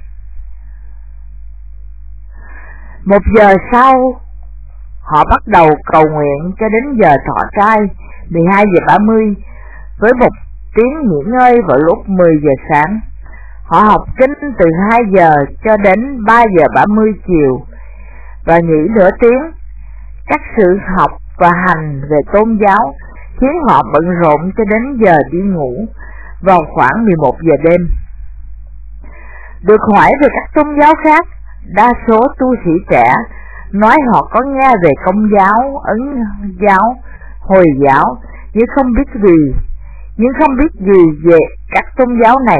Một giờ sau, họ bắt đầu cầu nguyện cho đến giờ thọ trai mười hai giờ ba mươi, với một tiếng nghỉ ngơi vào lúc mười giờ sáng. Họ học kinh từ hai giờ cho đến ba giờ ba mươi chiều và nghỉ nửa tiếng. Các sự học và hành về tôn giáo khiến họ bận rộn cho đến giờ đi ngủ vào khoảng mười một giờ đêm. Được hỏi về các tôn giáo khác, đa số tu sĩ trẻ nói họ có nghe về Công giáo, Ấn giáo, Hồi giáo, nhưng không biết gì, nhưng không biết gì về các tôn giáo này.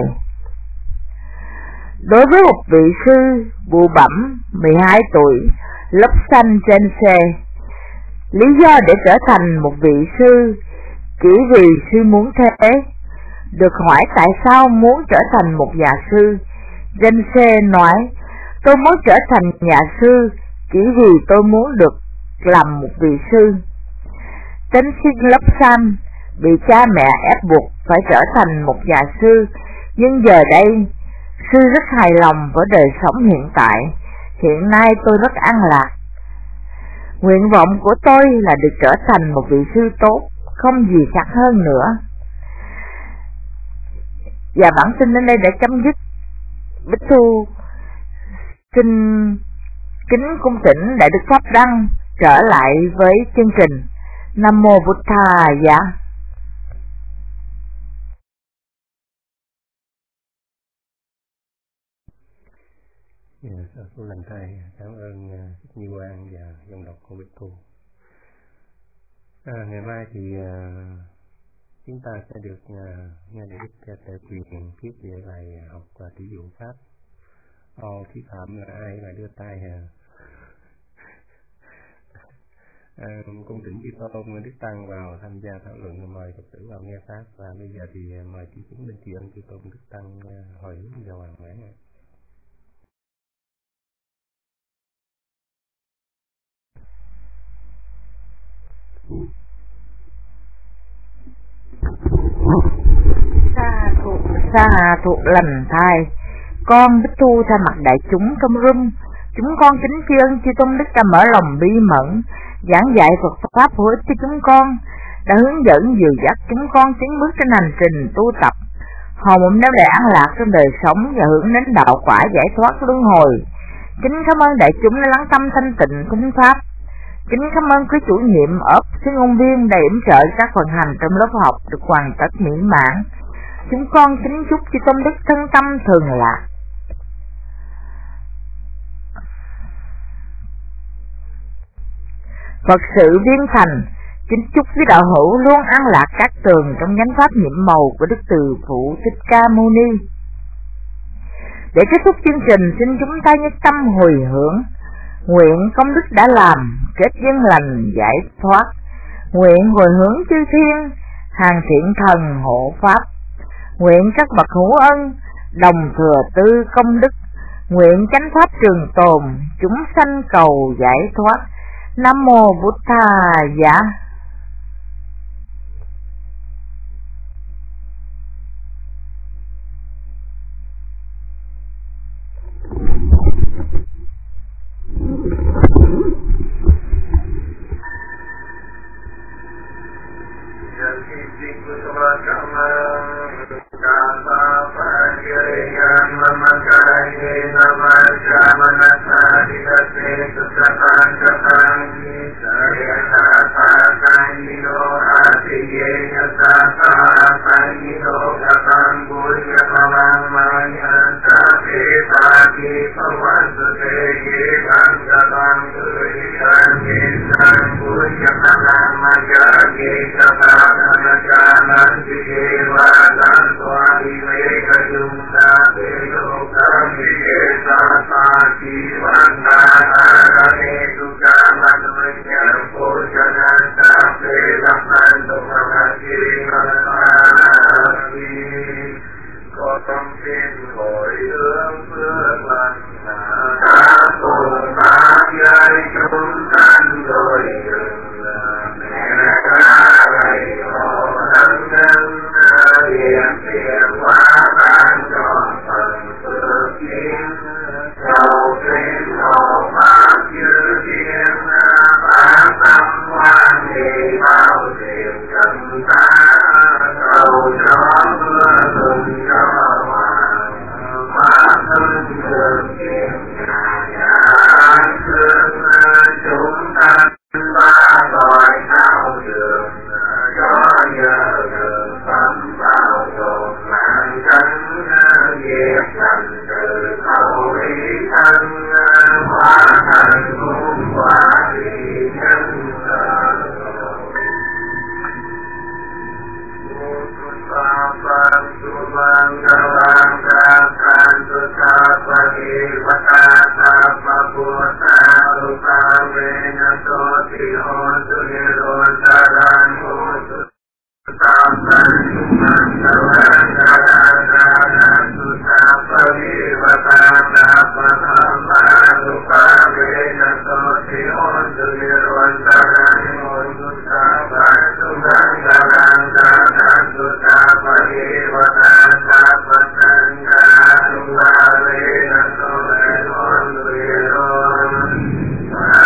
Đối với một vị sư bụ bẩm mười hai tuổi, lớp xanh trên xe, lý do để trở thành một vị sư chỉ vì sư muốn thế. Được hỏi tại sao muốn trở thành một nhà sư, Danh Xê nói, tôi muốn trở thành nhà sư chỉ vì tôi muốn được làm một vị sư. Tên sinh Lấp San bị cha mẹ ép buộc phải trở thành một nhà sư, nhưng giờ đây sư rất hài lòng với đời sống hiện tại. Hiện nay tôi rất an lạc. Nguyện vọng của tôi là được trở thành một vị sư tốt, không gì khác hơn nữa. Và bản tin đến đây đã chấm dứt. Bích Thu xin kính cung thỉnh Đại Đức Pháp Đăng trở lại với chương trình. Nam Mô Bụt Thaya. Yeah, tôi lành thầy cảm ơn uh, Như Quang và dòng đọc của Bích Thu. À, ngày mai thì uh, chúng ta sẽ được uh, nghe Đại Đức Tề Quyền viết về bài học và tỷ dụ pháp. Ồ, thí phạm là ai mà đưa tay hả? À, cung thỉnh Chư Tôn Đức Tăng vào tham gia thảo luận, mời Phật tử vào nghe pháp. Và bây giờ thì mời chư chúng linh tri ân Chư Tôn Đức Tăng hồi hướng vào hoàng mãn. Sa thụ sa thụ lành thai, con Bích Thu thay mặt đại chúng trong room, chúng con kính tri ân Chư Tôn Đức đã mở lòng bi mẫn giảng dạy Phật pháp hữu ích cho chúng con, đã hướng dẫn dìu dắt chúng con tiến bước trên hành trình tu tập, hầu mong nếu để an lạc trong đời sống và hưởng đến đạo quả giải thoát luân hồi. Kính cảm ơn đại chúng đã lắng tâm thanh tịnh thính pháp. Kính cảm ơn quý chủ nhiệm ốp sư ngôn viên đã yểm trợ các phần hành trong lớp học được hoàn tất mỹ mãn. Chúng con kính chúc Chư Tôn Đức thân tâm thường lạc. Phật sự viên thành, kính chúc quý đạo hữu luôn an lạc các tường trong nhánh pháp nhiệm màu của Đức Từ Phụ Thích Ca Mâu Ni. Để kết thúc chương trình, xin chúng ta nhất tâm hồi hướng, nguyện công đức đã làm kết duyên lành giải thoát, nguyện hồi hướng chư thiên hàng thiện thần hộ pháp, nguyện các bậc hữu ân đồng thừa tư công đức, nguyện chánh pháp trường tồn, chúng sanh cầu giải thoát. Nam mô Bụt Thà Giá.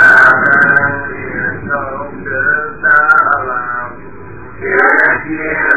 Yeah.